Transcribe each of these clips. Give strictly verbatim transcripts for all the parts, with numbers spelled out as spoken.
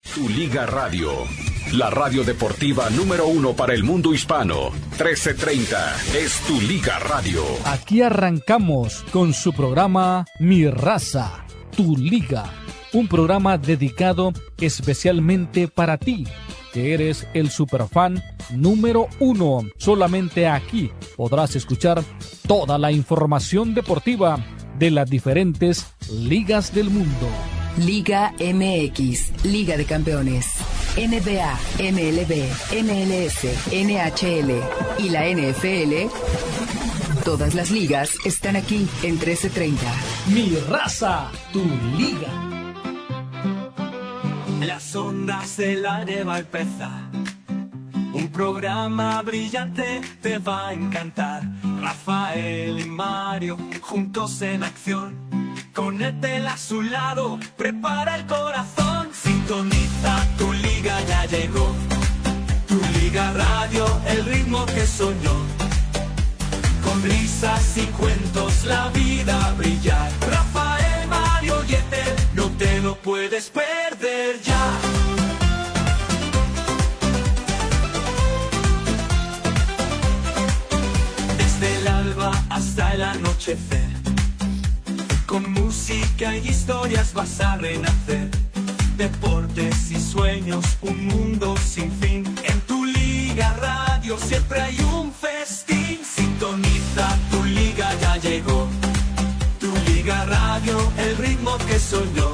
Tu Liga Radio, la radio deportiva número uno para el mundo hispano. trece treinta es Tu Liga Radio. Aquí arrancamos con su programa Mi Raza, Tu Liga. Un programa dedicado especialmente para ti, que eres el superfan número uno. Solamente aquí podrás escuchar toda la información deportiva de las diferentes ligas del mundo. Liga M X, Liga de Campeones, N B A, M L B, M L S, N H L y la N F L. Todas las ligas están aquí en trece treinta. Mi Raza, Tu Liga. Las ondas del aire va a empezar. Un programa brillante te va a encantar. Rafael y Mario juntos en acción. Con Etel a su lado, prepara el corazón. Sintoniza, Tu Liga ya llegó. Tu Liga Radio, el ritmo que soñó. Con risas y cuentos la vida brillar. Rafael, Mario y Etel, no te lo puedes perder ya. Desde el alba hasta el anochecer, con música y historias vas a renacer. Deportes y sueños, un mundo sin fin. En Tu Liga Radio siempre hay un festín. Sintoniza, Tu Liga ya llegó. Tu Liga Radio, el ritmo que soñó.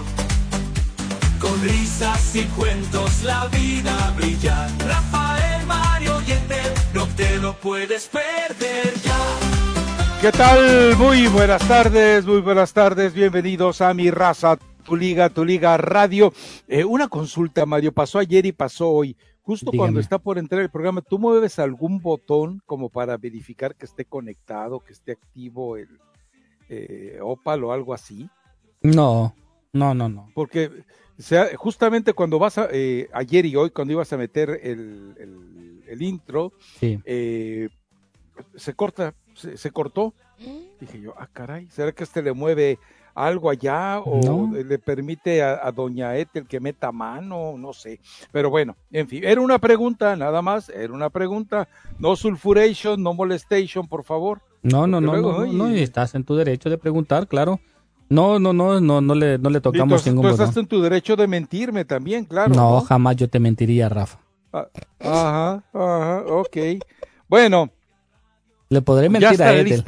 Con risas y cuentos la vida brillar. Rafael, Mario y Etel, no te lo puedes perder ya. ¿Qué tal? Muy buenas tardes, muy buenas tardes, bienvenidos a Mi Raza, Tu Liga, Tu Liga Radio. Eh, una consulta, Mario, pasó ayer y pasó hoy. Justo Dígame. Cuando está por entrar el programa, ¿tú mueves algún botón como para verificar que esté conectado, que esté activo el eh, Opal o algo así? No, no, no, no. Porque o sea, justamente cuando vas a, eh, ayer y hoy, cuando ibas a meter el, el, el intro, sí. eh, se corta, se, se cortó. Dije yo, ah, caray, ¿será que este le mueve algo allá o no. le permite a, a doña Etel que meta mano? No sé, pero bueno, en fin, era una pregunta, nada más, era una pregunta, no sulfuration, no molestation, por favor. No, no, no, luego, no, no, no, y estás en tu derecho de preguntar, claro. No, no, no, no, no le, no le tocamos tú, ningún tú botón. Estás en tu derecho de mentirme también, claro. No, ¿no? jamás yo te mentiría, Rafa. Ah, ajá, ajá, ok. Bueno. Le podré mentir a Etel.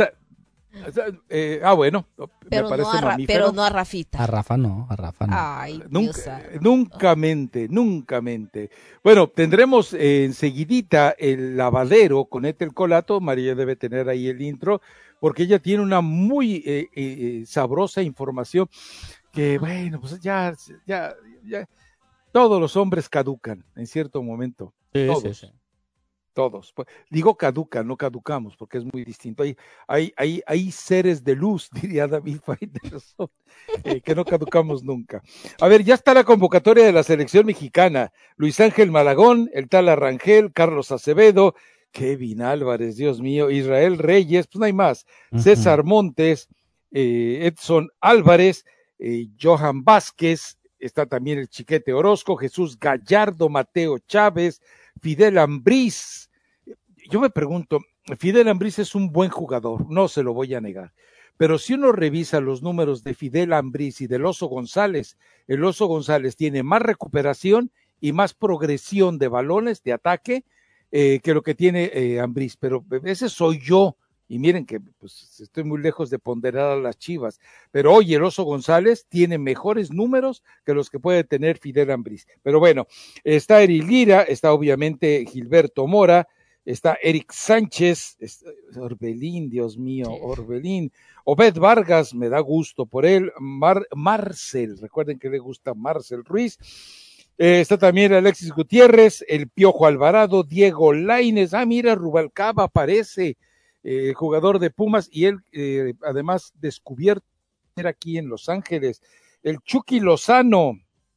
Eh, ah, bueno, pero me parece no a Ra- mamífero. Pero no a Rafita. A Rafa no, a Rafa no. Ay, nunca, nunca mente, nunca mente. Bueno, tendremos eh, enseguidita el lavadero con Etel Colato. María debe tener ahí el intro, porque ella tiene una muy eh, eh, sabrosa información que, bueno, pues ya, ya, ya, todos los hombres caducan en cierto momento. Sí, todos. sí, sí. Todos. Digo caducan, no caducamos, porque es muy distinto. Hay, hay, hay, hay seres de luz, diría David Faitelson, eh, que no caducamos nunca. A ver, ya está la convocatoria de la selección mexicana. Luis Ángel Malagón, el tal Arrangel, Carlos Acevedo, Kevin Álvarez, Dios mío, Israel Reyes, pues no hay más. Uh-huh. César Montes, eh, Edson Álvarez, eh, Johan Vázquez, está también el Chiquete Orozco, Jesús Gallardo, Mateo Chávez, Fidel Ambriz. Yo me pregunto, Fidel Ambriz es un buen jugador, no se lo voy a negar, pero si uno revisa los números de Fidel Ambriz y del Oso González, el Oso González tiene más recuperación y más progresión de balones de ataque eh, que lo que tiene eh, Ambriz, pero ese soy yo, y miren que pues, estoy muy lejos de ponderar a las Chivas, pero hoy el Oso González tiene mejores números que los que puede tener Fidel Ambriz. Pero bueno, está Eri Lira, está obviamente Gilberto Mora, está Eric Sánchez, está Orbelín, Dios mío, Orbelín, Obed Vargas, me da gusto por él, Mar, Marcel, recuerden que le gusta Marcel Ruiz, eh, está también Alexis Gutiérrez, el Piojo Alvarado, Diego Lainez, ah mira, Rubalcaba aparece, eh, jugador de Pumas, y él eh, además descubierto aquí en Los Ángeles, el Chucky Lozano,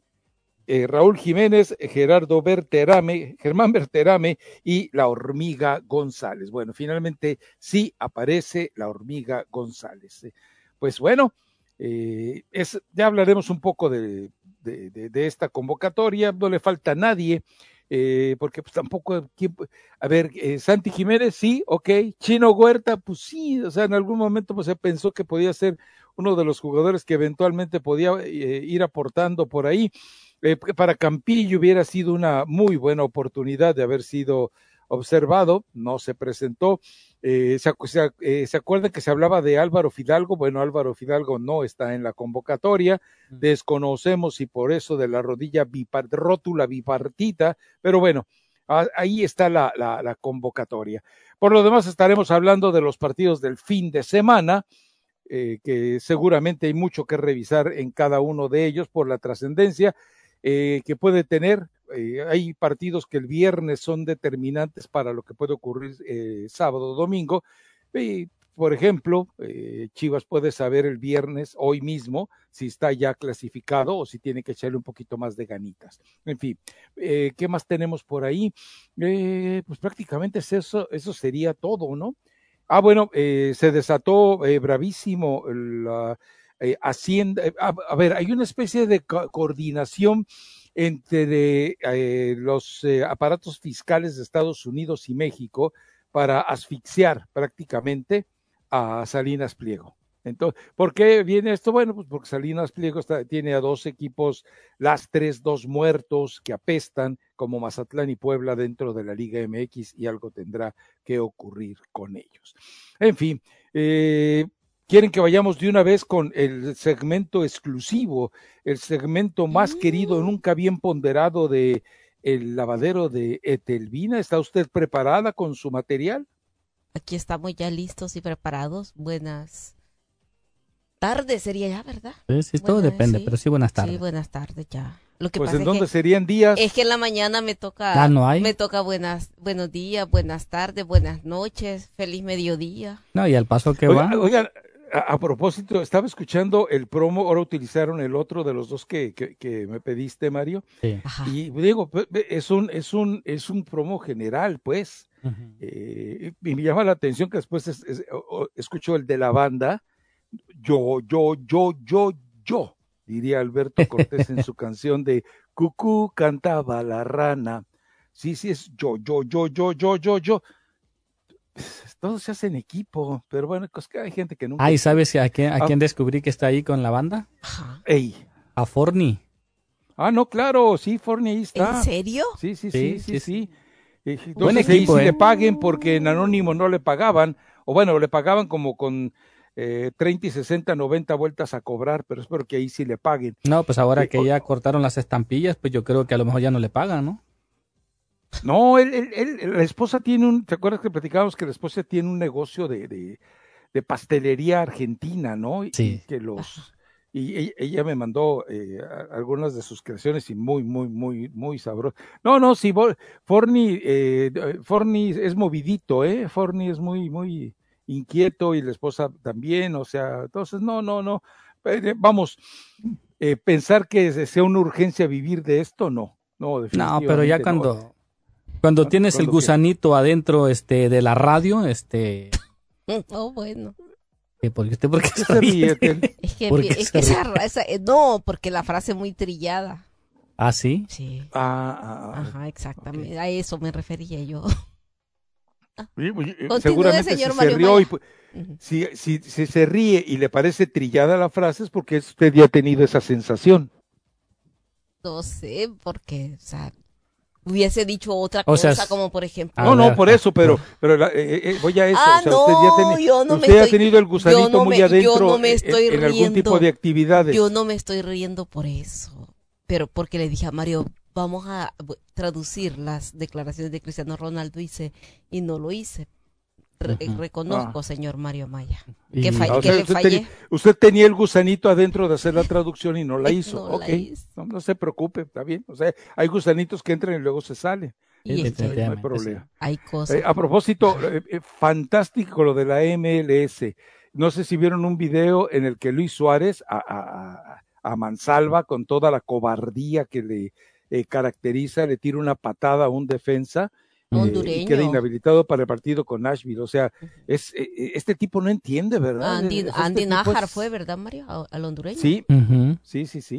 Eh, Raúl Jiménez, Gerardo Berterame, Germán Berterame y la Hormiga González. Bueno, finalmente sí aparece la Hormiga González. Eh, pues bueno, eh, es, ya hablaremos un poco de, de, de, de esta convocatoria, no le falta a nadie, eh, porque pues tampoco, a ver, eh, Santi Jiménez, sí, ok, Chino Huerta, pues sí, o sea, en algún momento pues se pensó que podía ser uno de los jugadores que eventualmente podía eh, ir aportando por ahí. Eh, para Campillo hubiera sido una muy buena oportunidad de haber sido observado, no se presentó. Eh, se, se, eh, ¿Se acuerdan que se hablaba de Álvaro Fidalgo? Bueno, Álvaro Fidalgo no está en la convocatoria, desconocemos si por eso de la rodilla bipart, rótula bipartita, pero bueno, a, ahí está la, la, la convocatoria. Por lo demás estaremos hablando de los partidos del fin de semana, eh, que seguramente hay mucho que revisar en cada uno de ellos por la trascendencia eh, que puede tener. Eh, hay partidos que el viernes son determinantes para lo que puede ocurrir eh, sábado o domingo. Y, por ejemplo, eh, Chivas puede saber el viernes, hoy mismo, si está ya clasificado o si tiene que echarle un poquito más de ganitas. En fin, eh, ¿qué más tenemos por ahí? Eh, pues prácticamente es eso, eso sería todo, ¿no? Ah, bueno, eh, se desató eh, bravísimo la eh, Hacienda. Eh, a, a ver, hay una especie de co- coordinación entre eh, los eh, aparatos fiscales de Estados Unidos y México para asfixiar prácticamente a Salinas Pliego. Entonces, ¿por qué viene esto? Bueno, pues porque Salinas Pliego está, tiene a dos equipos lastres, dos muertos que apestan, como Mazatlán y Puebla dentro de la Liga M X, y algo tendrá que ocurrir con ellos. En fin, eh, quieren que vayamos de una vez con el segmento exclusivo, el segmento más querido, nunca bien ponderado de el lavadero de Etelvina. ¿Está usted preparada con su material? Aquí estamos ya listos y preparados. Buenas tardes sería ya, ¿verdad? Sí, sí, todo Buenas, depende, sí. pero sí, buenas tardes. Sí, buenas tardes ya. Lo que Pues pasa ¿en es dónde que, serían días? es que en la mañana me toca, Ah, ¿no hay? me toca buenas, buenos días, buenas tardes, buenas noches, feliz mediodía. No, y al paso que Oiga, va. oigan, a, a propósito, estaba escuchando el promo, ahora utilizaron el otro de los dos que, que, que me pediste, Mario, Sí. Ajá. y digo, pe- pe- es un, es un, es un promo general, pues, Ujú. eh, y me llama la atención que después es- es- o- o- escucho el de la banda, yo, yo, yo, yo, yo, diría Alberto Cortés en su canción de Cucú cantaba la rana. Sí, sí, es yo, yo, yo, yo, yo, yo, yo. Todos se hacen equipo, pero bueno, pues que hay gente que nunca. Ah, ¿y sabes a quién, a Ah. quién descubrí que está ahí con la banda? Ajá. Ey. A Forni. Ah, no, claro, sí, Forni ahí está. ¿En serio? Sí, sí, sí, Sí, sí, sí, sí. Eh, Buen Entonces, ahí equipo, sí ¿eh? le paguen porque en Anónimo no le pagaban, o bueno, le pagaban como con eh, treinta y sesenta, noventa vueltas a cobrar, pero espero que ahí sí le paguen. No, pues ahora Eh, que o- ya cortaron las estampillas, pues yo creo que a lo mejor ya no le pagan, ¿no? No, él, él, él- la esposa tiene un, ¿te acuerdas que platicábamos que la esposa tiene un negocio de, de, de pastelería argentina, ¿no? Y, Sí. y que los, y ella, ella me mandó eh, a- algunas de sus creaciones y muy, muy, muy, muy sabroso. No, no, sí, Bo- Forni, eh, Forni es movidito, ¿eh? Forni es muy, muy inquieto y la esposa también, o sea, entonces, no, no, no, eh, vamos, eh, pensar que sea una urgencia vivir de esto, no, no, No, definitivamente pero ya no. cuando, cuando tienes el ¿Cuándo qué? gusanito adentro este, de la radio, este, Oh, bueno. ¿qué, ¿por qué usted por qué ¿Qué se se ríe? ríe, Tel? Es que, ¿Por qué es se que ríe? esa, esa- eh, no, porque la frase es muy trillada. ¿Ah, sí? Sí. Ah, ah, ah. Ajá, exactamente. A eso me refería yo. Oye, oye, eh, Continúe, seguramente señor si Mario se rió Maya. y pu- Ujú. si, si, si se ríe y le parece trillada la frase es porque usted ya ha tenido esa sensación. No sé, porque, o sea, hubiese dicho otra O sea, cosa, es- como por ejemplo. A No, no, ver, por eso, pero, no. pero la- eh, eh, voy a eso. Ah, o sea, no, usted ya, teni- yo no me usted ha estoy- tenido el gusanito yo no muy me- yo adentro no me en- estoy en, algún tipo riendo. de actividades. Yo no me estoy riendo por eso, pero porque le dije a Mario, vamos a bu- traducir las declaraciones de Cristiano Ronaldo, hice, y no lo hice. Re- Ujú. Reconozco, Ah. señor Mario Maya, Y- que, fa- Ah, o que sea, le usted, fallé. teni- usted tenía el gusanito adentro de hacer la traducción y no la No hizo. la Ok, hice. no, no se preocupe, está bien. O sea, hay gusanitos que entran y luego se salen. Y Sí, es que No hay definitivamente, problema. hay cosas. Eh, a propósito, eh, eh, fantástico lo de la M L S. No sé si vieron un video en el que Luis Suárez a, a- a- a Mansalva, con toda la cobardía que le eh, caracteriza, le tira una patada a un defensa eh, y Hondureño. queda inhabilitado para el partido con Nashville. O sea, es eh, eh, este tipo no entiende, ¿verdad? Andy, Es- este Andy tipo Nájar es- fue, ¿verdad, Mario? A- Al hondureño. Sí, Ujú. sí, sí, sí.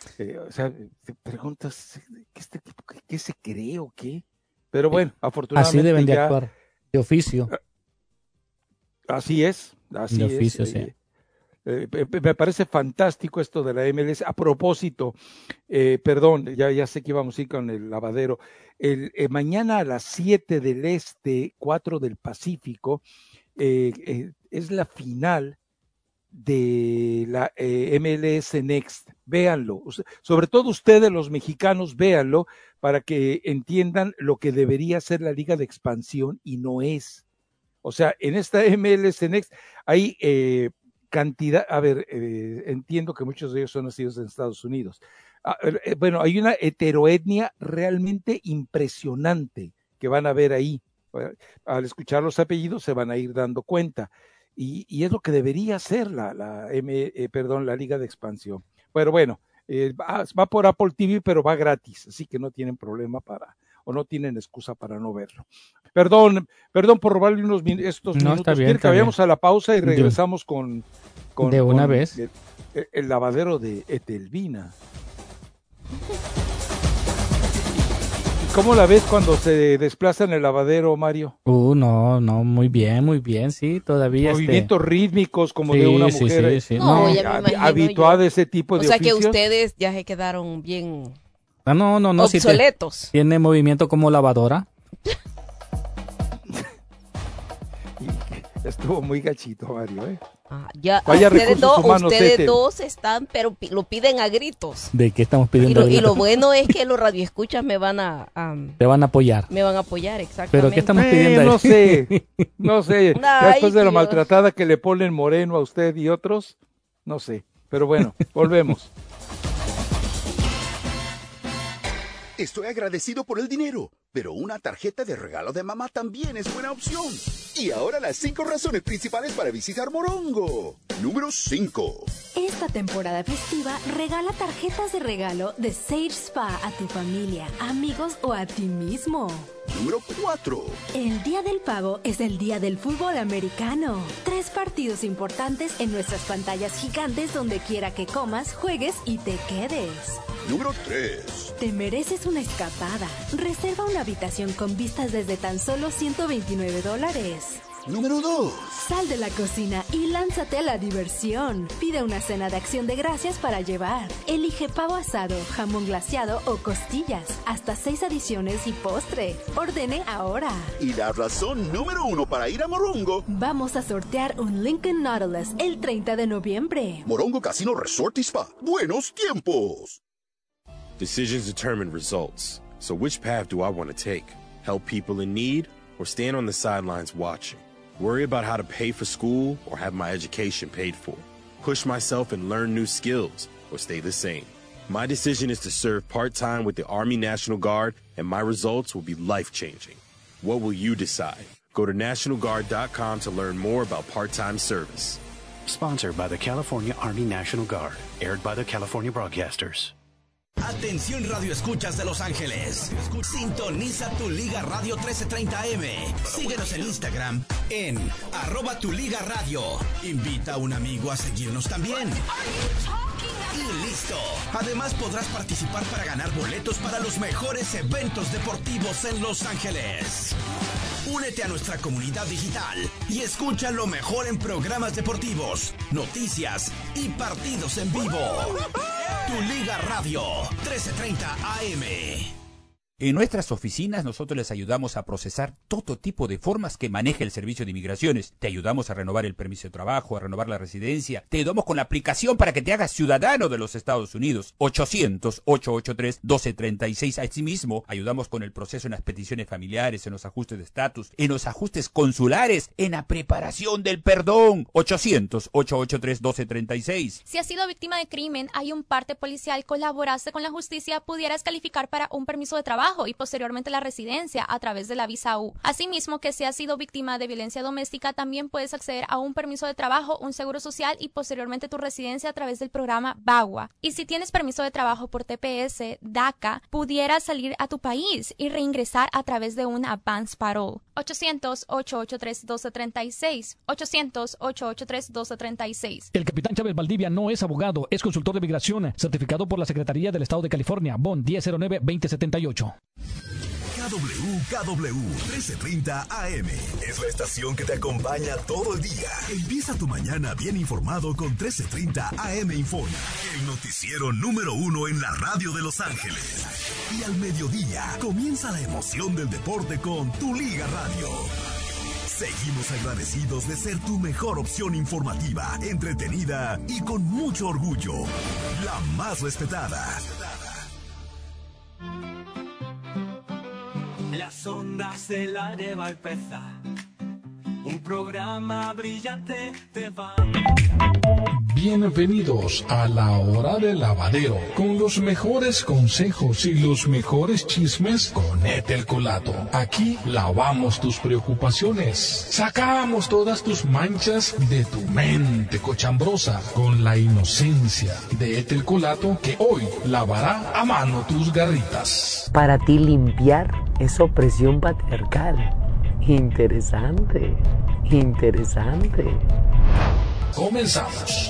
Eh, o sea, te preguntas, ¿qué, este tipo, qué, qué se cree o qué? Pero bueno, afortunadamente así deben de ya, actuar, de oficio. Así es, así De oficio, es. sí. Eh, eh, me parece fantástico esto de la M L S. A propósito, eh, perdón, ya, ya sé que íbamos a ir con el lavadero. El, eh, mañana a las siete del Este, cuatro del Pacífico, eh, eh, es la final de la eh, M L S Next. Véanlo, sobre todo ustedes los mexicanos, véanlo para que entiendan lo que debería ser la Liga de Expansión y no es. O sea, en esta M L S Next hay eh, cantidad, a ver, eh, entiendo que muchos de ellos son nacidos en Estados Unidos. Ah, eh, bueno, hay una heteroetnia realmente impresionante que van a ver ahí. Al escuchar los apellidos se van a ir dando cuenta. Y, y es lo que debería ser la, la M, eh, perdón, la Liga de Expansión. Pero bueno, eh, va, va por Apple T V, pero va gratis, así que no tienen problema para, o no tienen excusa para no verlo. Perdón, perdón por robarle unos min estos no, minutos. Está bien, Quiero que vayamos a la pausa y regresamos de, con, con, de una con vez. El, el lavadero de Etelvina. ¿Cómo la ves cuando se desplaza en el lavadero, Mario? Uh, no, no, muy bien, muy bien, sí, todavía. Movimientos este... rítmicos como sí, de una sí, mujer sí, sí. No, no. ya me habituada a ese tipo o de sea oficios. que ustedes ya se quedaron bien Ah, no, no, no, obsoletos. Sí te, tiene movimiento como lavadora. Estuvo muy gachito, Mario, ¿eh? Ah, ya, Vaya ustedes, recursos dos, humanos, ustedes este. dos están, pero pi- lo piden a gritos. ¿De qué estamos Y pidiendo? lo, y lo bueno es que los radioescuchas me van a, a Te van a apoyar. me van a apoyar, exactamente. ¿Pero qué estamos Eh, pidiendo ahí? no sé, no sé. Ya Ay, después de la Dios. maltratada que le ponen Moreno a usted y otros, no sé. Pero bueno, volvemos. Estoy agradecido por el dinero, pero una tarjeta de regalo de mamá también es buena opción. Y ahora las cinco razones principales para visitar Morongo. Número cinco. Esta temporada festiva regala tarjetas de regalo de Sage Spa a tu familia, amigos o a ti mismo. Número cuatro. El Día del Pavo es el día del fútbol americano. Tres partidos importantes en nuestras pantallas gigantes donde quiera que comas, juegues y te quedes. Número tres. Te mereces una escapada. Reserva una habitación con vistas desde tan solo ciento veintinueve dólares. Número dos. Sal de la cocina y lánzate a la diversión. Pide una cena de acción de gracias para llevar. Elige pavo asado, jamón glaseado o costillas. Hasta seis adiciones y postre. Ordene ahora. Y la razón número uno para ir a Morongo. Vamos a sortear un Lincoln Nautilus el treinta de noviembre. Morongo Casino Resort y Spa. ¡Buenos tiempos! Decisions determine results. So which path do I want to take? Help people in need or stand on the sidelines watching? Worry about how to pay for school or have my education paid for? Push myself and learn new skills or stay the same? My decision is to serve part-time with the Army National Guard, and my results will be life-changing. What will you decide? Go to national guard dot com to learn more about part-time service. Sponsored by the California Army National Guard. Aired by the California Broadcasters. Atención Radio Escuchas de Los Ángeles. Sintoniza tu Liga Radio trece treinta M. Síguenos en Instagram en arroba tu Liga Radio. Invita a un amigo a seguirnos también. Y listo. Además podrás participar para ganar boletos para los mejores eventos deportivos en Los Ángeles. Únete a nuestra comunidad digital y escucha lo mejor en programas deportivos, noticias y partidos en vivo. Tu Liga Radio, trece treinta A M. En nuestras oficinas nosotros les ayudamos a procesar todo tipo de formas que maneja el Servicio de Inmigraciones. Te ayudamos a renovar el permiso de trabajo, a renovar la residencia. Te ayudamos con la aplicación para que te hagas ciudadano de los Estados Unidos. ochocientos, ochocientos ochenta y tres, doce treinta y seis. Asimismo, ayudamos con el proceso en las peticiones familiares, en los ajustes de estatus, en los ajustes consulares, en la preparación del perdón. ochocientos, ochocientos ochenta y tres, doce treinta y seis. Si has sido víctima de crimen, hay un parte policial, colaboraste con la justicia, pudieras calificar para un permiso de trabajo. trabajo y posteriormente la residencia a través de la visa U. Asimismo, que si has sido víctima de violencia doméstica, también puedes acceder a un permiso de trabajo, un seguro social y posteriormente tu residencia a través del programa BAGUA. Y si tienes permiso de trabajo por T P S, DACA, pudieras salir a tu país y reingresar a través de un advance parole. ochocientos, ocho ocho tres, uno dos tres seis. ochocientos, ocho ocho tres, uno dos tres seis. El capitán Chávez Valdivia no es abogado, es consultor de migración, certificado por la Secretaría del Estado de California, B O N diez cero nueve veinte setenta y ocho. K W K W trece treinta A M es la estación que te acompaña todo el día. Empieza tu mañana bien informado con trece treinta A M Informa, el noticiero número uno en la radio de Los Ángeles. Y al mediodía comienza la emoción del deporte con Tu Liga Radio. Seguimos agradecidos de ser tu mejor opción informativa, entretenida y con mucho orgullo. La más respetada. Las ondas del aire va a empezar. Un programa brillante te va. Bienvenidos a la hora del lavadero, con los mejores consejos y los mejores chismes con Ethel Colato. Aquí lavamos tus preocupaciones, sacamos todas tus manchas de tu mente cochambrosa con la inocencia de Ethel Colato, que hoy lavará a mano tus garritas. Para ti limpiar es opresión patriarcal. Interesante, interesante. Comenzamos.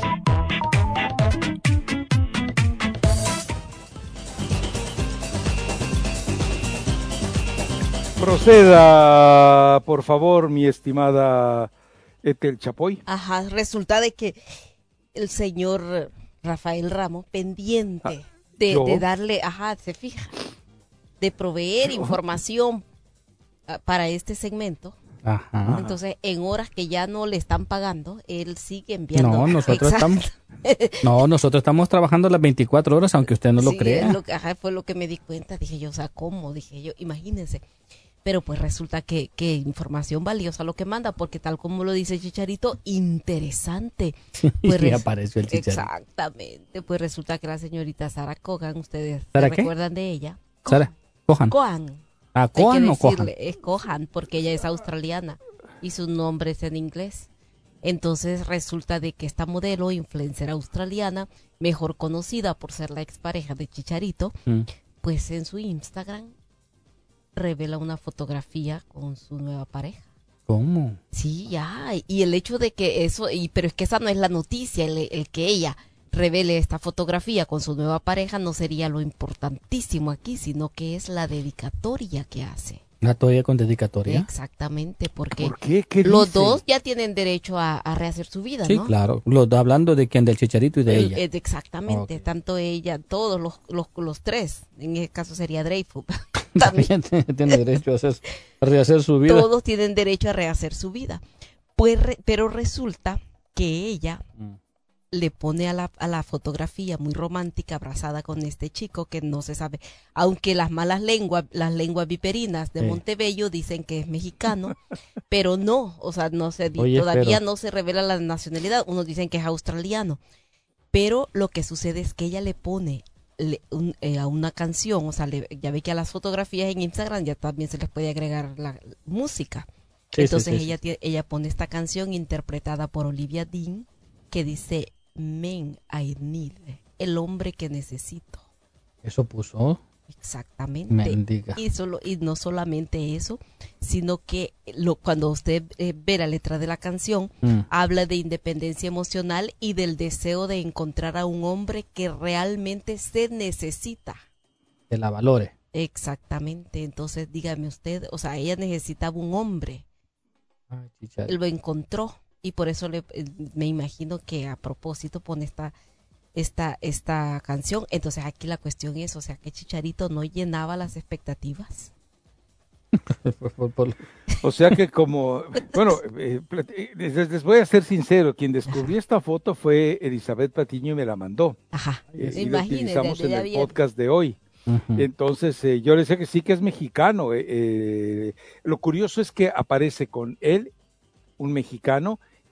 Proceda, por favor, mi estimada Ethel Chapoy. Ajá, resulta de que el señor Rafael Ramos, pendiente ah, de, de darle, ajá, se fija, de proveer ¿Yo? información para este segmento. Ajá. Entonces, en horas que ya no le están pagando, él sigue enviando. No, nosotros Exacto. estamos No, nosotros estamos trabajando las veinticuatro horas, aunque usted no sí, lo crea. Lo, ajá, fue lo que me di cuenta, dije yo, o sea, ¿cómo? Dije yo, imagínense. Pero pues resulta que, que información valiosa lo que manda, porque tal como lo dice Chicharito, interesante. Pues y apareció el Chicharito. Exactamente, pues resulta que la señorita Sarah Cogan, ¿ustedes ¿Sarah se qué? recuerdan de ella? Sarah Cohan. Cohan. Ah, Cohan o Cohan. Es Cohan, porque ella es australiana y su nombre es en inglés. Entonces resulta de que esta modelo, influencer australiana, mejor conocida por ser la expareja de Chicharito, mm. pues en su Instagram revela una fotografía con su nueva pareja. ¿Cómo? Sí, ya, y el hecho de que eso, y pero es que esa no es la noticia, el, el que ella revele esta fotografía con su nueva pareja no sería lo importantísimo aquí, sino que es la dedicatoria que hace. ¿La todavía con dedicatoria? Exactamente, porque ¿Por qué? ¿Qué los dice? dos ya tienen derecho a, a rehacer su vida, sí, ¿no? Sí, claro. Los, hablando de quién, del Chicharito y de El, ella. Eh, exactamente, okay. Tanto ella, todos los, los, los tres, en este caso sería Dreyfus. También tiene derecho a, hacer, a rehacer su vida. Todos tienen derecho a rehacer su vida. Pues, re, pero resulta que ella mm. le pone a la, a la fotografía muy romántica, abrazada con este chico que no se sabe, aunque las malas lenguas, las lenguas viperinas de sí. Montebello dicen que es mexicano, pero no, o sea, no se Oye, todavía pero... no se revela la nacionalidad, unos dicen que es australiano, pero lo que sucede es que ella le pone le, un, eh, a una canción, o sea, le, ya ve que a las fotografías en Instagram ya también se les puede agregar la música, sí, entonces sí, sí, ella, sí. ella pone esta canción interpretada por Olivia Dean que dice Men I Need, el hombre que necesito. ¿Eso puso? Exactamente. Mendiga. Y, solo, y no solamente eso, sino que lo, cuando usted eh, ve la letra de la canción, mm. habla de independencia emocional y del deseo de encontrar a un hombre que realmente se necesita. Que la valore. Exactamente. Entonces, dígame usted, o sea, ella necesitaba un hombre. Ay, Él lo encontró. Y por eso le, me imagino que a propósito pone esta, esta, esta canción. Entonces aquí la cuestión es, o sea, que Chicharito no llenaba las expectativas. O sea que como, bueno, eh, les, les voy a ser sincero, quien descubrió esta foto fue Elizabeth Patiño y me la mandó. Ajá, eh, y la utilizamos en el bien. podcast de hoy. Uh-huh. Entonces eh, yo le decía que sí que es mexicano. Eh, eh, lo curioso es que aparece con él, un mexicano,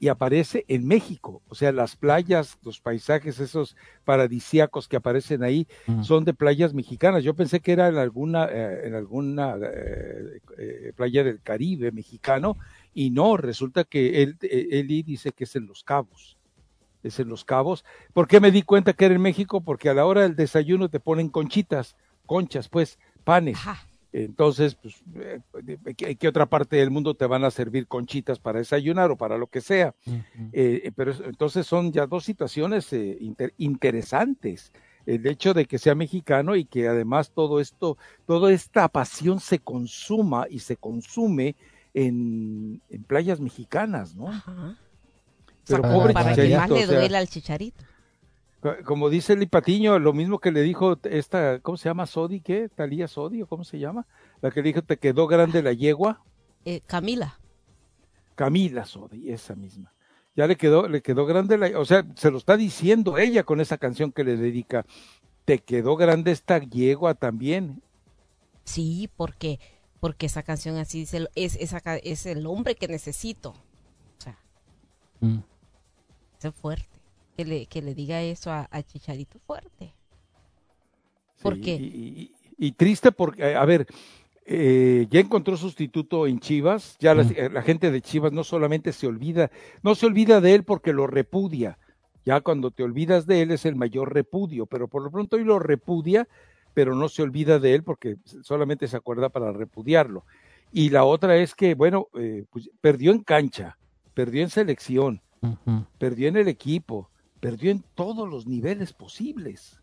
y aparece en México. O sea, las playas, los paisajes esos paradisíacos que aparecen ahí uh-huh. son de playas mexicanas. Yo pensé que era en alguna, eh, en alguna eh, eh, playa del Caribe mexicano, y no, resulta que él, Eli dice que es en Los Cabos. Es en Los Cabos. ¿Por qué me di cuenta que era en México? Porque a la hora del desayuno te ponen conchitas, conchas, pues, panes. Ajá. Entonces, pues, ¿qué, ¿qué otra parte del mundo te van a servir conchitas para desayunar o para lo que sea? Uh-huh. Eh, pero entonces son ya dos situaciones eh, inter, interesantes. El hecho de que sea mexicano y que además todo esto, toda esta pasión se consuma y se consume en, en playas mexicanas, ¿no? Ajá. Pero o sea, pobre para Chicharito. Que más le duela o sea, al Chicharito. Como dice Eli Patiño, lo mismo que le dijo esta, ¿cómo se llama? Sodi, ¿qué? Talía Sodi, ¿o cómo se llama? La que le dijo, ¿te quedó grande la yegua? Eh, Camila. Camila Sodi, esa misma. Ya le quedó, le quedó grande la, o sea, se lo está diciendo ella con esa canción que le dedica. ¿Te quedó grande esta yegua también? Sí, porque, porque esa canción así dice, es, esa, es el hombre que necesito. O sea, mm. eso es fuerte. Que le, que le diga eso a, a Chicharito, fuerte. ¿Por sí, qué? Y, y, y triste porque, a ver, eh, ya encontró sustituto en Chivas, ya la, mm. la gente de Chivas no solamente se olvida, no se olvida de él porque lo repudia, ya cuando te olvidas de él es el mayor repudio, pero por lo pronto hoy lo repudia, pero no se olvida de él porque solamente se acuerda para repudiarlo. Y la otra es que, bueno, eh, pues, perdió en cancha, perdió en selección, uh-huh. perdió en el equipo, perdió en todos los niveles posibles.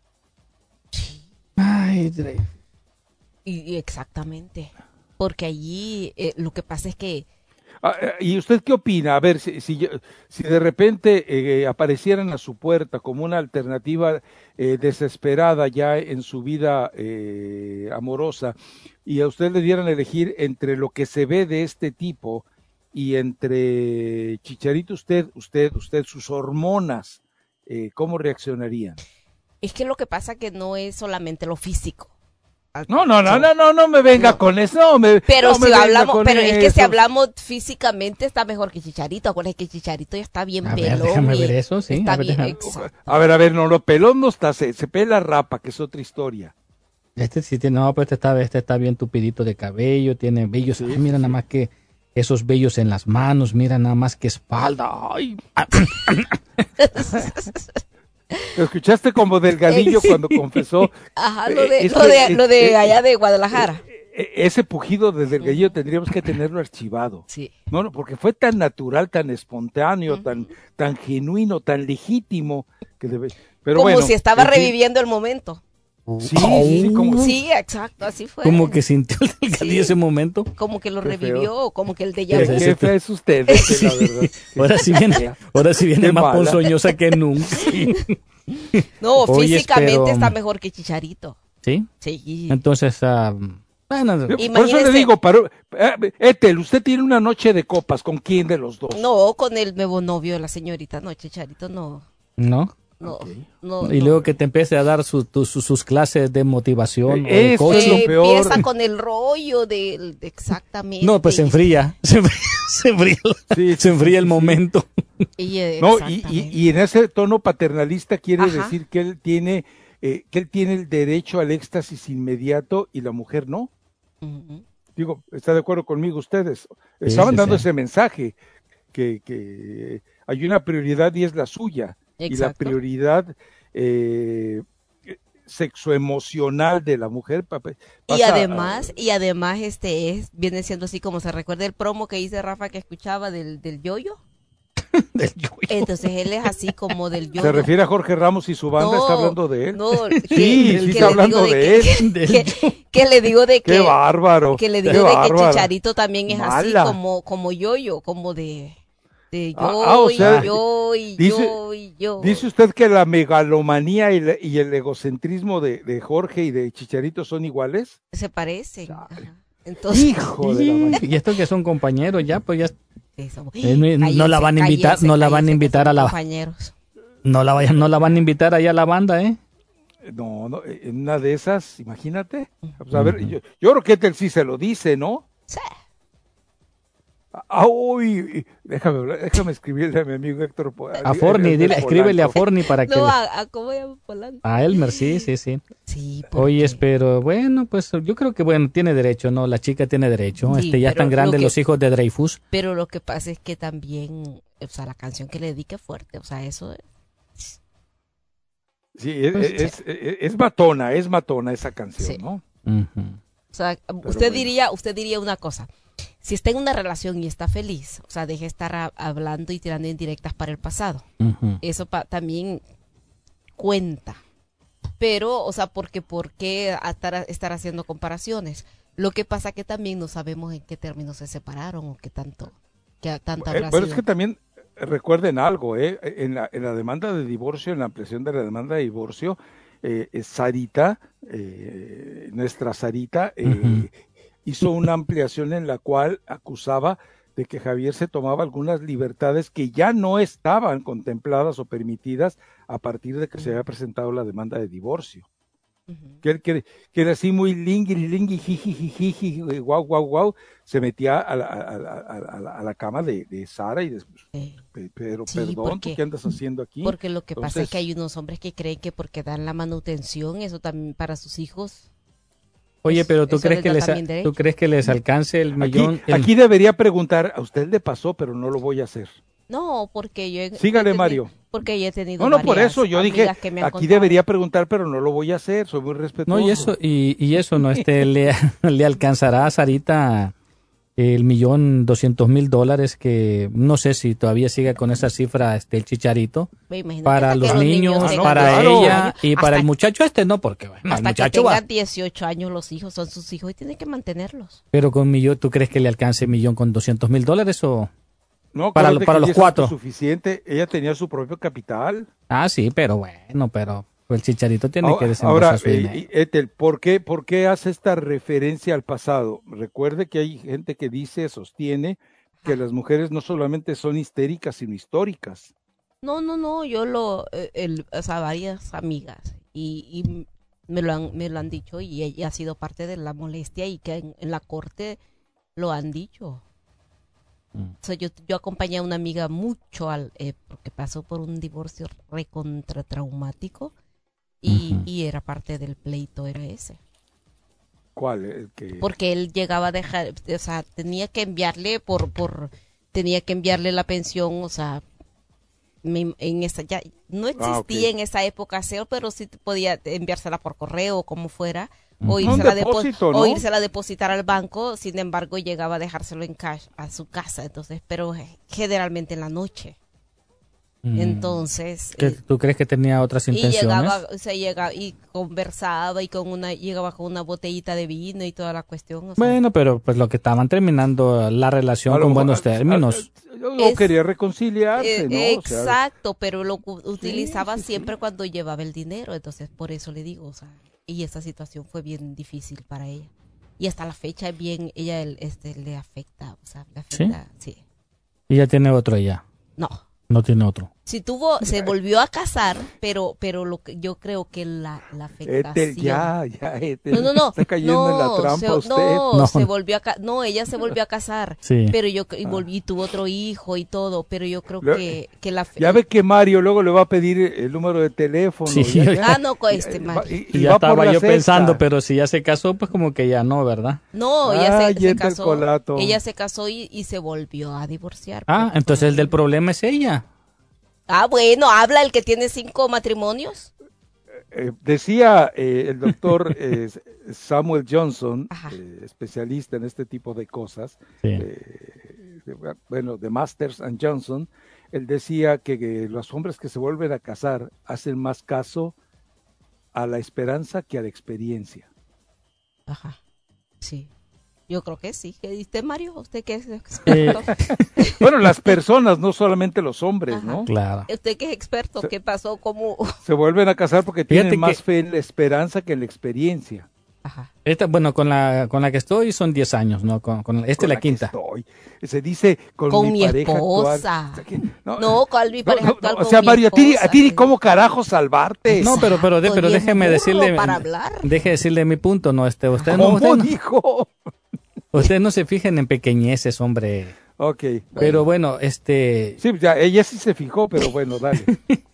Ay, Dre. Y, y exactamente, porque allí eh, lo que pasa es que... Ah, ¿y usted qué opina? A ver, si, si, si de repente eh, aparecieran a su puerta como una alternativa eh, desesperada ya en su vida eh, amorosa, y a usted le dieran a elegir entre lo que se ve de este tipo y entre Chicharito, usted, usted, usted, sus hormonas, Eh, ¿cómo reaccionarían? Es que lo que pasa que no es solamente lo físico. No, no, no, no, no, no me venga no. con eso. No me, pero no si me hablamos, pero eso. es que si hablamos físicamente está mejor que Chicharito. Acuérdate que Chicharito ya está bien a pelón. Ver, déjame ver eso, sí. Está a, ver, bien, a ver, a ver, no, lo pelón no está, se, se pela rapa, que es otra historia. Este sí tiene, no, pues este está, este está bien tupidito de cabello, tiene vellos. Sí, Ay, mira sí. nada más que esos vellos en las manos, mira nada más que espalda. Ay. Lo escuchaste como Delgadillo sí. cuando confesó. Ajá, lo de, eh, lo de, lo de eh, allá de Guadalajara. Eh, ese pujido de Delgadillo tendríamos que tenerlo archivado. Sí. No, no, porque fue tan natural, tan espontáneo, uh-huh. tan, tan genuino, tan legítimo que debe. Pero como bueno, si estaba en reviviendo fin. el momento. Sí, sí, como, sí, exacto, así fue. Como que sintió el Delgadillo sí. ese momento. Como que lo Qué revivió, feo. como que el de ya. Qué fea es usted, sí. la verdad. Ahora sí viene, ahora sí viene más ponzoñosa que nunca. No, Oye, físicamente pero, está mejor que Chicharito. ¿Sí? Sí. Entonces, uh, bueno, Imagínese, por eso le digo, para, eh, Ethel, usted tiene una noche de copas, ¿con quién de los dos? No, con el nuevo novio de la señorita, no, Chicharito no. ¿No? No, okay. no, y no. luego que te empiece a dar su, tu, su, sus clases de motivación. Eh, o es lo peor. Empieza con el rollo del de, exactamente. No, pues se enfría, se enfría, se enfría, sí, se enfría sí, el sí. momento. Y, eh, no, y, y, y en ese tono paternalista quiere Ajá. decir que él tiene, eh, que él tiene el derecho al éxtasis inmediato y la mujer no. Uh-huh. Digo, ¿está de acuerdo conmigo ustedes? Estaban sí, dando sí. ese mensaje que, que hay una prioridad y es la suya. Exacto. Y la prioridad eh, sexoemocional de la mujer pasa y además a... y además este es viene siendo así como se recuerda el promo que dice Rafa que escuchaba del del yoyo. del yoyo. Entonces él es así como del yoyo. Se refiere a Jorge Ramos y su banda, no, está hablando de él. No, sí, que, sí que está hablando de, de él. Que, que, que le digo de que qué bárbaro. Que le digo qué de bárbaro. que Chicharito también es Mala. así como como yoyo, como de de yo, ah, ah, o sea, y yo y dice, yo y yo. Dice usted que la megalomanía y, la, y el egocentrismo de, de Jorge y de Chicharito son iguales. Se parecen. Entonces, hijo de la madre. Y estos que son compañeros ya, pues ya. Eso. Eh, no, cállense, no la van a invitar, cállense, no la van a invitar a la. Compañeros. No la vayan, no la van a invitar allá a la banda, ¿eh? No, no, en una de esas, imagínate. Pues a ver, yo, yo creo que él sí se lo dice, ¿no? Sí. Ah, uy, déjame, déjame escribirle a mi amigo Héctor. A Forni, dile, escríbele a Forni para que... No, le... a, a ¿cómo llama Polanco? A Elmer, sí, sí, sí. Sí, Oye, pero bueno, pues yo creo que bueno, tiene derecho, ¿no? La chica tiene derecho. Sí, este, ya están grandes que, los hijos de Dreyfus. Pero lo que pasa es que también, o sea, la canción que le dedique fuerte, o sea, eso... Sí, es, es, es, es matona, es matona esa canción, sí. ¿no? Uh-huh. O sea, pero usted bueno. diría, usted diría una cosa. Si está en una relación y está feliz, o sea, deje de estar a, hablando y tirando indirectas para el pasado. Uh-huh. Eso pa, también cuenta. Pero, o sea, porque ¿por qué estar, estar haciendo comparaciones? Lo que pasa que también no sabemos en qué términos se separaron o qué tanto, qué tanta eh, Pero es que también recuerden algo, ¿eh? En la, en la demanda de divorcio, en la ampliación de la demanda de divorcio, eh, Sarita, eh, nuestra Sarita, eh, uh-huh. hizo una ampliación en la cual acusaba de que Javier se tomaba algunas libertades que ya no estaban contempladas o permitidas a partir de que se había presentado la demanda de divorcio. Uh-huh. Que, que, que era así muy lingui, lingui, jiji, guau, guau, guau, se metía a la, a la, a la, a la cama de, de Sara y después, sí. pero sí, perdón, porque, ¿tú qué andas haciendo aquí? Porque lo que Entonces, pasa es que hay unos hombres que creen que porque dan la manutención, eso también para sus hijos. Oye, pero ¿tú crees, que les, ¿tú crees que les alcance el millón? Aquí, el... aquí debería preguntar, a usted le pasó, pero no lo voy a hacer. No, porque yo... Sígale, Mario. Porque yo he tenido No, no, por eso yo dije, aquí contado. debería preguntar, pero no lo voy a hacer, soy muy respetuoso. No, y eso, y, y eso no, este, le, le alcanzará a Sarita el millón doscientos mil dólares, que no sé si todavía sigue con esa cifra este el Chicharito, para los niños, los niños para claro. ella y para el muchacho este no, porque bueno, hasta el muchacho que tengan va. dieciocho años los hijos, son sus hijos y tienen que mantenerlos. Pero con millón, ¿tú crees que le alcance millón con doscientos mil dólares o...? No, para, para los cuatro. Suficiente. Ella tenía su propio capital. Ah, sí, pero bueno, pero el Chicharito tiene ahora, que desembolsar su dinero. Ahora, Ethel, ¿por qué, ¿por qué hace esta referencia al pasado? Recuerde que hay gente que dice, sostiene, que las mujeres no solamente son histéricas, sino históricas. No, no, no, yo lo, el, o sea, varias amigas, y, y me, lo han, me lo han dicho, y ella ha sido parte de la molestia, y que en, en la corte lo han dicho. O sea, yo, yo acompañé a una amiga mucho al eh, porque pasó por un divorcio recontra traumático y, uh-huh. y era parte del pleito, era ese. ¿Cuál? El que... Porque él llegaba a dejar, o sea, tenía que enviarle por, por, tenía que enviarle la pensión, o sea, me, en esa, ya no existía ah, okay. en esa época S E O, pero sí podía enviársela por correo o como fuera. O irse, a depósito, ¿no? o irse a depositar al banco, sin embargo llegaba a dejárselo en cash a su casa, entonces, pero generalmente en la noche. Mm. Entonces, ¿Qué, ¿tú crees que tenía otras intenciones? Y llegaba, o sea, llegaba y conversaba y con una llegaba con una botellita de vino y toda la cuestión. O sea, bueno, pero pues lo que estaban terminando la relación con buenos términos. Yo no quería reconciliarse, eh, ¿no? Exacto, o sea, pero lo utilizaba sí, sí, siempre sí. cuando llevaba el dinero, entonces por eso le digo, o sea, y esa situación fue bien difícil para ella. Y hasta la fecha bien, ella el, este le afecta, o sea, le afecta, sí. sí. ¿Y ya tiene otro ella? No. No tiene otro. Sí tuvo, se volvió a casar, pero pero lo que yo creo que la, la afectación. Ethel, ya, ya, Ethel, no, no, no, está cayendo no, en la trampa se, usted. No, no, se volvió a no, ella se volvió a casar, sí. pero yo y volví y tuvo otro hijo y todo, pero yo creo lo, que, que la ya ve que Mario luego le va a pedir el número de teléfono. Sí, ya, ya, ah, no, con este Mario. Y, y, y ya estaba yo sexta. pensando, pero si ya se casó, pues como que ya no, ¿verdad? No, ella ah, se, se casó. Ella se casó y, y se volvió a divorciar. Ah, entonces el del problema es ella. Ah, bueno, habla el que tiene cinco matrimonios. Eh, decía eh, el doctor eh, Samuel Johnson, eh, especialista en este tipo de cosas, sí. eh, de, bueno, de Masters and Johnson, él decía que, que los hombres que se vuelven a casar hacen más caso a la esperanza que a la experiencia. Ajá, sí. Yo creo que sí. ¿Qué dice Mario? ¿Usted qué es experto? Eh, bueno, las personas, no solamente los hombres, Ajá. ¿no? Claro. ¿Usted qué es experto? Se, ¿Qué pasó? ¿Cómo? Se vuelven a casar porque Fíjate tienen más que... fe en la esperanza que en la experiencia. Ajá. Esta, bueno, con la con la que estoy son diez años, ¿no? Con, con esta es la, la quinta. Estoy. Se dice con, con mi, mi pareja esposa. Actual. No, no, con mi pareja no, actual. No, o sea, Mario, a ti, a ti cómo carajo salvarte. No, pero pero, de, pero déjeme decirle, para hablar. Deje decirle mi punto, no, este, usted ¿Cómo no, usted dijo? Ustedes no se fijen en pequeñeces, hombre. Ok. Pero bueno, este... Sí, ya, ella sí se fijó, pero bueno, dale.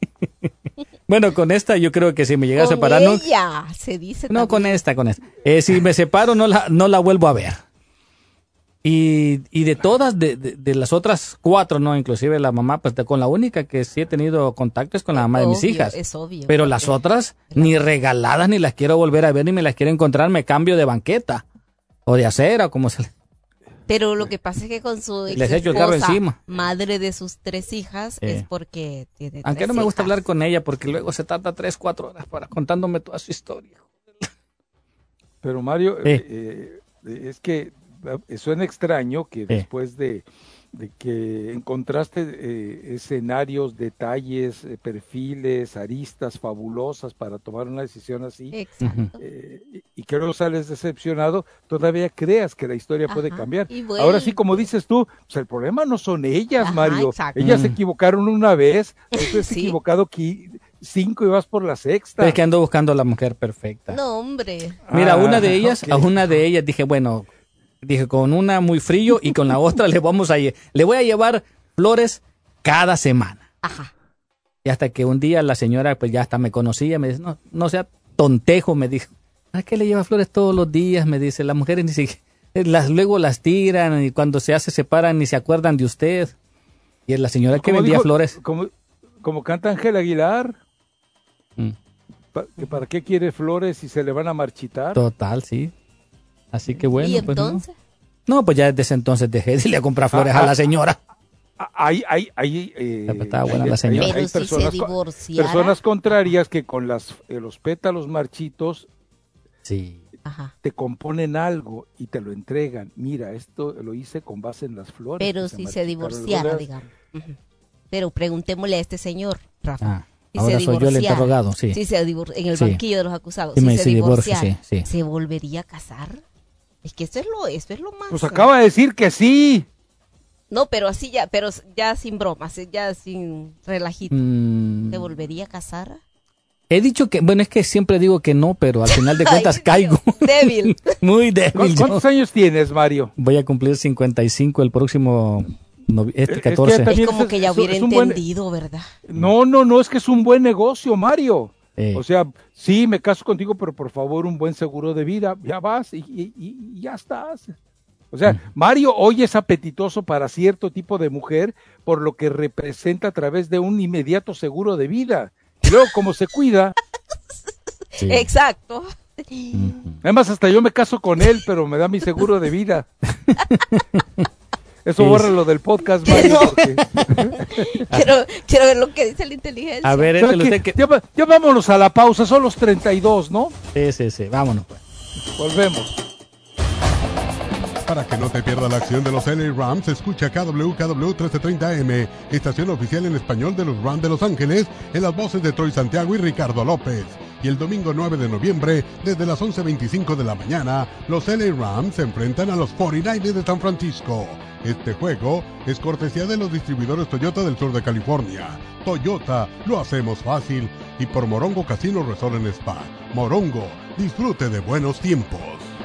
Bueno, con esta yo creo que si me llega a Con separar... No, ella, se dice no también. con esta, con esta. Eh, si me separo, no la, no la vuelvo a ver. Y, y de todas, de, de, de las otras cuatro, no, inclusive la mamá, pues de- con la única que sí he tenido contacto es con la mamá de mis Obvio, hijas. es obvio. Pero las otras, ni regaladas, ni las quiero volver a ver, ni me las quiero encontrar, me cambio de banqueta. O de acera, o como se le... Pero lo que pasa es que con su Les echo el carro esposa, encima. madre de sus tres hijas, Eh. es porque tiene Aunque tres no me gusta hijas. hablar con ella, porque luego se tarda tres, cuatro horas para contándome toda su historia. Pero Mario, Sí. eh, eh, es que eh, suena extraño que después de, de que encontraste eh, escenarios, detalles, eh, perfiles, aristas fabulosas para tomar una decisión así, Exacto. eh, y, y que luego sales decepcionado, todavía creas que la historia puede Ajá, cambiar. y bueno. Ahora sí, como dices tú, pues el problema no son ellas, Ajá, Mario. exacto. Ellas Mm. se equivocaron una vez, tú te has Sí. equivocado aquí cinco y vas por la sexta. Es que ando buscando a la mujer perfecta. No, hombre. Mira, Ah, una de ellas, ok. a una de ellas dije, bueno, dije con una muy frío y con la otra le vamos a lle- le voy a llevar flores cada semana. Ajá. Y hasta que un día la señora pues ya hasta me conocía, me dice, no, no sea tontejo, me dijo. ¿A qué le lleva flores todos los días? Me dice, las mujeres ni siquiera, las, luego las tiran y cuando se hace separan ni se acuerdan de usted. Y es la señora que Como vendía dijo- flores. Como, como canta Ángel Aguilar. Mm. Pa- que ¿Para qué quiere flores si se le van a marchitar? Total, sí. Así que bueno. ¿Y pues, ¿no? entonces? No, pues ya desde ese entonces dejé de irle a comprar flores Ah, a la ah, señora. Ah, Hay, hay, hay, eh, Estaba buena hay- la señora. hay- Pero hay si se personas, co- divorciara. personas contrarias que con las, eh, los pétalos marchitos Sí. Ajá. te componen algo y te lo entregan. Mira, esto lo hice con base en las flores. Pero que si se marchitaron. divorciara, Algunas- digamos. Ujú. Pero preguntémosle a este señor, Rafa. Ah, Si ahora se soy yo el divorciara, interrogado, sí. si se divor- en el Sí. banquillo de los acusados, Sí, si me- se sí, divorcio, divorciara, sí, sí. ¿se volvería a casar? Es que eso es lo, eso es lo más. Pues acaba de decir que sí. No, pero así ya, pero ya sin bromas, ya sin relajito. Mm, ¿Se volvería a casar? he dicho que, bueno, es que siempre digo que no, pero al final de cuentas caigo. Débil. Muy ¿Cu- débil. yo. ¿Cuántos años tienes, Mario? Voy a cumplir cincuenta y cinco el próximo, novi- Es este que catorce. también Es como es- que ya es un- hubiera es un buen- entendido, ¿verdad? No, no, no, es que es un buen negocio, Mario. Eh. O sea, sí, me caso contigo, pero por favor un buen seguro de vida, ya vas y, y- y- y ya estás. O sea, Mario hoy es apetitoso para cierto tipo de mujer por lo que representa a través de un inmediato seguro de vida. Y luego, como se cuida, Sí. Exacto. además hasta yo me caso con él, pero me da mi seguro de vida. Eso Es- borra lo del podcast, Mario. porque- quiero, quiero ver lo que dice la inteligencia. A ver, ¿Sabe échale qué? usted que... ya, va- ya vámonos a la pausa, son los treinta y dos, ¿no? Sí, sí, sí, vámonos pues. Volvemos. Para que no te pierdas la acción de los L A Rams, escucha K W K W trece treinta A M, estación oficial en español de los Rams de Los Ángeles, en las voces de Troy Santiago y Ricardo López. Y el domingo nueve de noviembre, desde las once veinticinco de la mañana, los L A Rams se enfrentan a los cuarenta y nueve de San Francisco. Este juego es cortesía de los distribuidores Toyota del sur de California. Toyota, lo hacemos fácil. Y por Morongo Casino Resort en Spa. Morongo, disfrute de buenos tiempos.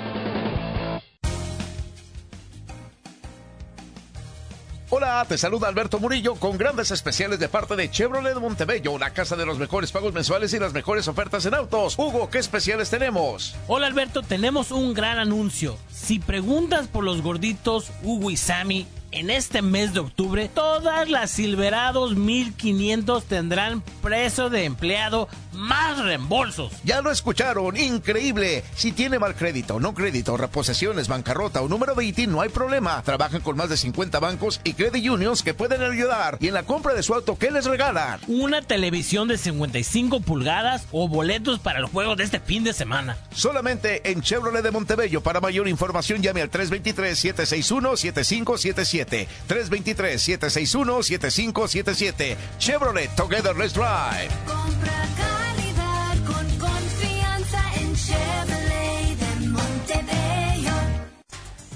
Hola, te saluda Alberto Murillo con grandes especiales de parte de Chevrolet de Montebello, la casa de los mejores pagos mensuales y las mejores ofertas en autos. Hugo, ¿qué especiales tenemos? Hola Alberto, tenemos un gran anuncio. Si preguntas por los gorditos Hugo y Sammy, en este mes de octubre, todas las Silverados mil quinientos tendrán precio de empleado más reembolsos. Ya lo escucharon, increíble. Si tiene mal crédito, no crédito, reposesiones, bancarrota o número de I T I N, no hay problema. Trabajan con más de cincuenta bancos y credit unions que pueden ayudar. Y en la compra de su auto, ¿qué les regalan? Una televisión de cincuenta y cinco pulgadas o boletos para el juego de este fin de semana. Solamente en Chevrolet de Montebello. Para mayor información, llame al tres dos tres, siete seis uno, siete cinco siete siete. tres dos tres, siete seis uno, siete cinco siete siete. Chevrolet, Together Let's Drive. Compra calidad con confianza en Chevrolet de Montebello.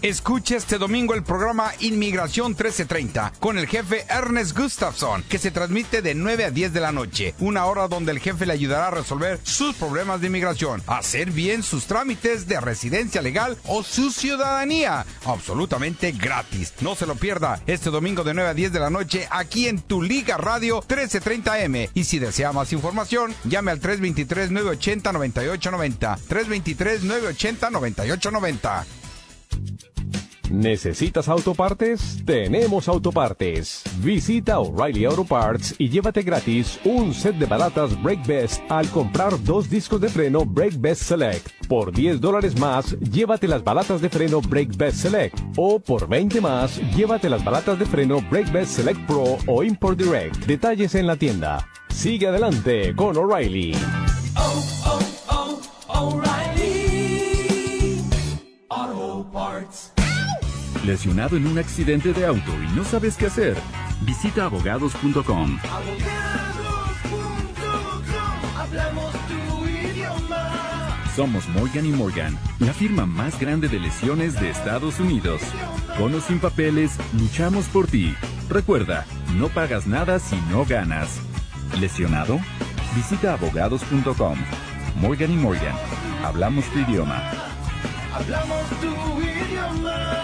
Escuche este domingo el programa Inmigración trece treinta con el jefe Ernest Gustafson, que se transmite de nueve a diez de la noche, una hora donde el jefe le ayudará a resolver sus problemas de inmigración, hacer bien sus trámites de residencia legal o su ciudadanía, absolutamente gratis. No se lo pierda este domingo de nueve a diez de la noche aquí en Tu Liga Radio trece treinta eme. Y si desea más información, llame al tres dos tres, nueve ocho cero, nueve ocho nueve cero, tres dos tres, nueve ocho cero, nueve ocho nueve cero. ¿Necesitas autopartes? Tenemos autopartes. Visita O'Reilly Auto Parts y llévate gratis un set de balatas Brake Best al comprar dos discos de freno Brake Best Select. Por diez dólares más, llévate las balatas de freno Brake Best Select. O por veinte más, llévate las balatas de freno Brake Best Select Pro o Import Direct. Detalles en la tienda. Sigue adelante con O'Reilly. Oh, oh, oh, O'Reilly Auto Parts. ¿Lesionado en un accidente de auto y no sabes qué hacer? Visita abogados punto com. Hablamos tu idioma. Somos Morgan y Morgan, la firma más grande de lesiones de Estados Unidos. Con o sin papeles, luchamos por ti. Recuerda, no pagas nada si no ganas. ¿Lesionado? Visita abogados punto com. Morgan y Morgan, hablamos tu idioma. Hablamos tu idioma.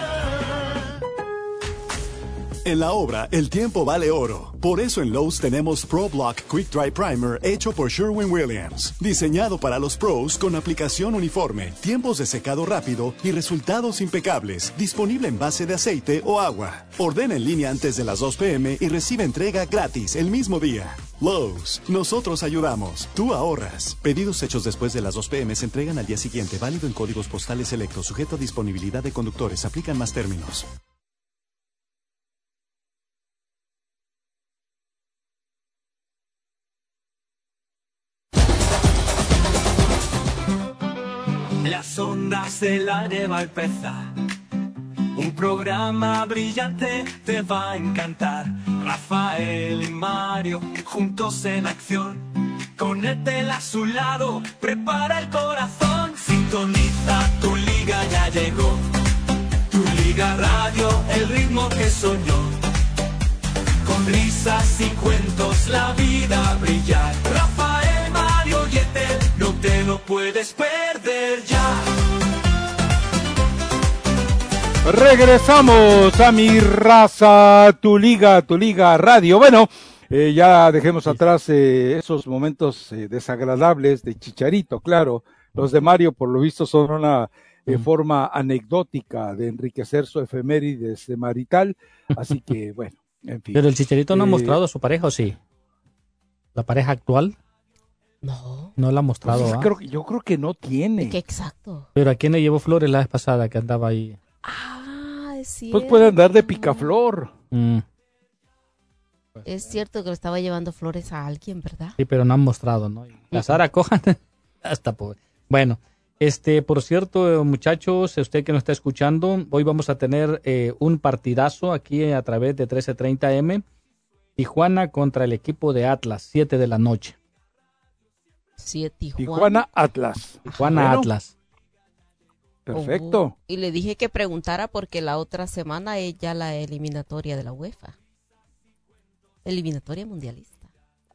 En la obra, el tiempo vale oro. Por eso en Lowe's tenemos Pro Block Quick Dry Primer hecho por Sherwin-Williams. Diseñado para los pros con aplicación uniforme, tiempos de secado rápido y resultados impecables. Disponible en base de aceite o agua. Ordena en línea antes de las dos pe eme y recibe entrega gratis el mismo día. Lowe's, nosotros ayudamos. Tú ahorras. Pedidos hechos después de las dos pe eme se entregan al día siguiente. Válido en códigos postales selectos. Sujeto a disponibilidad de conductores. Aplican más términos. Las ondas de la va a empezar. Un programa brillante te va a encantar. Rafael y Mario juntos en acción. Con Ethel a su lado, prepara el corazón. Sintoniza, tu liga ya llegó. Tu Liga Radio, el ritmo que soñó. Con risas y cuentos la vida brillar. Rafael, Mario y Ethel, no te lo puedes perder ya. Regresamos a Mi Raza, Tu Liga, Tu Liga Radio. Bueno, eh, ya dejemos atrás eh, esos momentos eh, desagradables de Chicharito, claro. Los de Mario, por lo visto, son una eh, mm. forma anecdótica de enriquecer su efemérides de marital. Así que, bueno, en fin. Pero el Chicharito no eh, ha mostrado a su pareja, ¿o sí? ¿La pareja actual? No. No la ha mostrado, pues ¿ah? creo, yo creo que no tiene. ¿Qué exacto? Pero ¿a quién le llevó flores la vez pasada que andaba ahí? Ah, es cierto. Pues puede andar de picaflor. Mm. Es cierto que le estaba llevando flores a alguien, ¿verdad? Sí, pero no han mostrado, ¿no? La Sara Cojan, hasta pobre. Bueno, este, por cierto, muchachos, usted que nos está escuchando, hoy vamos a tener eh, un partidazo aquí a través de trece treinta eme. Tijuana contra el equipo de Atlas, siete de la noche. Sí, Tijuana. Tijuana Atlas. Tijuana Bueno. Atlas. Perfecto. Oh, y le dije que preguntara porque la otra semana es ya la eliminatoria de la UEFA. Eliminatoria mundialista.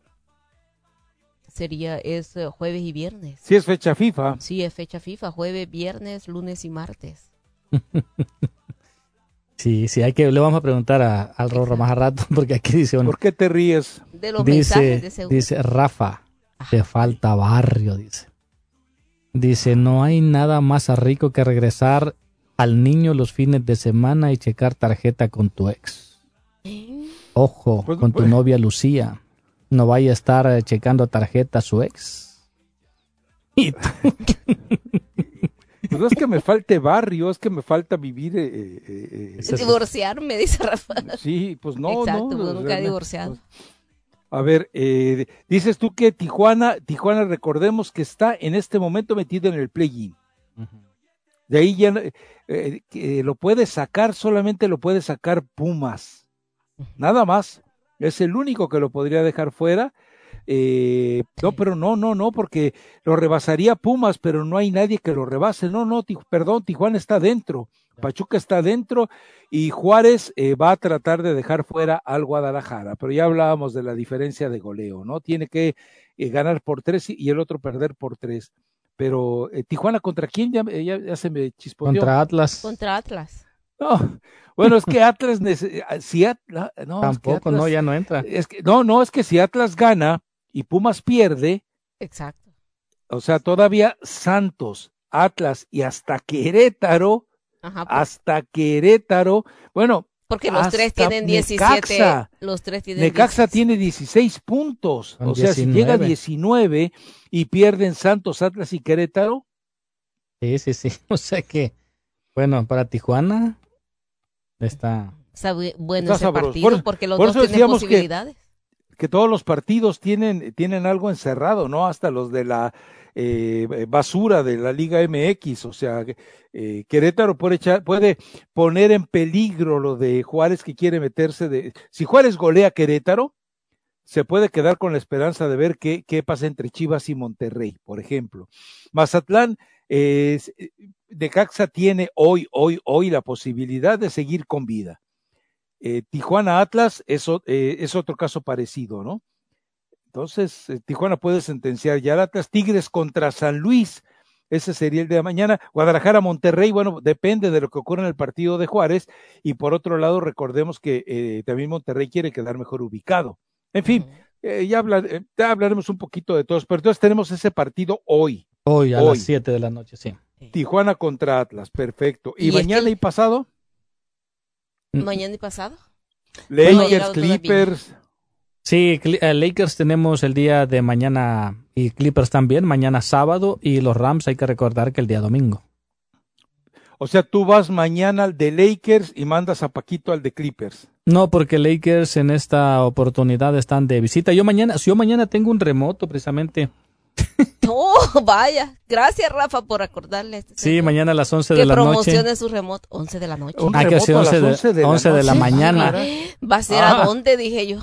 Sería, es eh, jueves y viernes. Sí, es fecha FIFA. Sí, es fecha FIFA, jueves, viernes, lunes y martes. Sí, sí, hay que, le vamos a preguntar a, al Rorro más a rato, porque aquí dice... Bueno, ¿por qué te ríes? De los dice, mensajes de seguro. Dice, Rafa, te falta barrio, dice. Dice, no hay nada más rico que regresar al niño los fines de semana y checar tarjeta con tu ex. Ojo, Pues, con tu pues. novia Lucía. No vaya a estar eh, checando tarjeta a su ex. Y tú- Pues no es que me falte barrio, es que me falta vivir. Eh, eh, eh, Divorciarme, dice Rafa. Sí, pues no, Exacto, no. pues nunca he realmente, divorciado. pues. A ver, eh, dices tú que Tijuana, Tijuana, recordemos que está en este momento metido en el play-in. De ahí ya no- eh, que lo puede sacar, solamente lo puede sacar Pumas. Nada más. Es el único que lo podría dejar fuera. Eh, no, pero no, no, no, porque lo rebasaría Pumas, pero no hay nadie que lo rebase. No, no, Tij- perdón, Tijuana está dentro, Pachuca está dentro y Juárez eh, va a tratar de dejar fuera al Guadalajara, pero ya hablábamos de la diferencia de goleo, ¿no? Tiene que eh, ganar por tres y, y el otro perder por tres. Pero eh, Tijuana, ¿contra quién? Ya, ya, ya se me chispoteó. Contra Atlas. Contra Atlas. No, bueno, es que Atlas, nece- si Atlas no, Tampoco, es que Atlas, no, ya no entra. Es que, no, no, es que si Atlas gana y Pumas pierde, Exacto. o sea, todavía Santos, Atlas y hasta Querétaro, Ajá, pues. hasta Querétaro, bueno, Porque los tres hasta tienen diecisiete. Necaxa. Los tres tienen Necaxa diecisiete. tiene dieciséis puntos, Son o sea, diecinueve. si llega a diecinueve y pierden Santos, Atlas y Querétaro, Sí, sí, sí. O sea que, bueno, para Tijuana está... Está bu- bueno está ese sabroso. partido Por- porque los por dos eso tienen decíamos que- posibilidades. que todos los partidos tienen, tienen algo encerrado, ¿no? Hasta los de la eh, basura de la Liga M X, o sea, eh, Querétaro puede, echar, puede poner en peligro lo de Juárez que quiere meterse de... Si Juárez golea a Querétaro, se puede quedar con la esperanza de ver qué, qué pasa entre Chivas y Monterrey, por ejemplo. Mazatlán, eh, Necaxa tiene hoy, hoy, hoy la posibilidad de seguir con vida. Eh, Tijuana Atlas es, o- eh, es otro caso parecido, ¿no? Entonces, eh, Tijuana puede sentenciar ya al Atlas. Tigres contra San Luis, ese sería el de mañana. Guadalajara Monterrey, bueno, depende de lo que ocurra en el partido de Juárez. Y por otro lado, recordemos que eh, también Monterrey quiere quedar mejor ubicado. En fin, eh, ya, hablar, eh, ya hablaremos un poquito de todos, pero entonces tenemos ese partido hoy. Hoy a Hoy. las siete de la noche, sí. Tijuana contra Atlas, perfecto. ¿Y, Y es mañana que- y pasado? Mañana y pasado. Lakers, No ha llegado todavía. Clippers. Sí, Cl- eh, Lakers tenemos el día de mañana y Clippers también, mañana sábado, y los Rams hay que recordar que el día domingo. O sea, tú vas mañana al de Lakers y mandas a Paquito al de Clippers. No, porque Lakers en esta oportunidad están de visita. Yo mañana, yo mañana tengo un remoto precisamente. Oh, vaya. Gracias, Rafa, por acordarle a este Sí, señor mañana a las once que de la noche. promocione su remoto. once de la noche. Un Ah, que remoto sí, a las once de, once de la once de la noche. mañana. Va a ser Ah. a dónde, dije yo.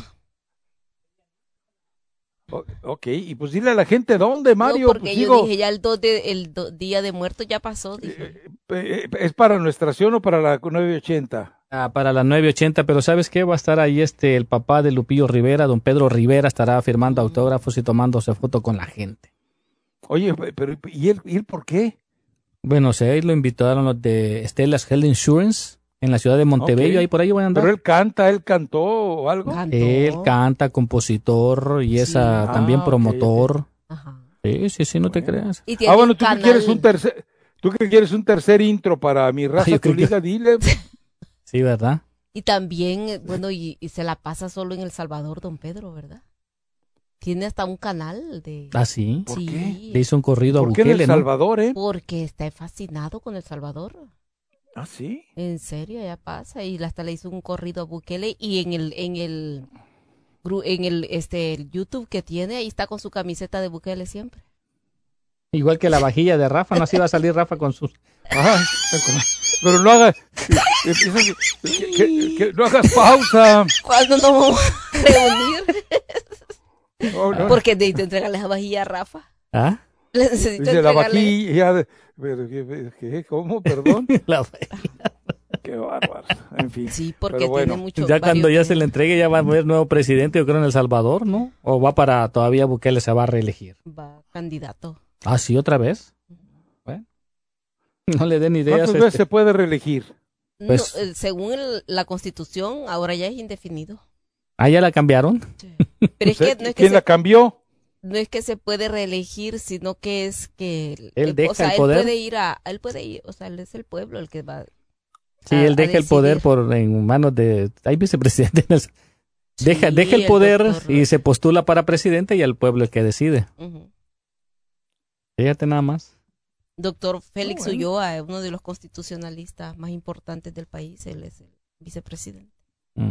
O- ok, y pues dile a la gente dónde, Mario. No, porque Pues yo digo, dije ya el, dos de, el do- día de muertos ya pasó. Dije. eh, ¿es para nuestra estación o para la nueve ochenta? Ah, para las nueve ochenta, pero ¿sabes qué? Va a estar ahí este el papá de Lupillo Rivera, don Pedro Rivera, estará firmando autógrafos y tomándose foto con la gente. Oye, pero ¿y él, y él por qué? Bueno, sé, ahí lo invitaron los de Stella's Health Insurance en la ciudad de Montebello, Ok. ahí por ahí van a andar. Pero él canta, él cantó o algo. Él canta, compositor y es ah, Ah, también ok, promotor. Ajá. Sí, sí, sí, no te creas. Y tiene Ah, bueno, un tú que canal- quieres un tercer, tú que quieres un tercer intro para mi raza, yo tu creo que- liga, dile. Sí, ¿verdad? Y también, eh, bueno, y, y se la pasa solo en El Salvador, don Pedro, ¿verdad? Tiene hasta un canal de... ¿Ah, sí? ¿Por Sí. qué? Le hizo un corrido a ¿Por qué en Bukele, El ¿no? Salvador, eh? Porque está fascinado con El Salvador. Ah, sí. En serio, ya pasa. Y hasta le hizo un corrido a Bukele. Y en el, en el, gru- en el, este, el YouTube que tiene, ahí está con su camiseta de Bukele siempre. Igual que la vajilla de Rafa, no así va a salir Rafa con sus... Ajá, pero no hagas, empiezas- que, que- que no hagas pausa. ¿Cuándo nos vamos a reunir? No, no. Porque necesito entregarle la vajilla a Rafa. ¿Ah? Le necesito Dice la entregarle. vajilla de... pero, ¿qué, qué, ¿Cómo? Perdón. La vajilla. Qué bárbaro. En fin. Sí, porque Pero bueno. tiene mucho. Ya cuando varios- ya se le entregue ya va a haber nuevo presidente, yo creo, en El Salvador, ¿no? O va para todavía Bukele se va a reelegir. Va candidato. Ah, sí, otra vez. Bueno. No le den ideas. ¿Cuántas veces este. se puede reelegir? Pues- No, el- según el- la Constitución, ahora ya es indefinido. Ah, ya la cambiaron. Pero es O sea, que no es que ¿quién se, la cambió? no es que se puede reelegir, sino que es que Él eh, deja o sea, el poder. él puede ir a, él puede ir, o sea, él es el pueblo el que va. Sí, a- él a deja el poder decidir. por en manos de... Hay vicepresidente. en el- Deja, Sí, deja el el poder doctor. y se postula para presidente y el pueblo el que decide. Ujú. Fíjate nada más. Doctor Félix Oh, bueno. Ulloa, uno de los constitucionalistas más importantes del país, él es el vicepresidente. Mm.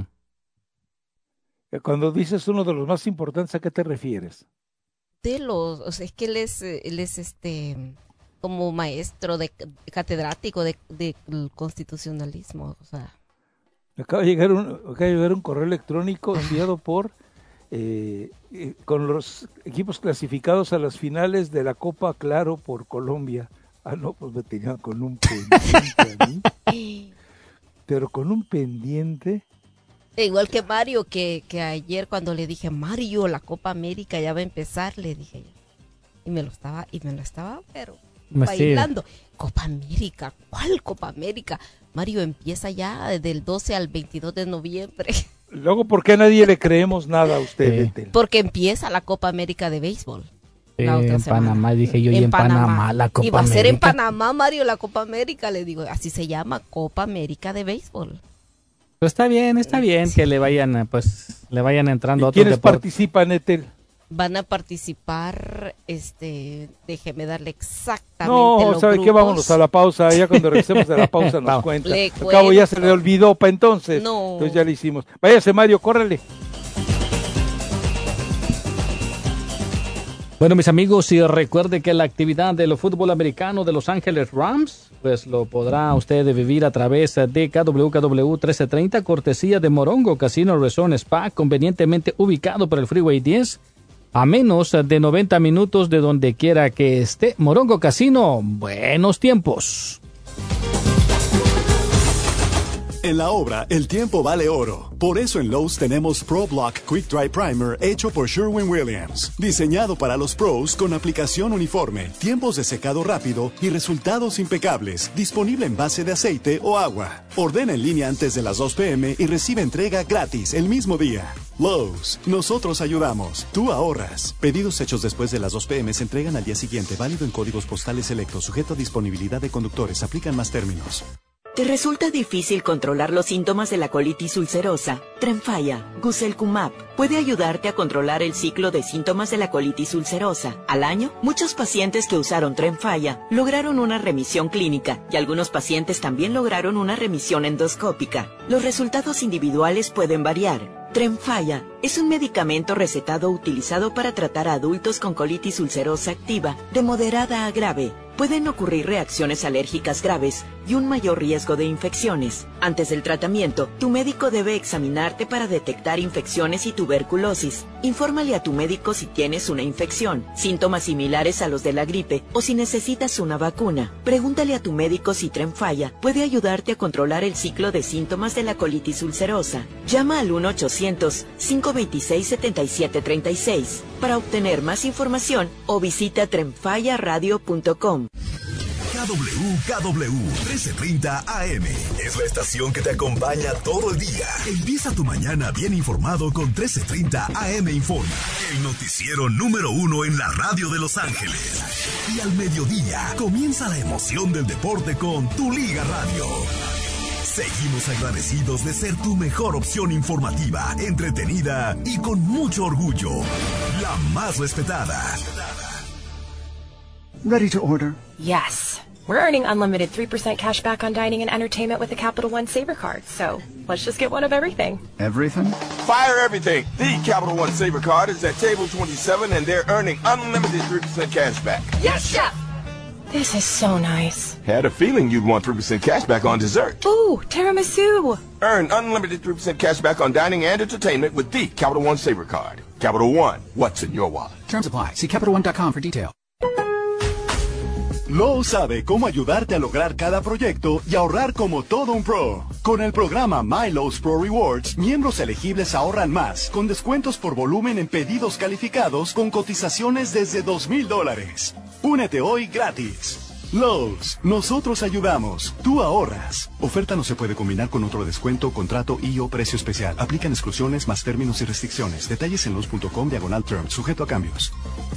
Cuando dices uno de los más importantes, ¿a qué te refieres? De los, o sea, es que él es, eh, él es este como maestro de catedrático de, de el constitucionalismo, o sea, Me acaba de llegar un, acaba de llegar un correo electrónico enviado por eh, eh, con los equipos clasificados a las finales de la Copa Claro por Colombia. Ah, no, pues me tenían con un pendiente a mí. Pero con un pendiente. Igual que Mario, que, que ayer cuando le dije, Mario, la Copa América ya va a empezar, le dije, y me lo estaba, y me lo estaba, pero Me bailando. Sí. Copa América, ¿cuál Copa América? Mario, empieza ya del doce al veintidós de noviembre. Luego, ¿por qué a nadie le creemos nada a usted? Eh. Porque empieza la Copa América de béisbol. Eh, en semana. Panamá, dije yo, en y en Panamá, Panamá la Copa América. Y va a ser en Panamá, Mario, la Copa América, le digo, así se llama, Copa América de béisbol. Pues está bien, está bien sí. que le vayan, pues, le vayan entrando ¿Y otros ¿Quiénes deportes? participan, Etel? Van a participar, este, déjeme darle exactamente No, los ¿sabe grupos. qué? Vámonos a la pausa, ya cuando regresemos de la pausa nos cuenta. Le Al cabo ya se le olvidó para entonces. No. Entonces ya le hicimos. Váyase, Mario, córrele. Bueno, mis amigos, y recuerde que la actividad del fútbol americano de Los Ángeles Rams, pues lo podrá usted vivir a través de K W K W trece treinta, cortesía de Morongo Casino Resort Spa, convenientemente ubicado por el Freeway diez, a menos de noventa minutos de donde quiera que esté. Morongo Casino, buenos tiempos. En la obra, el tiempo vale oro. Por eso en Lowe's tenemos Pro Block Quick Dry Primer hecho por Sherwin-Williams. Diseñado para los pros con aplicación uniforme, tiempos de secado rápido y resultados impecables. Disponible en base de aceite o agua. Ordena en línea antes de las dos pe eme y recibe entrega gratis el mismo día. Lowe's, nosotros ayudamos, tú ahorras. Pedidos hechos después de las dos pe eme se entregan al día siguiente, válido en códigos postales selectos, sujeto a disponibilidad de conductores, aplican más términos. ¿Te resulta difícil controlar los síntomas de la colitis ulcerosa? Tremfya, Guselkumab, puede ayudarte a controlar el ciclo de síntomas de la colitis ulcerosa. Al año, muchos pacientes que usaron Tremfya lograron una remisión clínica y algunos pacientes también lograron una remisión endoscópica. Los resultados individuales pueden variar. Tremfya es un medicamento recetado utilizado para tratar a adultos con colitis ulcerosa activa de moderada a grave. Pueden ocurrir reacciones alérgicas graves y un mayor riesgo de infecciones. Antes del tratamiento, tu médico debe examinarte para detectar infecciones y tuberculosis. Infórmale a tu médico si tienes una infección, síntomas similares a los de la gripe o si necesitas una vacuna. Pregúntale a tu médico si Tremfya puede ayudarte a controlar el ciclo de síntomas de la colitis ulcerosa. Llama al uno ochocientos, cinco veintiséis, setenta y siete treinta y seis para obtener más información o visita tremfya radio punto com. K W K W trece treinta A M es la estación que te acompaña todo el día. Empieza tu mañana bien informado con trece treinta A M Informa, el noticiero número uno en la radio de Los Ángeles. Y al mediodía comienza la emoción del deporte con Tu Liga Radio. Seguimos agradecidos de ser tu mejor opción informativa, entretenida y con mucho orgullo. La más respetada. Ready to order? Yes. We're earning unlimited three percent cash back on dining and entertainment with the Capital One Saver Card, so let's just get one of everything. Everything? Fire everything! The Capital One Saver Card is at table twenty-seven and they're earning unlimited three percent cash back. Yes, Chef! This is so nice. Had a feeling you'd want three percent cash back on dessert. Ooh, tiramisu! Earn unlimited three percent cash back on dining and entertainment with the Capital One Saver Card. Capital One, what's in your wallet? Terms apply. See Capital One dot com for detail. Lowe's sabe cómo ayudarte a lograr cada proyecto y ahorrar como todo un pro. Con el programa My Lowe's Pro Rewards, miembros elegibles ahorran más, con descuentos por volumen en pedidos calificados con cotizaciones desde dos mil dólares. Únete hoy gratis. Lowe's, nosotros ayudamos, tú ahorras. Oferta no se puede combinar con otro descuento, contrato y o precio especial. Aplican exclusiones más términos y restricciones. Detalles en lowes punto com diagonal terms, sujeto a cambios.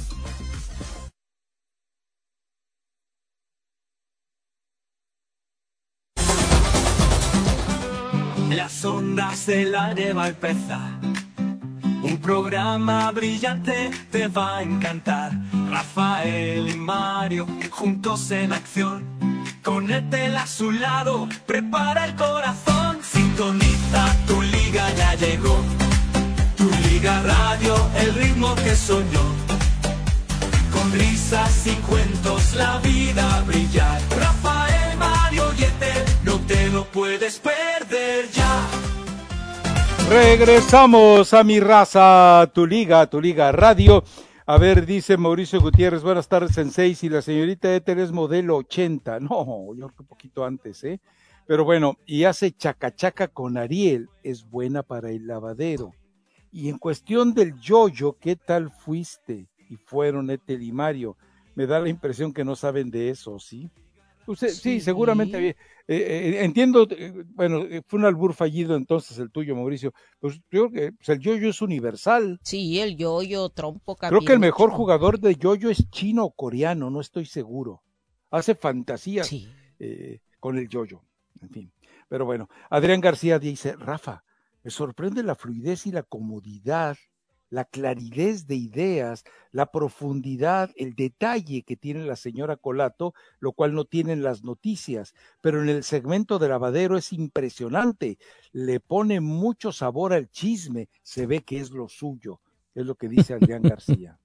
Las ondas de la va a empezar. Un programa brillante te va a encantar. Rafael y Mario juntos en acción. Con Etel a su lado, prepara el corazón. Sintoniza, tu liga ya llegó. Tu Liga Radio, el ritmo que soñó. Con risas y cuentos la vida brillar. Rafael, Mario y Etel, no te lo puedes perder ya. Regresamos a Mi Raza, Tu Liga, Tu Liga Radio. A ver, dice Mauricio Gutiérrez, buenas tardes, Sensei, si la señorita Ethel es modelo ochenta, no, yo creo que un poquito antes, ¿eh? Pero bueno, y hace chacachaca con Ariel, es buena para el lavadero. Y en cuestión del yo-yo, ¿qué tal fuiste? Y fueron Ethel y Mario. Me da la impresión que no saben de eso, ¿sí? Usted, sí. sí, seguramente había, eh, eh, entiendo, eh, bueno, fue un albur fallido entonces el tuyo, Mauricio, pues yo creo que pues, el yo-yo es universal. Sí, el yo-yo, trompo, creo que el mejor jugador de yo-yo es chino o coreano, no estoy seguro. Hace fantasías sí. eh, con el yo-yo, en fin. Pero bueno, Adrián García dice, Rafa, me sorprende la fluidez y la comodidad, la claridad de ideas, la profundidad, el detalle que tiene la señora Colato, lo cual no tienen las noticias, pero en el segmento de lavadero es impresionante, le pone mucho sabor al chisme, se ve que es lo suyo, es lo que dice Adrián García.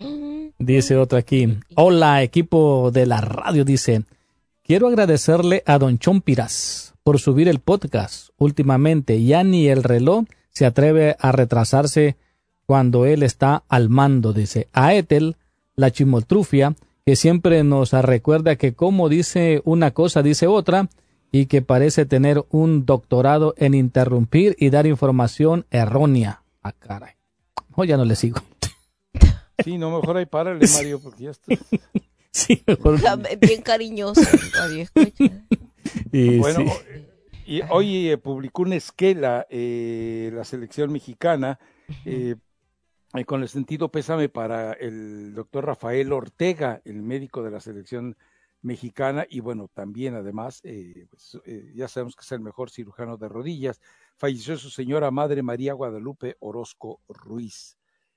Dice otro aquí, hola equipo de la radio, dice, quiero agradecerle a don Chompiras por subir el podcast, últimamente ya ni el reloj se atreve a retrasarse cuando él está al mando, dice. A Ethel, la chimoltrufia, que siempre nos recuerda que como dice una cosa, dice otra, y que parece tener un doctorado en interrumpir y dar información errónea. Ah, caray. Oh, ya no le sigo. Sí, no, mejor ahí párale, Mario, porque ya está. Sí, mejor. Bien cariñoso, Mario, escucha. Y, bueno, sí. y hoy eh, publicó una esquela eh, la selección mexicana, eh, Eh, con el sentido pésame para el doctor Rafael Ortega, el médico de la selección mexicana, y bueno, también además, eh, pues, eh, ya sabemos que es el mejor cirujano de rodillas, falleció su señora madre María Guadalupe Orozco Ruiz.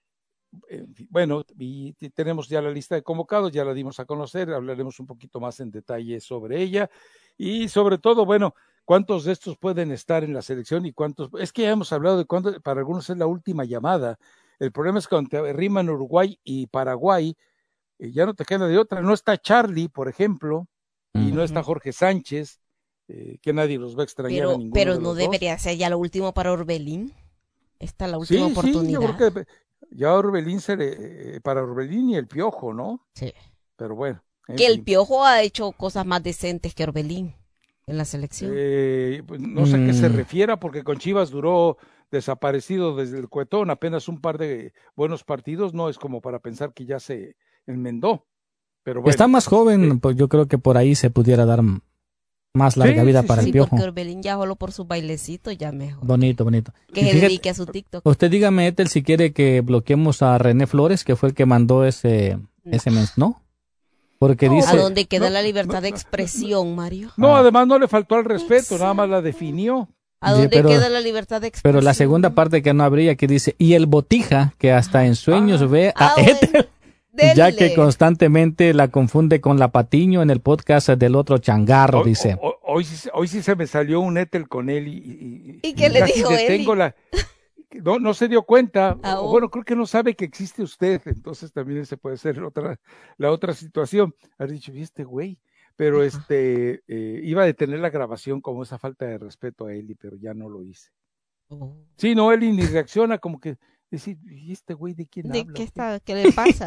Eh, bueno, y tenemos ya la lista de convocados, ya la dimos a conocer, hablaremos un poquito más en detalle sobre ella, y sobre todo, bueno, cuántos de estos pueden estar en la selección y cuántos, es que ya hemos hablado de cuánto, para algunos es la última llamada. El problema es que cuando te riman Uruguay y Paraguay, eh, ya no te queda de otra. No está Charlie, por ejemplo, y uh-huh. no está Jorge Sánchez, eh, que nadie los va a extrañar pero, a ninguno Pero de no los debería dos. ser ya lo último para Orbelín. Esta es la última sí, oportunidad. Sí, yo creo que ya Orbelín, se le, eh, para Orbelín y el Piojo, ¿no? Sí. Pero bueno. Que fin. el Piojo ha hecho cosas más decentes que Orbelín en la selección. Eh, pues no sé a mm. qué se refiera, porque con Chivas duró desaparecido desde el cuetón, apenas un par de buenos partidos, no es como para pensar que ya se enmendó. Pero bueno, está más joven, eh, pues yo creo que por ahí se pudiera dar más larga sí, vida sí, para sí. el Piojo. Sí, porque Orbelín ya solo por su bailecito ya mejor. Bonito, bonito. Que se fíjate, dedique a su TikTok. Usted dígame, Ethel, si quiere que bloqueemos a René Flores, que fue el que mandó ese, no. ese mensaje, ¿no? Porque no, dice... ¿A dónde queda no, la libertad no, de expresión, Mario? No, Ah. además no le faltó al respeto, Exacto. nada más la definió. ¿A dónde sí, pero, queda la libertad de expresión? Pero la segunda parte que no habría, que dice, y el botija, que hasta en sueños ah. ve a ah, Ethel, bueno, ya que constantemente la confunde con la Patiño en el podcast del otro changarro, hoy, dice. Hoy, hoy, hoy sí se me salió un Ethel con él y... ¿Y, ¿Y qué y le dijo él? La... No, no se dio cuenta, ah, o, bueno, creo que no sabe que existe usted, entonces también ese puede ser otra, la otra situación. Has dicho, ¿y este güey? Pero Ajá. este eh, iba a detener la grabación como esa falta de respeto a Eli, pero ya no lo hice. Oh. Sí, no, Eli ni reacciona, como que decir, ¿y este güey de quién ¿De habla? ¿Qué, está, ¿Qué le pasa?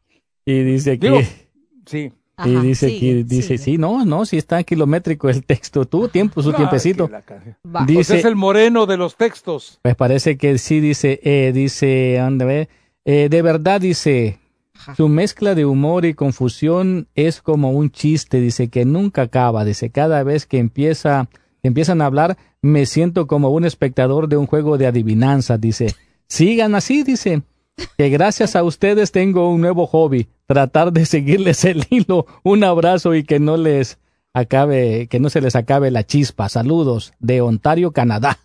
Y dice aquí... Digo, sí. Y Ajá, dice sigue, aquí, dice, sigue. sí, no, no, sí está kilométrico el texto, tú, tiempo, su no, tiempecito. Dice, pues es el moreno de los textos. Pues parece que sí, dice, eh, dice, ¿dónde ve? Eh, de verdad, dice, Ajá. su mezcla de humor y confusión es como un chiste, dice, que nunca acaba, dice, cada vez que empieza, empiezan a hablar, me siento como un espectador de un juego de adivinanzas, dice, sigan así, dice, que gracias a ustedes tengo un nuevo hobby, tratar de seguirles el hilo. Un abrazo y que no les acabe, que no se les acabe la chispa. Saludos de Ontario, Canadá.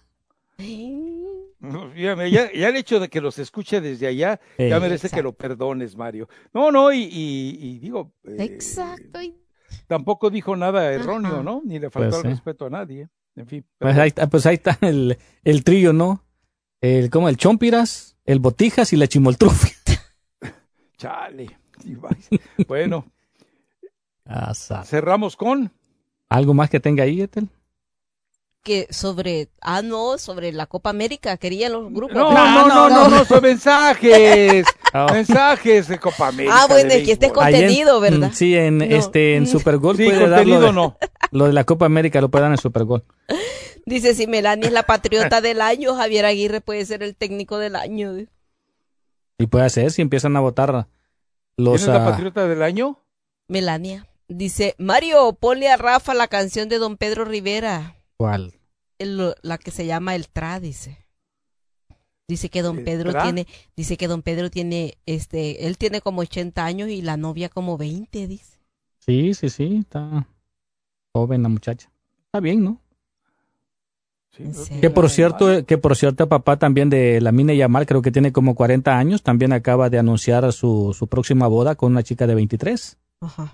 Ya, ya, ya el hecho de que los escuche desde allá, eh, ya merece exacto. que lo perdones, Mario. No, no, y, y, y digo... Eh, exacto. Tampoco dijo nada erróneo, Ajá. ¿no? Ni le faltó pues, el sí. respeto a nadie. En fin. Pues ahí, pues ahí está el, el trío, ¿no? El, como el Chompiras, el Botijas y la Chimoltrufia. Chale. Bueno. Asa. Cerramos con... ¿Algo más que tenga ahí, Ethel? Que sobre, ah, no, sobre la Copa América, querían los grupos. No, no, no, no, no, son mensajes, mensajes de Copa América. Ah, bueno, es que este es contenido, Ahí en, ¿verdad? Sí, en No. este en Supergol Sí, puede dar lo contenido de, no. lo de la Copa América, lo puede dar en Supergol. Dice, si Melania es la patriota del año, Javier Aguirre puede ser el técnico del año. Y puede ser si empiezan a votar los... ¿Quién es la ah, patriota del año? Melania. Dice, Mario, ponle a Rafa la canción de Don Pedro Rivera. ¿Cuál? El- la que se llama El Tra, dice. Dice que Don ¿El Pedro Tra? tiene, dice que Don Pedro tiene, este, él tiene como ochenta años y la novia como veinte, dice. Sí, sí, sí, está joven la muchacha. Está bien, ¿no? ¿En serio? Que por cierto, que por cierto, papá también de Lamine Yamal, creo que tiene como cuarenta años, también acaba de anunciar su, su próxima boda con una chica de veintitrés. Ajá.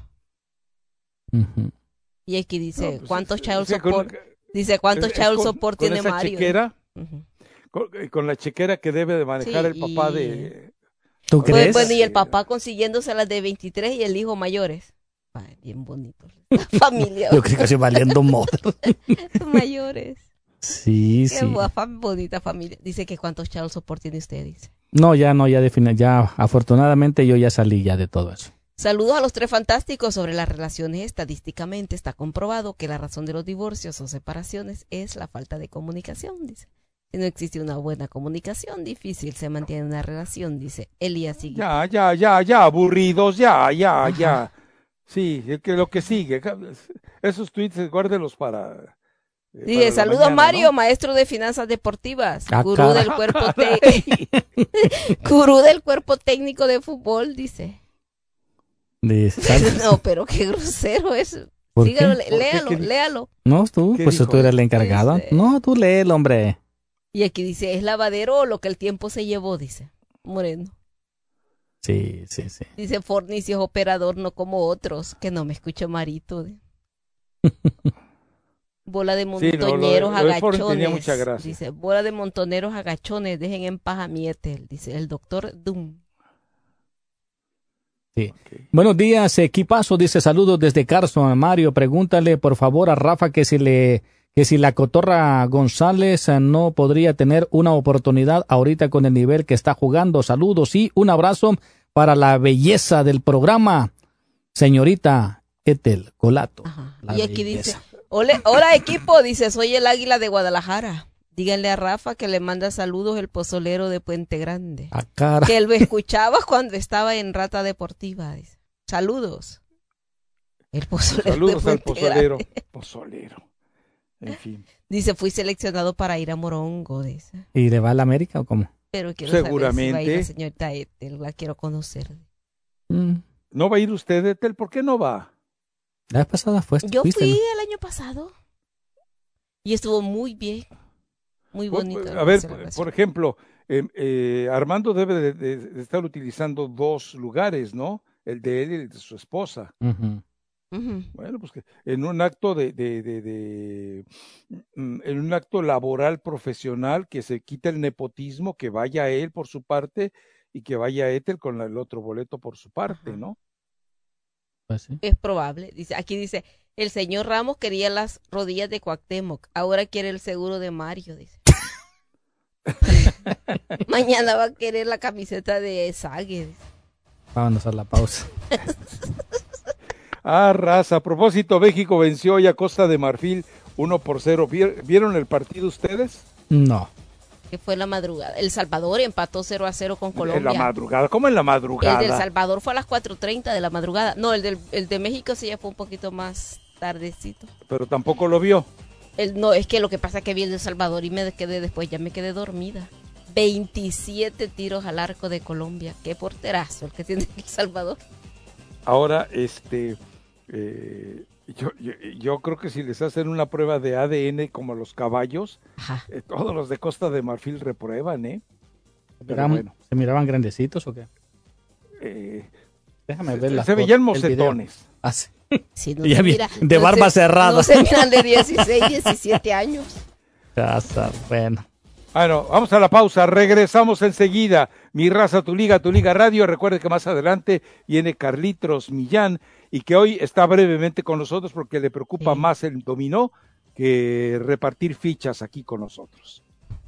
Ujú. Y aquí dice, No, pues, ¿cuántos es- child es que con- support? Dice, ¿cuántos es- es child con- support con tiene esa Mario? chequera, Ujú. con, con la chequera que debe de manejar Sí, el papá y- de... ¿Tú Pues, crees? bueno, y el papá consiguiéndose las de veintitrés y el hijo mayores. Ay, bien bonito. La familia. Yo creo que estoy valiendo modo. mayores. Sí, Qué sí. bu- fa- bonita familia. Dice que cuántos child support tiene usted, dice. No, ya no, ya define, ya afortunadamente yo ya salí ya de todo eso. Saludos a los tres fantásticos sobre las relaciones. Estadísticamente está comprobado que la razón de los divorcios o separaciones es la falta de comunicación, dice. Si no existe una buena comunicación, difícil se mantiene una relación, dice Elías. Sigue. Ya, ya, ya, ya, aburridos, ya, ya, ya. Sí, el que, lo que sigue. Esos tweets, guárdelos para... eh, Dice, para la saludos mañana, Mario, ¿no? maestro de finanzas deportivas, Ah, gurú caray. del cuerpo técnico, gurú del cuerpo técnico de fútbol, dice. Dice, ¿sabes? No, pero qué grosero es. ¿Por Sígalo, qué? le- ¿Por qué? léalo, ¿Qué di- léalo. No, tú, ¿Qué pues dijo? tú eres la encargada. Este- No, tú léelo, hombre. Y aquí dice, es lavadero o lo que el tiempo se llevó, dice Moreno. Sí, sí, sí. Dice Fornis es operador, no como otros, que no me escucha Marito. de- Bola de Sí, no, lo de- montoneros lo de Fornis agachones. tenía mucha gracia. Dice, bola de montoneros agachones, dejen en paz a mi Ethel, dice el doctor Doom. Sí. Buenos días, equipazo, dice saludos desde Carson. Mario, pregúntale por favor a Rafa que si le que si la Cotorra González eh, no podría tener una oportunidad ahorita con el nivel que está jugando. Saludos y un abrazo para la belleza del programa, señorita Ethel Colato. La Y aquí belleza. dice, "Ole- hola equipo, dice, soy el águila de Guadalajara. Díganle a Rafa que le manda saludos el pozolero de Puente Grande. Ah, cara. Que él lo escuchaba cuando estaba en Rata Deportiva. Dice. Saludos. El pozolero Saludos de al Puente pozolero. Grande. Pozolero. En fin. Dice, fui seleccionado para ir a Morongo. Dice. ¿Y le va a la América o cómo? Pero quiero saber si va a ir Seguramente. la señorita Ethel. La quiero conocer. Mm, ¿No va a ir usted, Ethel? ¿Por qué no va? La vez pasada fue. Yo fuiste, fui ¿no? el año pasado. Y estuvo muy bien. Muy bonito. Pues, la a ver, celebración. por ejemplo, eh, eh, Armando debe de, de- de estar utilizando dos lugares, ¿no? El de él y el de su esposa. Ujú. Ujú. Bueno, pues que en un acto de, de, de, de, mm, en un acto laboral profesional que se quita el nepotismo, que vaya él por su parte y que vaya Ethel con la- el otro boleto por su parte, ¿no? Pues sí. Es probable. Dice, aquí dice, el señor Ramos quería las rodillas de Cuauhtémoc, ahora quiere el seguro de Mario, dice. Mañana va a querer la camiseta de Sague. dice. Vámonos a la pausa. Ah, raza. A propósito, México venció hoy a Costa de Marfil uno por cero. ¿Vier- ¿Vieron el partido ustedes? No. Que fue la madrugada. El Salvador empató cero a cero con Colombia. En la madrugada. ¿Cómo en la El madrugada? del Salvador fue a las cuatro treinta de la madrugada. No, el, del, el de México sí ya fue un poquito más tardecito. Pero tampoco lo vio. El, no, es que lo que pasa es que vi el de Salvador y me quedé después, ya me quedé dormida. veintisiete tiros al arco de Colombia. Qué porterazo el que tiene El Salvador. Ahora, este, eh, yo, yo, yo creo que si les hacen una prueba de A D N como a los caballos, eh, todos los de Costa de Marfil reprueban, ¿eh? Pero ¿Eran- bueno, ¿Se miraban grandecitos o qué? eh, Déjame se- ver la se foto, veían el video. mocetones. Ah, sí. Sí, no Ya se vi- mira- de no barba se- cerrada. No se miran de dieciséis, diecisiete años. Ya está, bueno. Bueno, vamos a la pausa, regresamos enseguida. Mi raza, tu liga, tu liga radio. Recuerde que más adelante viene Carlitos Millán y que hoy está brevemente con nosotros porque le preocupa más el dominó que repartir fichas aquí con nosotros.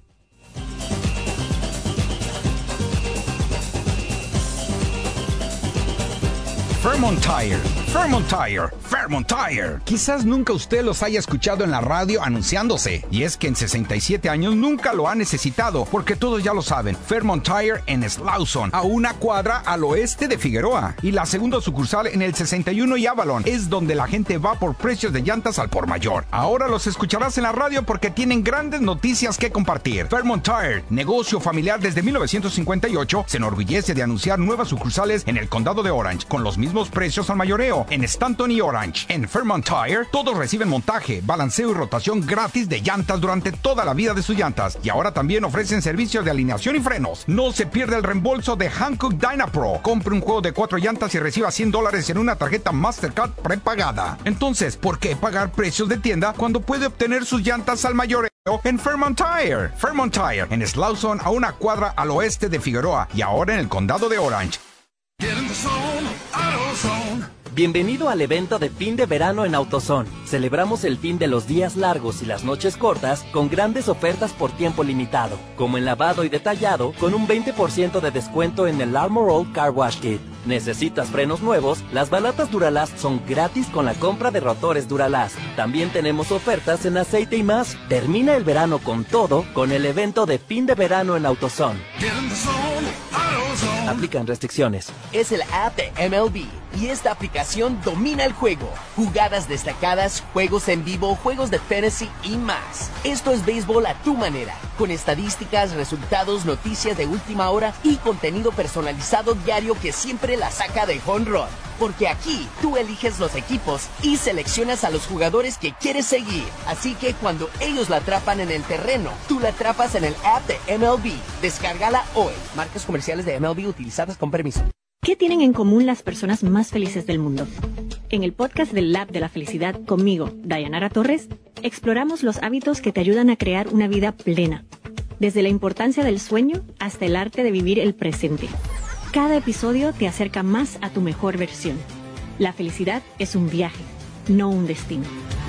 Fairmont Tire, Fairmont Tire, Fairmont Tire. Quizás nunca usted los haya escuchado en la radio anunciándose. Y es que en sesenta y siete años nunca lo ha necesitado, porque todos ya lo saben. Fairmont Tire en Slauson, a una cuadra al oeste de Figueroa. Y la segunda sucursal en el sesenta y uno y Avalon, es donde la gente va por precios de llantas al por mayor. Ahora los escucharás en la radio porque tienen grandes noticias que compartir. Fairmont Tire, negocio familiar desde mil novecientos cincuenta y ocho, se enorgullece de anunciar nuevas sucursales en el condado de Orange, con los mismos precios al mayoreo, en Stanton y Orange. En Fairmont Tire, todos reciben montaje, balanceo y rotación gratis de llantas durante toda la vida de sus llantas. Y ahora también ofrecen servicios de alineación y frenos. No se pierda el reembolso de Hankook Dynapro. Compre un juego de cuatro llantas y reciba cien dólares en una tarjeta Mastercard prepagada. Entonces, ¿por qué pagar precios de tienda cuando puede obtener sus llantas al mayoreo en Fairmont Tire? Fairmont Tire, en Slauson, a una cuadra al oeste de Figueroa y ahora en el condado de Orange. Bienvenido al evento de fin de verano en AutoZone. Celebramos el fin de los días largos y las noches cortas con grandes ofertas por tiempo limitado, como en lavado y detallado con un veinte por ciento de descuento en el Armor All Car Wash Kit. ¿Necesitas frenos nuevos? Las balatas Duralast son gratis con la compra de rotores Duralast. También tenemos ofertas en aceite y más. Termina el verano con todo con el evento de fin de verano en AutoZone. Aplican restricciones. Es el app de M L B y esta aplicación domina el juego. Jugadas destacadas, juegos en vivo, juegos de fantasy y más. Esto es béisbol a tu manera, con estadísticas, resultados, noticias de última hora y contenido personalizado diario que siempre la saca de home run. Porque aquí tú eliges los equipos y seleccionas a los jugadores que quieres seguir. Así que cuando ellos la atrapan en el terreno, tú la atrapas en el app de M L B. Descárgala hoy. Marcas comerciales de M L B utilizadas con permiso. ¿Qué tienen en común las personas más felices del mundo? En el podcast del Lab de la Felicidad conmigo, Dayanara Torres, exploramos los hábitos que te ayudan a crear una vida plena. Desde la importancia del sueño hasta el arte de vivir el presente. Cada episodio te acerca más a tu mejor versión. La felicidad es un viaje, no un destino.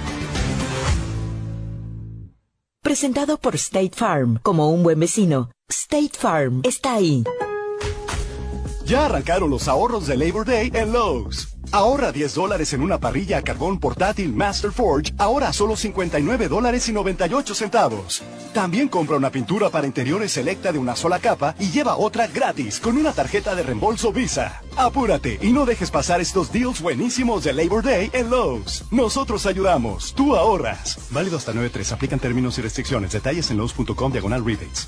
Presentado por State Farm. Como un buen vecino, State Farm está ahí. Ya arrancaron los ahorros de Labor Day en Lowe's. Ahorra diez dólares en una parrilla a carbón portátil Master Forge, ahora a solo cincuenta y nueve dólares y noventa y ocho centavos. También compra una pintura para interiores selecta de una sola capa y lleva otra gratis con una tarjeta de reembolso Visa. Apúrate y no dejes pasar estos deals buenísimos de Labor Day en Lowe's. Nosotros ayudamos, tú ahorras. Válido hasta nueve tres. Aplican términos y restricciones. Detalles en lowes punto com diagonal rebates.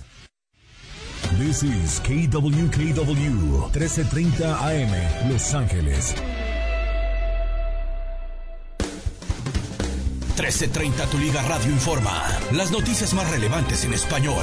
This is K W K W trece treinta A M, Los Ángeles. trece treinta Tu Liga Radio informa las noticias más relevantes en español.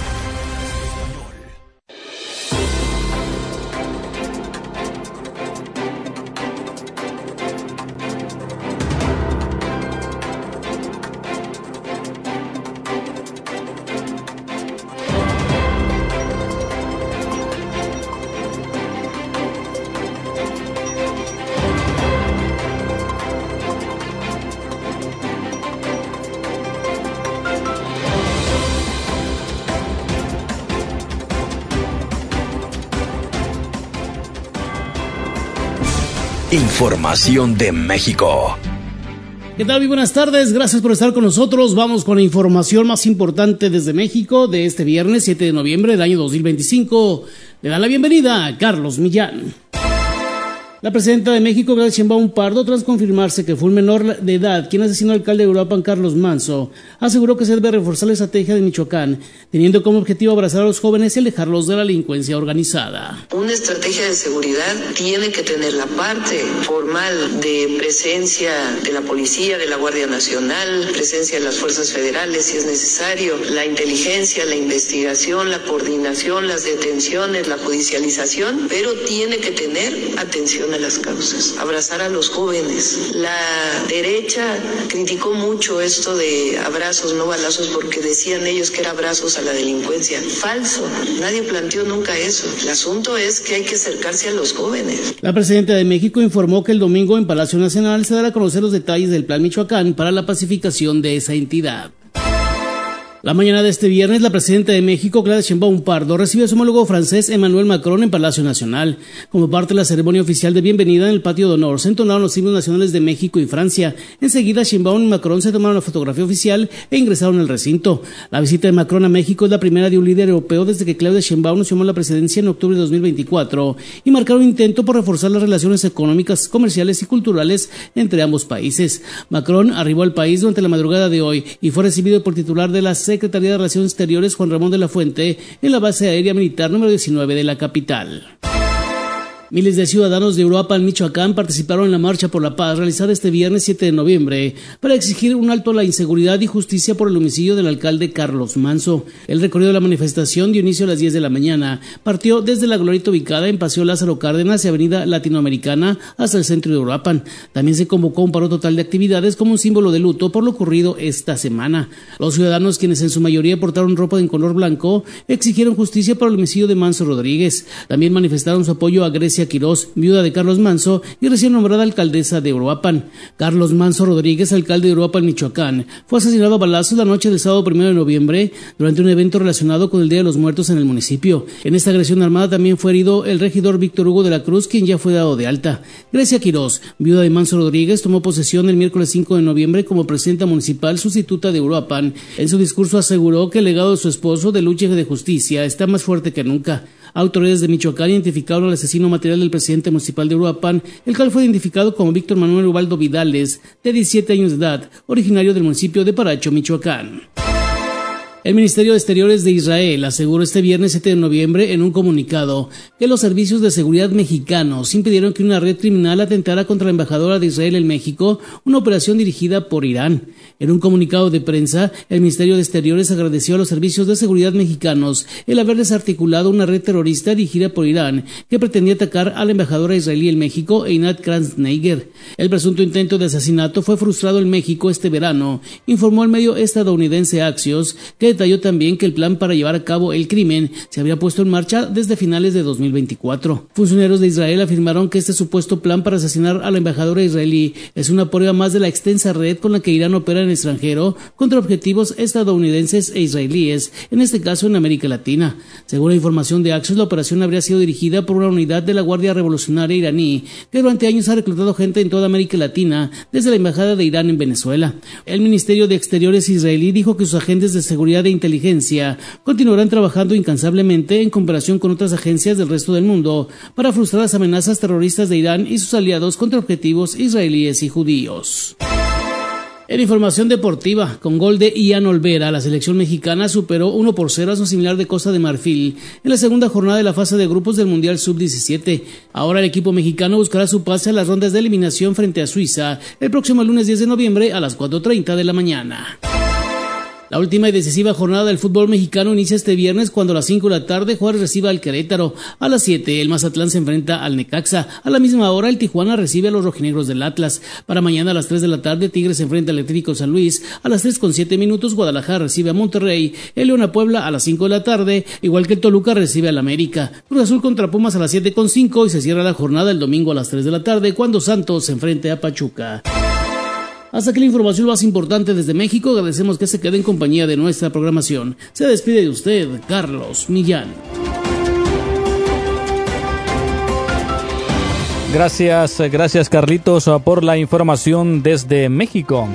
Información de México. ¿Qué tal? Muy buenas tardes, gracias por estar con nosotros. Vamos con la información más importante desde México de este viernes siete de noviembre del año dos mil veinticinco. Le dan la bienvenida a Carlos Millán. La presidenta de México, Claudia Sheinbaum Pardo, tras confirmarse que fue un menor de edad quien asesinó al alcalde de Uruapan, Carlos Manso, aseguró que se debe reforzar la estrategia de Michoacán, teniendo como objetivo abrazar a los jóvenes y alejarlos de la delincuencia organizada. Una estrategia de seguridad tiene que tener la parte formal de presencia de la policía, de la Guardia Nacional, presencia de las fuerzas federales si es necesario, la inteligencia, la investigación, la coordinación, las detenciones, la judicialización, pero tiene que tener atención atención a las causas, abrazar a los jóvenes. La derecha criticó mucho esto de abrazos, no balazos, porque decían ellos que era abrazos a la delincuencia. Falso, nadie planteó nunca eso. El asunto es que hay que acercarse a los jóvenes. La presidenta de México informó que el domingo en Palacio Nacional se dará a conocer los detalles del Plan Michoacán para la pacificación de esa entidad. La mañana de este viernes, la presidenta de México, Claudia Sheinbaum Pardo, recibe a su homólogo francés Emmanuel Macron en Palacio Nacional. Como parte de la ceremonia oficial de bienvenida en el patio de honor, se entonaron los himnos nacionales de México y Francia. Enseguida, Sheinbaum y Macron se tomaron la fotografía oficial e ingresaron al recinto. La visita de Macron a México es la primera de un líder europeo desde que Claudia Sheinbaum asumió la presidencia en octubre de dos mil veinticuatro y marcaron un intento por reforzar las relaciones económicas, comerciales y culturales entre ambos países. Macron arribó al país durante la madrugada de hoy y fue recibido por titular de la Secretaría de Relaciones Exteriores, Juan Ramón de la Fuente, en la base aérea militar número diecinueve de la capital. Miles de ciudadanos de Uruapan, Michoacán, participaron en la Marcha por la Paz realizada este viernes siete de noviembre para exigir un alto a la inseguridad y justicia por el homicidio del alcalde Carlos Manso. El recorrido de la manifestación dio inicio a las diez de la mañana. Partió desde la glorieta ubicada en Paseo Lázaro Cárdenas y Avenida Latinoamericana hasta el centro de Uruapan. También se convocó un paro total de actividades como un símbolo de luto por lo ocurrido esta semana. Los ciudadanos, quienes en su mayoría portaron ropa en color blanco, exigieron justicia por el homicidio de Manso Rodríguez. También manifestaron su apoyo a Grecia Quirós, viuda de Carlos Manso y recién nombrada alcaldesa de Uruapan. Carlos Manso Rodríguez, alcalde de Uruapan, Michoacán, fue asesinado a balazos la noche del sábado primero de noviembre durante un evento relacionado con el Día de los Muertos en el municipio. En esta agresión armada también fue herido el regidor Víctor Hugo de la Cruz, quien ya fue dado de alta. Grecia Quirós, viuda de Manso Rodríguez, tomó posesión el miércoles cinco de noviembre como presidenta municipal sustituta de Uruapan. En su discurso aseguró que el legado de su esposo de lucha y de justicia está más fuerte que nunca. Autoridades de Michoacán identificaron al asesino material del presidente municipal de Uruapan, el cual fue identificado como Víctor Manuel Ubaldo Vidales, de diecisiete años de edad, originario del municipio de Paracho, Michoacán. El Ministerio de Exteriores de Israel aseguró este viernes siete de noviembre en un comunicado que los servicios de seguridad mexicanos impidieron que una red criminal atentara contra la embajadora de Israel en México, una operación dirigida por Irán. En un comunicado de prensa, el Ministerio de Exteriores agradeció a los servicios de seguridad mexicanos el haber desarticulado una red terrorista dirigida por Irán que pretendía atacar a la embajadora israelí en México, Einat Kranzneiger. El presunto intento de asesinato fue frustrado en México este verano, informó el medio estadounidense Axios, que detalló también que el plan para llevar a cabo el crimen se había puesto en marcha desde finales de dos mil veinticuatro. Funcionarios de Israel afirmaron que este supuesto plan para asesinar a la embajadora israelí es una prueba más de la extensa red con la que Irán opera en el extranjero contra objetivos estadounidenses e israelíes, en este caso en América Latina. Según la información de Axios, la operación habría sido dirigida por una unidad de la Guardia Revolucionaria iraní que durante años ha reclutado gente en toda América Latina desde la embajada de Irán en Venezuela. El Ministerio de Exteriores israelí dijo que sus agentes de seguridad de inteligencia continuarán trabajando incansablemente en cooperación con otras agencias del resto del mundo para frustrar las amenazas terroristas de Irán y sus aliados contra objetivos israelíes y judíos. En información deportiva, con gol de Ian Olvera, la selección mexicana superó uno por cero a su similar de Costa de Marfil en la segunda jornada de la fase de grupos del Mundial sub diecisiete. Ahora el equipo mexicano buscará su pase a las rondas de eliminación frente a Suiza el próximo lunes diez de noviembre a las cuatro treinta de la mañana. La última y decisiva jornada del fútbol mexicano inicia este viernes cuando a las cinco de la tarde Juárez recibe al Querétaro. A las siete el Mazatlán se enfrenta al Necaxa. A la misma hora el Tijuana recibe a los rojinegros del Atlas. Para mañana a las tres de la tarde Tigres se enfrenta al Atlético San Luis. A las tres con siete minutos Guadalajara recibe a Monterrey. El León a Puebla a las cinco de la tarde, igual que el Toluca recibe al América. Cruz Azul contra Pumas a las siete con cinco y se cierra la jornada el domingo a las tres de la tarde cuando Santos se enfrente a Pachuca. Hasta aquí la información más importante desde México. Agradecemos que se quede en compañía de nuestra programación. Se despide de usted, Carlos Millán. Gracias, gracias Carlitos por la información desde México.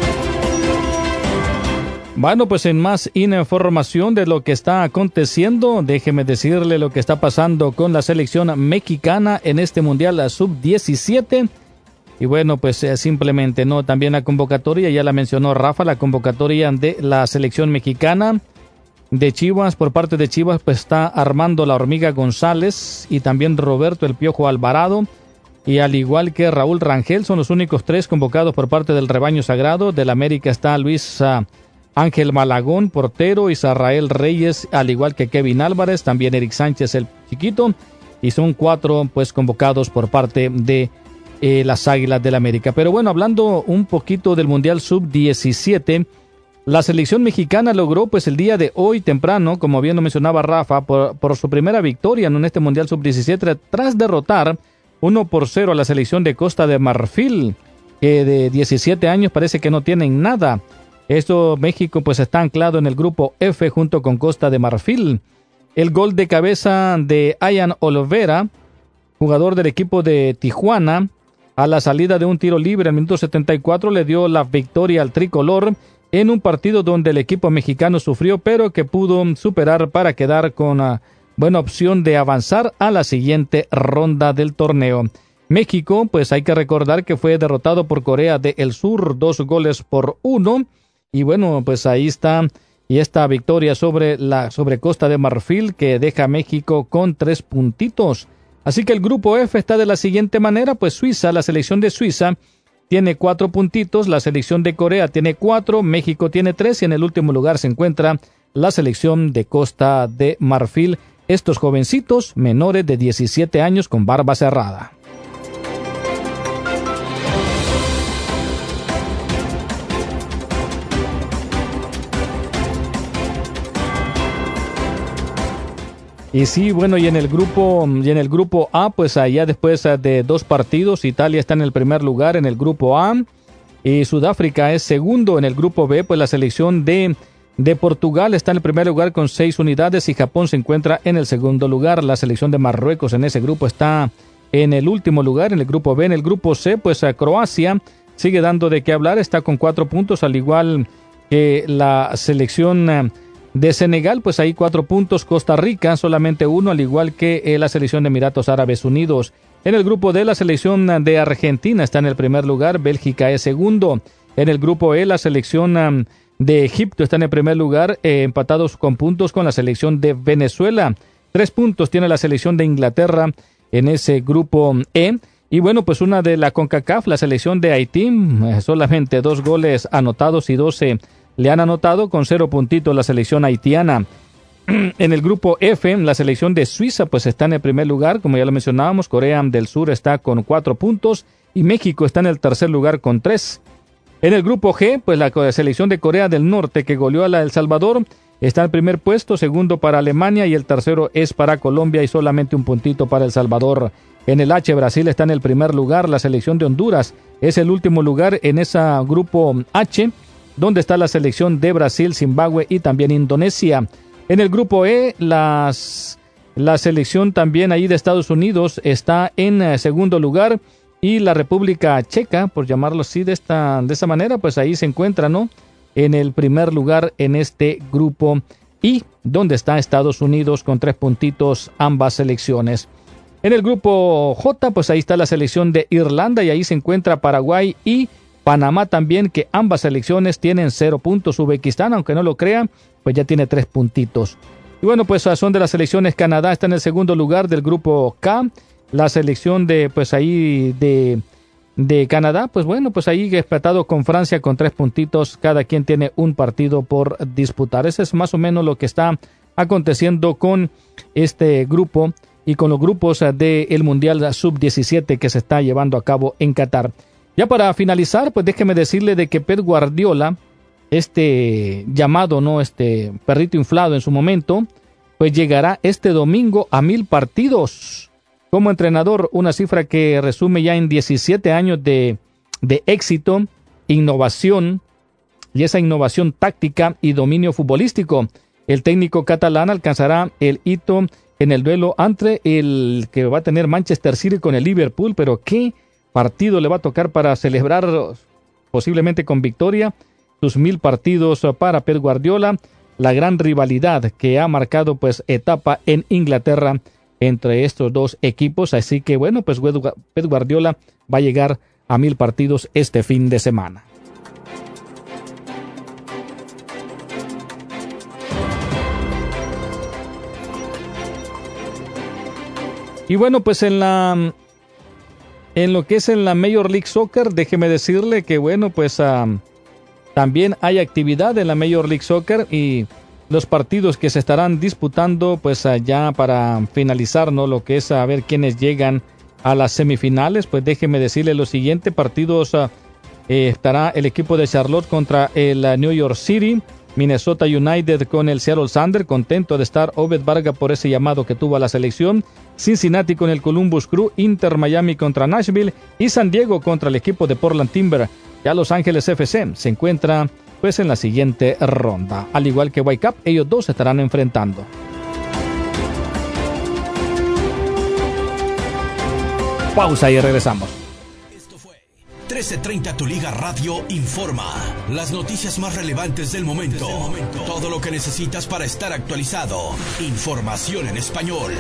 Bueno, pues en más información de lo que está aconteciendo, déjeme decirle lo que está pasando con la selección mexicana en este Mundial sub diecisiete. Y bueno, pues eh, simplemente no, también la convocatoria, ya la mencionó Rafa, la convocatoria de la selección mexicana de Chivas, por parte de Chivas, pues está Armando La Hormiga González y también Roberto El Piojo Alvarado, y al igual que Raúl Rangel, son los únicos tres convocados por parte del rebaño sagrado. Del América está Luis uh, Ángel Malagón, portero, Israel Reyes, al igual que Kevin Álvarez, también Eric Sánchez el chiquito, y son cuatro pues convocados por parte de eh, las Águilas del América. Pero bueno, hablando un poquito del Mundial sub diecisiete, la selección mexicana logró pues el día de hoy temprano, como bien lo mencionaba Rafa, por, por su primera victoria en este Mundial sub diecisiete tras derrotar uno por cero a la selección de Costa de Marfil, que de diecisiete años parece que no tienen nada. Esto, México pues está anclado en el grupo F junto con Costa de Marfil. El gol de cabeza de Ian Olvera, jugador del equipo de Tijuana, a la salida de un tiro libre al minuto setenta y cuatro le dio la victoria al tricolor en un partido donde el equipo mexicano sufrió, pero que pudo superar para quedar con uh, buena opción de avanzar a la siguiente ronda del torneo. México, pues hay que recordar que fue derrotado por Corea del Sur, dos goles por uno, y bueno, pues ahí está, y esta victoria sobre la sobre Costa de Marfil que deja a México con tres puntitos. Así que el grupo F está de la siguiente manera, pues Suiza, la selección de Suiza tiene cuatro puntitos, la selección de Corea tiene cuatro, México tiene tres y en el último lugar se encuentra la selección de Costa de Marfil. Estos jovencitos menores de diecisiete años con barba cerrada. Y sí, bueno, y en el grupo y en el grupo A, pues allá después de dos partidos, Italia está en el primer lugar en el grupo A y Sudáfrica es segundo en el grupo B, pues la selección de, de Portugal está en el primer lugar con seis unidades y Japón se encuentra en el segundo lugar. La selección de Marruecos en ese grupo está en el último lugar en el grupo B. En el grupo C, pues a Croacia sigue dando de qué hablar, está con cuatro puntos, al igual que la selección de Senegal, pues ahí cuatro puntos, Costa Rica solamente uno, al igual que eh, la selección de Emiratos Árabes Unidos. En el grupo D, la selección de Argentina está en el primer lugar, Bélgica es segundo. En el grupo E, la selección um, de Egipto está en el primer lugar, eh, empatados con puntos con la selección de Venezuela. Tres puntos tiene la selección de Inglaterra en ese grupo E. Y bueno, pues una de la CONCACAF, la selección de Haití, eh, solamente dos goles anotados y doce le han anotado, con cero puntitos la selección haitiana. En el grupo F, la selección de Suiza pues está en el primer lugar, como ya lo mencionábamos, Corea del Sur está con cuatro puntos y México está en el tercer lugar con tres. En el grupo G, pues la selección de Corea del Norte que goleó a la El Salvador está en el primer puesto, segundo para Alemania y el tercero es para Colombia y solamente un puntito para El Salvador. En el H, Brasil está en el primer lugar, la selección de Honduras es el último lugar en ese grupo H, donde está la selección de Brasil, Zimbabue y también Indonesia. En el grupo E, las, la selección también ahí de Estados Unidos está en eh, segundo lugar y la República Checa, por llamarlo así de esta de esa manera, pues ahí se encuentra, ¿no?, en el primer lugar en este grupo I, donde está Estados Unidos con tres puntitos ambas selecciones. En el grupo J, pues ahí está la selección de Irlanda y ahí se encuentra Paraguay y Panamá también, que ambas selecciones tienen cero puntos. Uzbekistán, aunque no lo crean, pues ya tiene tres puntitos. Y bueno, pues son de las selecciones. Canadá está en el segundo lugar del grupo K. La selección de, pues ahí de, de Canadá, pues bueno, pues ahí empatado con Francia con tres puntitos. Cada quien tiene un partido por disputar. Ese es más o menos lo que está aconteciendo con este grupo y con los grupos del Mundial sub diecisiete que se está llevando a cabo en Qatar. Ya para finalizar, pues déjeme decirle de que Pep Guardiola, este llamado, ¿no?, este perrito inflado en su momento, pues llegará este domingo a mil partidos como entrenador, una cifra que resume ya en diecisiete años de, de éxito, innovación, y esa innovación táctica y dominio futbolístico. El técnico catalán alcanzará el hito en el duelo entre el que va a tener Manchester City con el Liverpool, pero ¿qué partido le va a tocar para celebrar posiblemente con victoria sus mil partidos para Pep Guardiola? La gran rivalidad que ha marcado pues etapa en Inglaterra entre estos dos equipos, así que bueno, pues Pep Guardiola va a llegar a mil partidos este fin de semana. Y bueno, pues en la En lo que es en la Major League Soccer, déjeme decirle que bueno, pues uh, también hay actividad en la Major League Soccer y los partidos que se estarán disputando, pues ya para finalizar, ¿no? Lo que es a ver quiénes llegan a las semifinales, pues déjeme decirle lo siguiente: partidos, uh, eh, estará el equipo de Charlotte contra el uh, New York City, Minnesota United con el Seattle Sounders, contento de estar Obed Varga por ese llamado que tuvo a la selección, Cincinnati con el Columbus Crew, Inter Miami contra Nashville y San Diego contra el equipo de Portland Timber. Ya Los Ángeles F C se encuentra pues en la siguiente ronda, al igual que Whitecap, ellos dos se estarán enfrentando. Pausa y regresamos. Esto fue trece treinta Tu Liga Radio informa. Las noticias más relevantes del momento. Del momento. Todo lo que necesitas para estar actualizado. Información en español.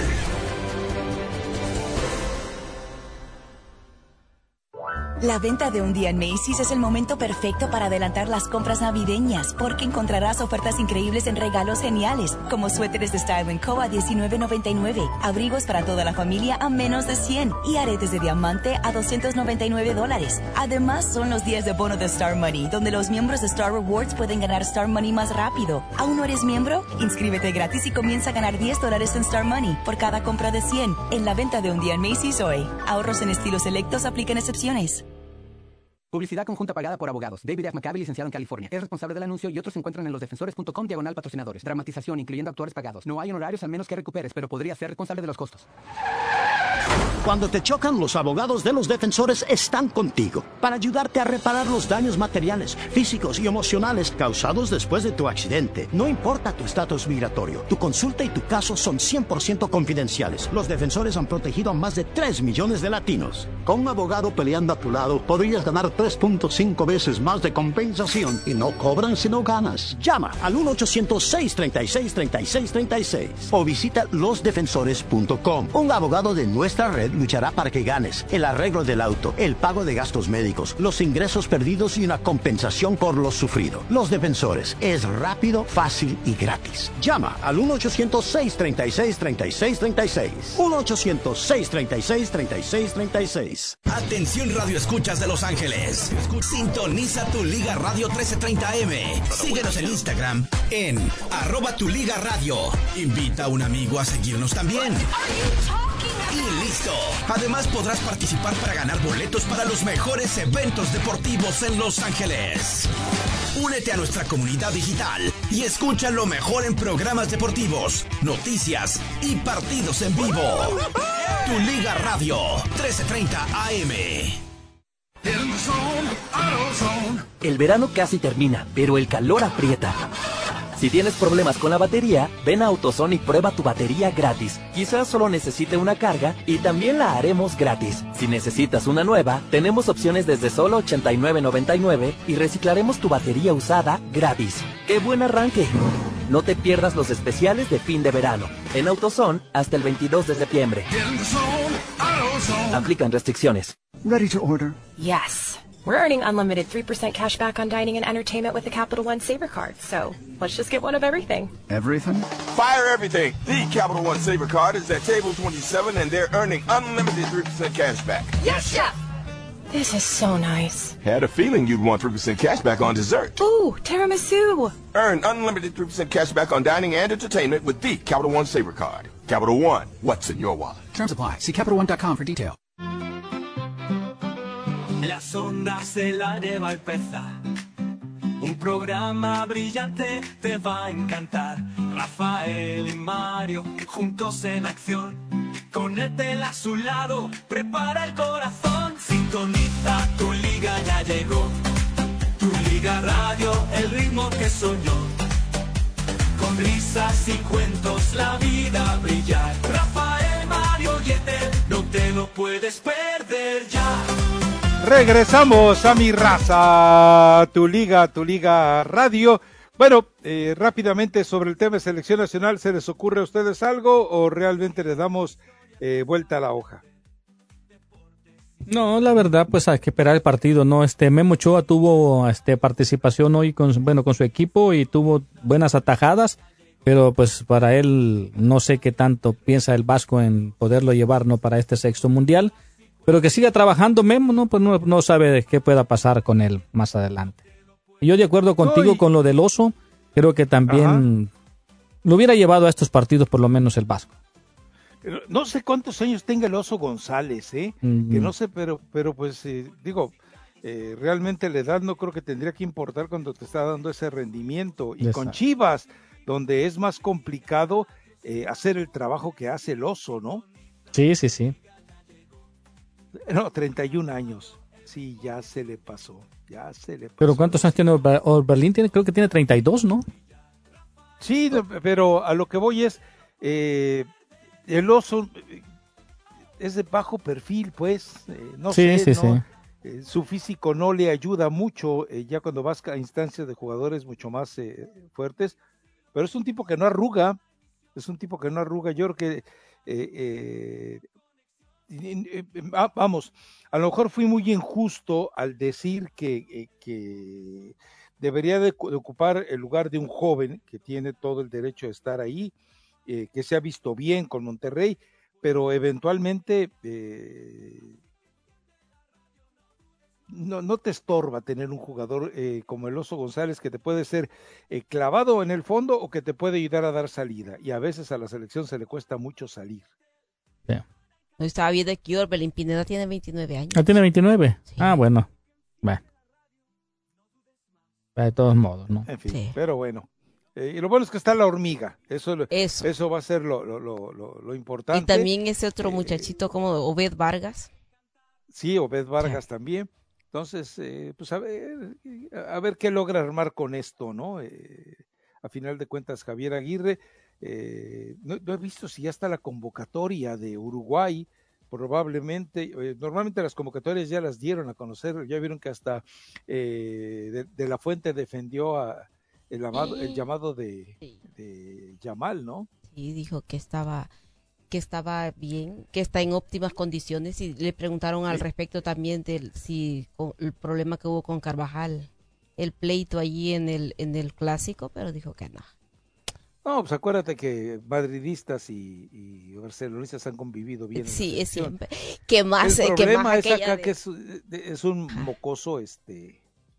La venta de un día en Macy's es el momento perfecto para adelantar las compras navideñas, porque encontrarás ofertas increíbles en regalos geniales, como suéteres de Style and Co a diecinueve noventa y nueve, abrigos para toda la familia a menos de cien y aretes de diamante a doscientos noventa y nueve dólares. Además, son los días de bono de Star Money, donde los miembros de Star Rewards pueden ganar Star Money más rápido. ¿Aún no eres miembro? Inscríbete gratis y comienza a ganar diez dólares en Star Money por cada compra de cien en la venta de un día en Macy's hoy. Ahorros en estilos selectos, aplican excepciones. Publicidad conjunta pagada por abogados. David F. McCabe, licenciado en California. Es responsable del anuncio y otros se encuentran en losdefensores punto com diagonal patrocinadores. Dramatización, incluyendo actores pagados. No hay honorarios al menos que recuperes, pero podría ser responsable de los costos. Cuando te chocan, los abogados de Los Defensores están contigo para ayudarte a reparar los daños materiales, físicos y emocionales causados después de tu accidente. No importa tu estatus migratorio, tu consulta y tu caso son cien por ciento confidenciales. Los Defensores han protegido a más de tres millones de latinos. Con un abogado peleando a tu lado, podrías ganar tres punto cinco veces más de compensación y no cobran si no ganas. Llama al uno ochocientos, seis treinta y seis, treinta y seis treinta y seis o visita los defensores punto com. Un abogado de nuestra red luchará para que ganes el arreglo del auto, el pago de gastos médicos, los ingresos perdidos y una compensación por lo sufrido. Los Defensores es rápido, fácil y gratis. Llama al uno ochocientos, seis treinta y seis, treinta y seis treinta y seis. uno ochocientos, seis treinta y seis, treinta y seis treinta y seis. Atención Radio Escuchas de Los Ángeles. Sintoniza Tu Liga Radio trece treinta A M. Síguenos en Instagram en arroba Tu Liga Radio. Invita a un amigo a seguirnos también. Y listo. Además podrás participar para ganar boletos para los mejores eventos deportivos en Los Ángeles. Únete a nuestra comunidad digital y escucha lo mejor en programas deportivos, noticias y partidos en vivo. Tu Liga Radio trece treinta A M. El verano casi termina, pero el calor aprieta. Si tienes problemas con la batería, ven a AutoZone y prueba tu batería gratis. Quizás solo necesite una carga y también la haremos gratis. Si necesitas una nueva, tenemos opciones desde solo ochenta y nueve noventa y nueve y reciclaremos tu batería usada gratis. ¡Qué buen arranque! No te pierdas los especiales de fin de verano. En AutoZone hasta el veintidós de septiembre. Aplican restricciones. Ready to order? Yes. We're earning unlimited three percent cash back on dining and entertainment with the Capital One Saver Card, so let's just get one of everything. Everything? Fire everything. The Capital One Saver Card is at table twenty-seven and they're earning unlimited three percent cash back. Yes, Chef! This is so nice. Had a feeling you'd want three percent cash back on dessert. Ooh, tiramisu! Earn unlimited three percent cash back on dining and entertainment with the Capital One Saver Card. Capital One, what's in your wallet? Terms apply. See Capital One dot com for details. Las ondas del aire va a empezar. Un programa brillante te va a encantar. Rafael y Mario juntos en acción. Con Etel a su lado, prepara el corazón. Sintoniza, tu liga ya llegó. Tu Liga Radio, el ritmo que soñó. Con risas y cuentos la vida brillar. Rafael, Mario y Etel, no te lo puedes perder ya. Regresamos a mi raza, tu liga, tu liga radio. Bueno, eh, rápidamente sobre el tema de selección nacional, ¿se les ocurre a ustedes algo o realmente les damos eh, vuelta a la hoja? No, la verdad, pues hay que esperar el partido, ¿no? Este Memo Ochoa tuvo este participación hoy con, bueno, con su equipo y tuvo buenas atajadas, pero pues para él no sé qué tanto piensa el Vasco en poderlo llevar, ¿no? Para este sexto mundial. Pero que siga trabajando Memo, ¿no? Pues no, no sabe qué pueda pasar con él más adelante. Y yo de acuerdo contigo no, y... con lo del oso, creo que también Lo hubiera llevado a estos partidos por lo menos el Vasco. No sé cuántos años tenga el Oso González, ¿eh? Mm-hmm. Que no sé, pero, pero pues eh, digo, eh, realmente la edad no creo que tendría que importar cuando te está dando ese rendimiento. Y Exacto. Con Chivas, donde es más complicado eh, hacer el trabajo que hace el Oso, ¿no? Sí, sí, sí. No, treinta y un años. Sí, ya se le pasó, ya se le pasó. ¿Pero cuántos años tiene Orbelín? Tiene, creo que tiene treinta y dos, ¿no? Sí, pero a lo que voy es... Eh, el Oso es de bajo perfil, pues, eh, no sí, sé, sí, ¿no? Sí. Eh, su físico no le ayuda mucho, eh, ya cuando vas a instancias de jugadores mucho más eh, fuertes, pero es un tipo que no arruga, es un tipo que no arruga, yo creo que, eh, eh, eh, eh, vamos, a lo mejor fui muy injusto al decir que, eh, que debería de, de ocupar el lugar de un joven que tiene todo el derecho de estar ahí, Eh, que se ha visto bien con Monterrey, pero eventualmente eh, no, no te estorba tener un jugador eh, como el Oso González que te puede ser eh, clavado en el fondo o que te puede ayudar a dar salida, y a veces a la selección se le cuesta mucho salir. Sí. No estaba viendo que Orbelín Pineda tiene veintinueve años. Ah, tiene veintinueve. Sí. Ah, bueno. Bueno. De todos modos, ¿no? En fin, Sí. Pero bueno. Eh, y lo bueno es que está la hormiga, eso, eso. eso va a ser lo, lo, lo, lo importante. Y también ese otro muchachito eh, como Obed Vargas. Sí, Obed Vargas sí. también. Entonces, eh, pues a ver, a ver qué logra armar con esto, ¿no? Eh, a final de cuentas, Javier Aguirre, eh, no, no he visto si ya está la convocatoria de Uruguay, probablemente, eh, normalmente las convocatorias ya las dieron a conocer, ya vieron que hasta eh, de, de la Fuente defendió a El llamado, el llamado de, de Yamal, ¿no? Sí, dijo que estaba que estaba bien, que está en óptimas condiciones, y le preguntaron al sí. respecto también del si el problema que hubo con Carvajal, el pleito allí en el en el clásico, pero dijo que no. No, pues acuérdate que madridistas y, y barcelonistas han convivido bien. Sí, es siempre. ¿Qué más? El ¿qué problema más es acá de... que es, es un mocoso, este...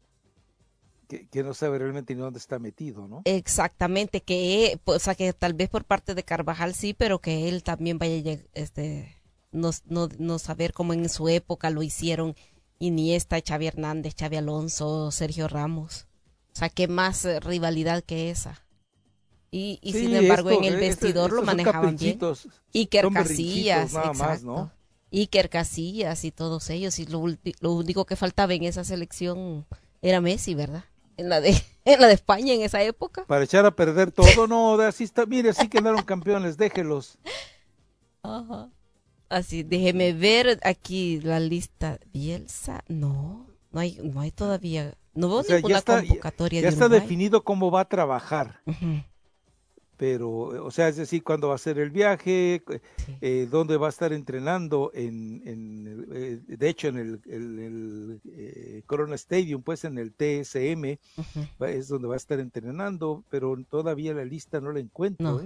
Que, que no sabe realmente ni dónde está metido, ¿no? Exactamente, que, o sea, que tal vez por parte de Carvajal sí, pero que él también vaya a este, no, no, no saber cómo en su época lo hicieron Iniesta, Xavi Hernández, Xavi Alonso, Sergio Ramos. O sea, qué más rivalidad que esa. Y, y sí, sin embargo esto, en el vestidor este, lo manejaban bien. Iker Casillas, nada exacto. Más, ¿no? Iker Casillas y todos ellos. Y lo, lo único que faltaba en esa selección era Messi, ¿verdad? En la de en la de España en esa época. Para echar a perder todo, no, así está, mire, así quedaron campeones, déjelos. Ajá. Así, déjeme ver aquí la lista. Bielsa, no, no hay, no hay todavía, no veo o sea, ninguna ya está, convocatoria ya, ya de está Uruguay. definido cómo va a trabajar. Uh-huh. Pero, o sea, es decir, cuándo va a ser el viaje, sí. eh, dónde va a estar entrenando, en, en eh, de hecho, en el, el, el eh, Corona Stadium, pues en el T S M, uh-huh. es donde va a estar entrenando, pero todavía la lista no la encuentro. No. ¿eh?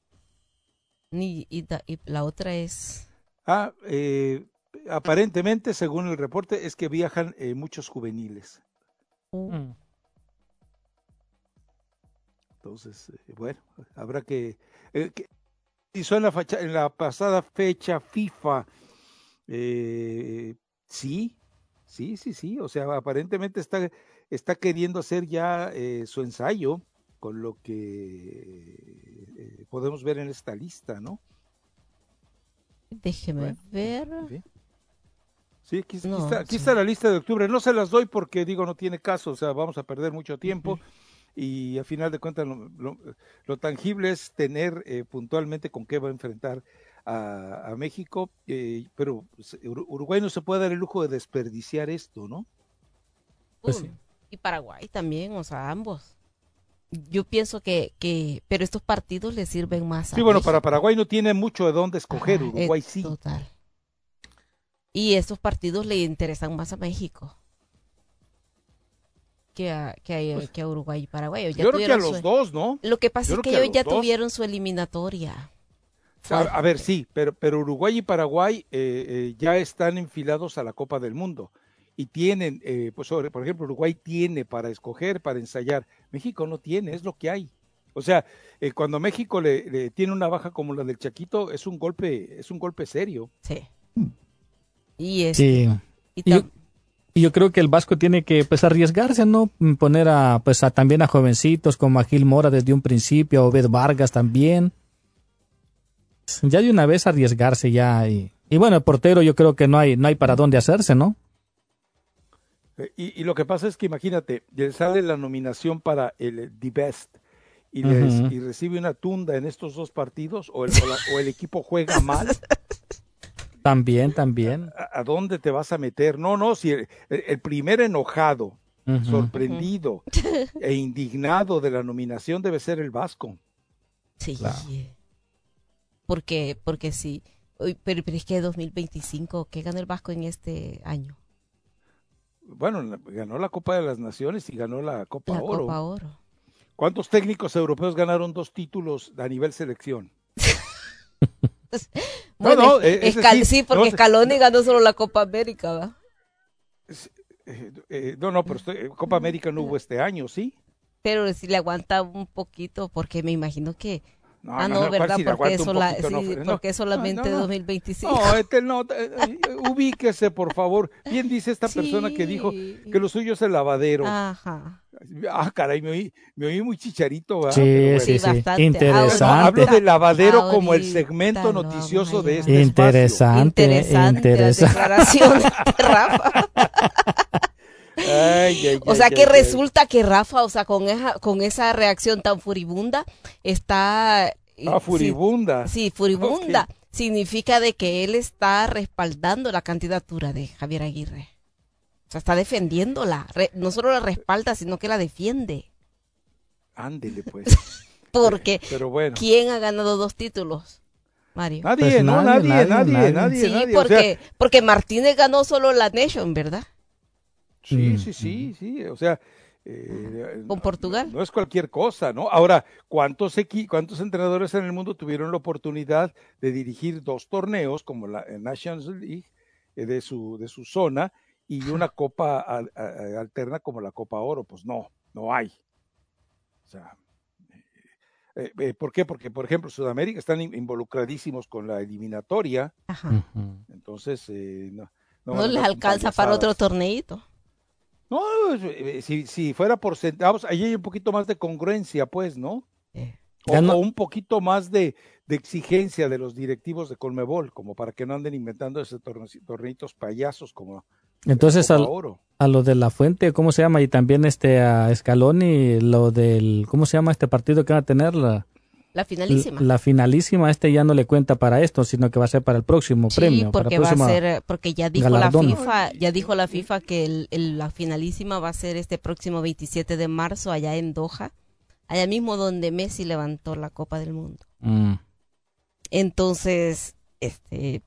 Ni, y, da, y la otra es... Ah, eh, aparentemente, según el reporte, es que viajan eh, muchos juveniles. Uh. Entonces, eh, bueno, habrá que... Eh, que hizo en la, facha, en la pasada fecha FIFA, eh, sí, sí, sí, sí, o sea, aparentemente está, está queriendo hacer ya eh, su ensayo con lo que eh, podemos ver en esta lista, ¿no? Déjeme bueno, ver... ¿sí? Sí, aquí, no, aquí, está, aquí sí. está la lista de octubre, no se las doy porque digo no tiene caso, o sea, vamos a perder mucho tiempo. Uh-huh. Y a final de cuentas lo, lo, lo tangible es tener eh, puntualmente con qué va a enfrentar a, a México, eh, pero Uruguay no se puede dar el lujo de desperdiciar esto, ¿no? Pues sí. Y Paraguay también, o sea, ambos. Yo pienso que, que pero estos partidos le sirven más a Sí, bueno, México. para Paraguay no tiene mucho de dónde escoger, Ajá, Uruguay sí. Total. Y estos partidos le interesan más a México que a, que a, pues, que a Uruguay y Paraguay. Ya yo creo que a los su... dos, ¿no? Lo que pasa yo es que, que ellos ya dos. tuvieron su eliminatoria. A, a ver, sí, pero, pero Uruguay y Paraguay eh, eh, ya están enfilados a la Copa del Mundo y tienen, eh, pues sobre, por ejemplo, Uruguay tiene para escoger, para ensayar. México no tiene, es lo que hay. O sea, eh, cuando México le, le tiene una baja como la del Chaquito, es un golpe, es un golpe serio. Sí. Y es. Sí. Y, yo, y yo creo que el Vasco tiene que pues arriesgarse, ¿no? Poner a pues a, también a jovencitos como a Gil Mora desde un principio, a Obed Vargas también. Ya de una vez arriesgarse ya y, y bueno, el portero yo creo que no hay no hay para dónde hacerse, ¿no? Y, y lo que pasa es que imagínate, le sale la nominación para el The Best y, les, uh-huh. y recibe una tunda en estos dos partidos o el, o, la, o el equipo juega mal. También, también. ¿A, a dónde te vas a meter? No, no, si el, el primer enojado, uh-huh. sorprendido uh-huh. e indignado de la nominación debe ser el Vasco. Sí. Claro. Porque, porque sí. Pero, pero es que dos mil veinticinco, ¿qué ganó el Vasco en este año? Bueno, ganó la Copa de las Naciones y ganó la Copa la Oro. Copa Oro. ¿Cuántos técnicos europeos ganaron dos títulos a nivel selección? Bueno, no, no, Escal- sí, sí, porque no, Scaloni no, ganó solo la Copa América, ¿va? Eh, eh, no, no, pero estoy, Copa América no hubo este año, ¿sí? Pero si le aguanta un poquito, porque me imagino que... No, ah, no, no, ¿verdad? Si porque, sola, poquito, sí, no, porque solamente no, no, dos mil veinticinco. No, este, no eh, ubíquese, por favor. Bien dice esta sí. persona que dijo que lo suyo es el lavadero. Ajá. Ah, caray, me oí, me oí muy chicharito, ¿verdad? Sí, bueno. sí, sí. Bastante. Interesante. No, hablo de lavadero Ahorita como el segmento noticioso de este interesante, espacio. Interesante. Interesante. La declaración de Rafa. Ay, ay, o sea ay, que ay, resulta ay. que Rafa, o sea, con esa, con esa reacción tan furibunda, está... Ah, furibunda. Sí, sí furibunda. Okay. Significa de que él está respaldando la candidatura de Javier Aguirre. O sea, está defendiéndola. Re, no solo la respalda, sino que la defiende. Ándele, pues. Porque, pero bueno. ¿quién ha ganado dos títulos, Mario? Nadie, pues no, nadie, nadie, nadie, nadie. nadie sí, nadie, porque, o sea, porque Martínez ganó solo la Nation, ¿verdad? Sí, sí, sí, sí. O sea... Eh, con Portugal. No, no es cualquier cosa, ¿no? Ahora, ¿cuántos equi- cuántos entrenadores en el mundo tuvieron la oportunidad de dirigir dos torneos como la Nations League eh, de su de su zona y una copa a, a, alterna como la Copa Oro? Pues no, no hay. O sea, eh, eh, ¿por qué? Porque, por ejemplo, Sudamérica están involucradísimos con la eliminatoria. Ajá. Entonces, eh, no, no, no les alcanza para otro torneito. No, si, si fuera por centavos, ahí hay un poquito más de congruencia, pues, ¿no? Eh. O, no. o un poquito más de, de exigencia de los directivos de Conmebol, como para que no anden inventando esos torneitos payasos como... Entonces, al, a lo de la Fuente, ¿cómo se llama? Y también este a Scaloni, lo del... ¿Cómo se llama este partido que va a tener? La, la finalísima. La, la finalísima, este ya no le cuenta para esto, sino que va a ser para el próximo sí, premio. porque para va a ser, porque ya dijo galardón. la FIFA, ya dijo la FIFA que el, el, la finalísima va a ser este próximo veintisiete de marzo allá en Doha, allá mismo donde Messi levantó la Copa del Mundo. Mm. Entonces, este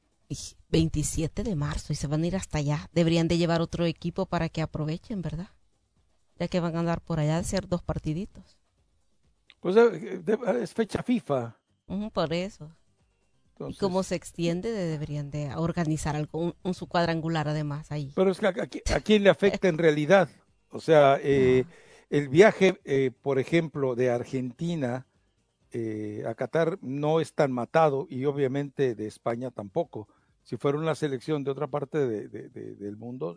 veintisiete de marzo y se van a ir hasta allá. Deberían de llevar otro equipo para que aprovechen, ¿verdad? Ya que van a andar por allá a hacer dos partiditos. Pues es fecha FIFA. Uh, por eso. Entonces, y como se extiende, deberían de organizar algo, un, un su cuadrangular además ahí. Pero es que a, a, a quién le afecta en realidad. O sea, eh, el viaje, eh, por ejemplo, de Argentina eh, a Qatar no es tan matado y obviamente de España tampoco. Si fuera una selección de otra parte de, de, de, del mundo,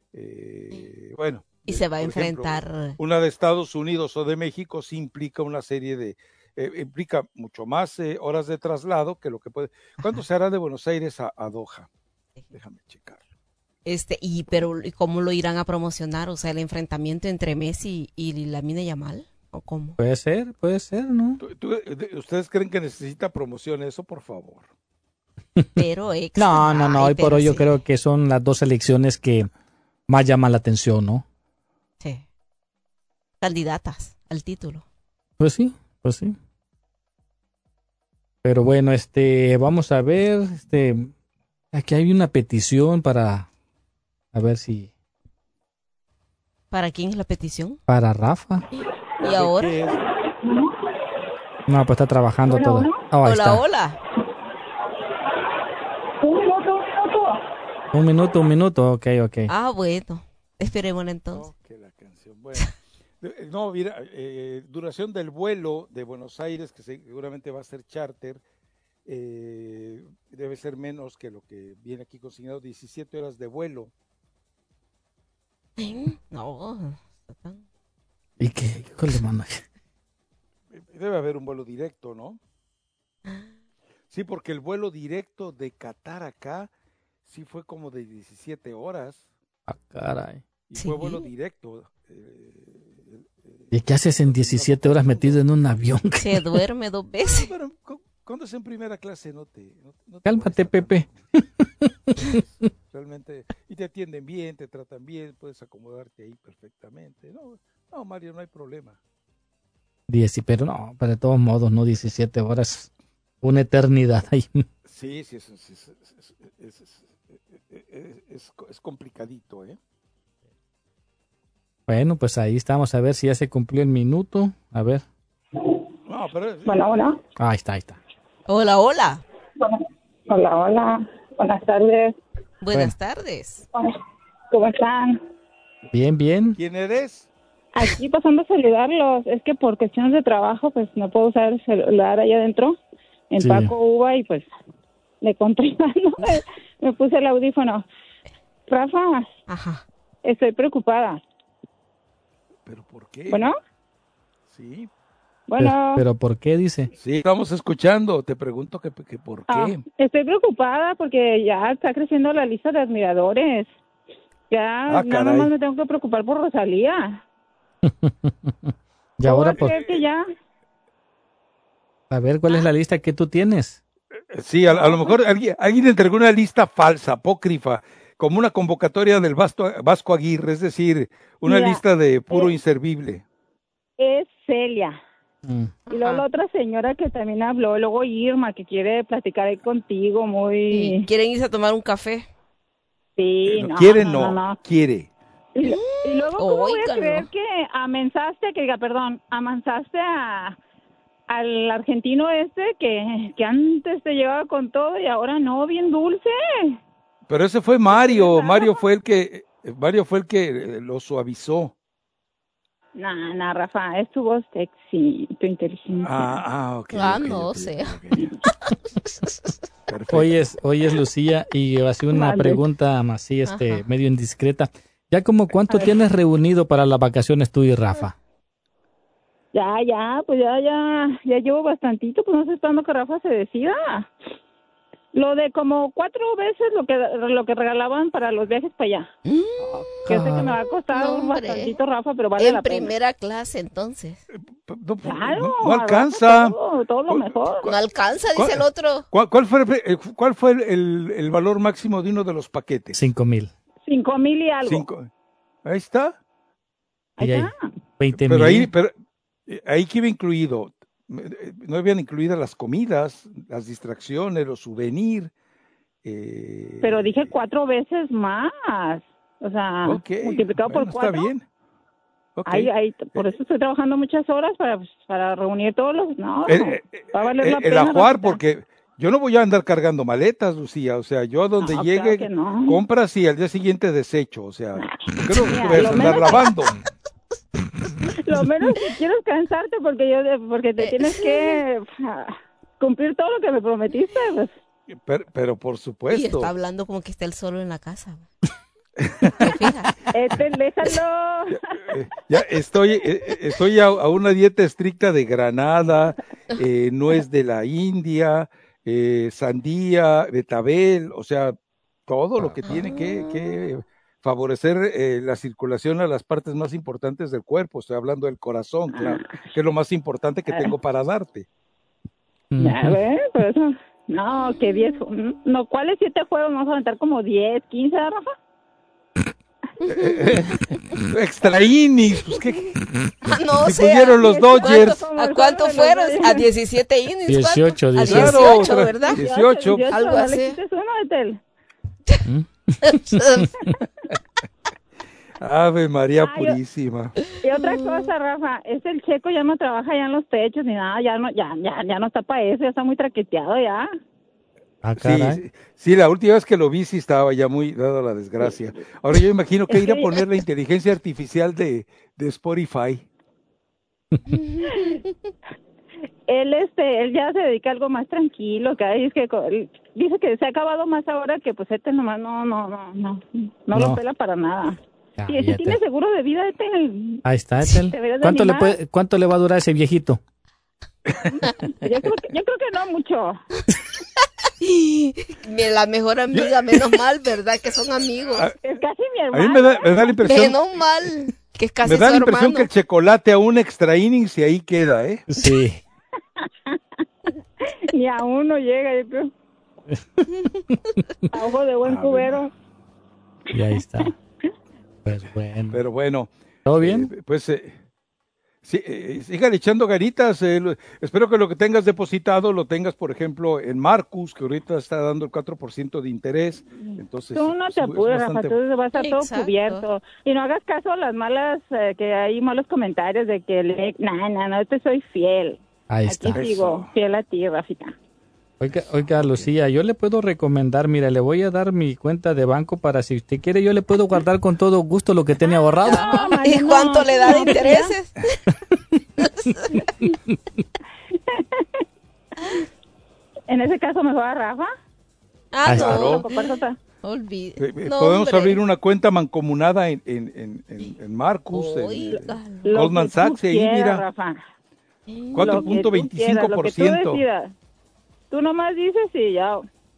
eh, sí. bueno. Y se va a enfrentar. Ejemplo, una de Estados Unidos o de México sí implica una serie de, eh, implica mucho más eh, horas de traslado que lo que puede. ¿Cuánto Ajá. se hará de Buenos Aires a, a Doha? Déjame checarlo. Este, y pero ¿cómo lo irán a promocionar? O sea, el enfrentamiento entre Messi y Lamine Yamal, ¿o cómo? Puede ser, puede ser, ¿no? ¿Tú, tú, ¿Ustedes creen que necesita promoción eso, por favor? Pero extra, no, no, no. Hoy por hoy sí. yo creo que son las dos selecciones que más llaman la atención, ¿no? Sí. Candidatas al título. Pues sí, pues sí. Pero bueno, este, vamos a ver, este, aquí hay una petición para, a ver si. ¿Para quién es la petición? Para Rafa. ¿Y ahora? No, pues está trabajando hola, todo. Hola, oh, hola, está. hola. Un minuto, un minuto. Un minuto, un minuto, ok, ok. Ah, bueno. Esperemos entonces. Okay, la canción. Bueno, no, mira, eh, duración del vuelo de Buenos Aires, que seguramente va a ser charter, eh, debe ser menos que lo que viene aquí consignado, diecisiete horas de vuelo. No. ¿Y qué? ¿Cuál le manda? Debe haber un vuelo directo, ¿no? Sí, porque el vuelo directo de Qatar acá sí fue como de diecisiete horas. Ah, caray. Y Sí. fue vuelo directo. Eh, ¿Y qué haces en diecisiete horas metido en un avión? Se duerme dos veces. Pero cu- cuando es en primera clase no te... No, no te Cálmate, Pepe. Realmente, y te atienden bien, te tratan bien, puedes acomodarte ahí perfectamente. No, no, Mario, no hay problema. diez, pero no, pero de todos modos, no diecisiete horas. Una eternidad ahí. Sí, sí, es, es, es, es, es, es, es- es- es complicadito, ¿eh? Bueno, pues ahí estamos, a ver si ya se cumplió el minuto. A ver. No, pero... Hola, hola. Ah, ahí está, ahí está. Hola, hola. Hola, hola. Buenas tardes. Buenas tardes. ¿Cómo están? Bien, bien. ¿Quién eres? Aquí pasando a saludarlos. Es que por cuestiones de trabajo, pues no puedo usar el celular allá adentro. Empaco uva y pues le contrabando. me, me puse el audífono. Rafa, Ajá. estoy preocupada. ¿Pero por qué? ¿Bueno? Sí. Bueno. Pero, pero ¿por qué dice? Sí, estamos escuchando. Te pregunto que, que por qué. Ah, estoy preocupada porque ya está creciendo la lista de admiradores. Ya Ah, nada caray. más me tengo que preocupar por Rosalía. Y ahora, ¿Puedo por, creer que ya? a ver, ¿cuál es la lista que tú tienes? Sí, a, a lo mejor alguien, alguien entregó una lista falsa, apócrifa, como una convocatoria del Vasco, Vasco Aguirre, es decir, una Mira, lista de puro eh, inservible. Es Celia. Mm. Y luego la otra señora que también habló, luego Irma, que quiere platicar ahí contigo, muy... Sí, ¿quieren irse a tomar un café? Sí, No, no, quiere, no, no, no, no. quiere. Y, lo- y luego, ¿cómo voy a Óigalo. creer que amenazaste, que diga, perdón, amenazaste a al argentino este que, que antes te llevaba con todo y ahora no, bien dulce? Pero ese fue Mario, Mario fue el que, Mario fue el que eh, lo suavizó. Nah, nah, Rafa, es tu voz sexy, tu inteligencia. Ah, ah, ok. Ah, ok, no ok, sé. Perfecto. Hoy es, hoy es Lucía y va a ser una Vale. pregunta así, este, Ajá. medio indiscreta. ¿Ya como cuánto tienes reunido para las vacaciones tú y Rafa? Ya, ya, pues ya, ya, ya llevo bastantito, pues no estoy esperando que Rafa se decida. Lo de como cuatro veces lo que lo que regalaban para los viajes para allá. Que sé que me va a costar No, un hombre. bastantito, Rafa, pero vale En la pena. primera clase, entonces. No, Claro, no- no a Rafa alcanza. Todo, todo lo mejor. No alcanza, ¿Cuál- dice el otro. ¿Cuál, cuál fue, el, eh, cuál fue el, el- el valor máximo de uno de los paquetes? Cinco mil. Cinco mil y algo. Cinco. Ahí está. Ahí Y ahí, está. veinte Pero mil. ahí, pero eh, ahí que iba incluido, eh, no habían incluidas las comidas, las distracciones, los souvenirs. Eh, Pero dije cuatro veces más. O sea, ok, multiplicado bueno, por cuatro. Está bien. Ok. Ahí, ahí, por eso estoy trabajando muchas horas para, pues, para reunir todos los... No, Eh, eh, va a valer eh, la el pena. ajuar, Rafita. porque yo no voy a andar cargando maletas, Lucía. O sea, yo a donde No, llegue, claro que no. compras y al día siguiente desecho. O sea, ¿por qué no Mira, voy a lo andar menos- lavando? Lo menos que quiero es cansarte porque yo porque te tienes que ah, cumplir todo lo que me prometiste. Pues. Pero, pero por Y supuesto. está hablando como que está él solo en la casa. Este, déjalo. Eh, Ya estoy, eh, eh, estoy a, a una dieta estricta de granada, eh, nuez de la India, eh, sandía, betabel, o sea, todo lo que tiene que, que favorecer eh, la circulación a las partes más importantes del cuerpo. Estoy hablando del corazón, claro, que es lo más importante que tengo para darte. Ya ves, por eso. No, que diez. No, ¿cuáles siete juegos? Vamos a aventar como diez, quince, Rafa. Extra innings, pues qué. Ah, no Me sé. pusieron los Dodgers. ¿A cuánto fueron? A diecisiete innings. dieciocho, ¿cuánto? A dieciocho. dieciocho, Claro, ¿verdad? dieciocho. Algo No le así. quites uno, Betel. Ave María Ay, yo- Purísima. Y otra cosa, Rafa, es el Checo ya no trabaja ya en los techos ni nada, ya no, ya, ya, ya no está para eso, ya está muy traqueteado ya. Ah, Sí, caray. sí, sí, la última vez que lo vi sí estaba ya muy dado la desgracia. Ahora yo imagino que ir a poner la inteligencia artificial de, de Spotify. Él, este, él ya se dedica a algo más tranquilo, que ahí es que co- él dice que se ha acabado más ahora que pues este nomás no, no, no, no, no, No. lo pela para nada. Ya, Y si ya tiene te- seguro de vida, este, Ahí está, Ethel. Deberías de ¿Cuánto le, animar. puede, ¿Cuánto le va a durar ese viejito? yo creo que, yo creo que no mucho. Mira, la mejor amiga, menos mal, ¿verdad? Que son amigos. Es casi mi A hermano. mí me da, me da la impresión, Menos mal, que es casi me da su la impresión hermano. que el chocolate a un extra innings y ahí queda, ¿eh? Sí. Ni a uno llega, yo creo. A ojo de buen Ah, cubero. Y ahí está. Pues bueno. Pero bueno. ¿Todo bien? Eh, pues eh, sí, eh, sigan echando ganitas. eh, lo- espero que lo que tengas depositado lo tengas, por ejemplo, en Marcus, que ahorita está dando el cuatro por ciento de interés. Entonces, Tú no es- te es apures, Rafa, bastante- tú vas a estar todo Exacto. cubierto. Y no hagas caso a las malas, eh, que hay malos comentarios de que, le, no, no, no, te soy fiel. Ahí Aquí está. sigo, fiel a ti, Rafita. Oiga, oiga, Lucía, yo le puedo recomendar, mira, le voy a dar mi cuenta de banco para si usted quiere, yo le puedo guardar con todo gusto lo que tiene ahorrado. ¿Y cuánto le da de intereses? En ese caso, mejor a Rafa. Ah, Ahí no. está. Por parte otra. Olvide. Eh, eh, No, Podemos hombre. abrir una cuenta mancomunada en, en, en, en, en Marcus, en, Oiga. en Lo Goldman que tú Sachs, y ahí quieras, mira, Rafa. cuatro Lo que punto tú veinticinco quieras, lo por que tú ciento. decidas. Tú nomás dices y ya.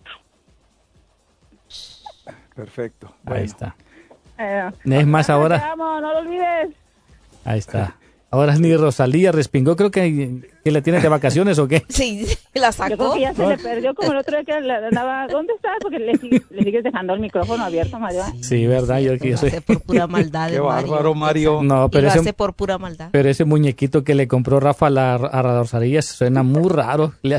Perfecto. Ahí Bueno. está. Eh, Es más, te ahora, amo, no lo olvides. ahí está. Ahora ni Rosalía respingó, creo que, que la tiene de vacaciones o qué. Sí, la Yo creo sacó. que ya se le perdió como el otro día que le andaba. ¿Dónde estás? Porque le, sig- le sigues dejando el micrófono abierto, Mario. Sí, verdad, yo, yo Lo soy. hace por pura maldad. Qué el Mario. bárbaro, Mario. No, Y pero lo ese, hace por pura maldad. pero ese muñequito que le compró Rafa a, la, a Rosalía suena muy raro. Le-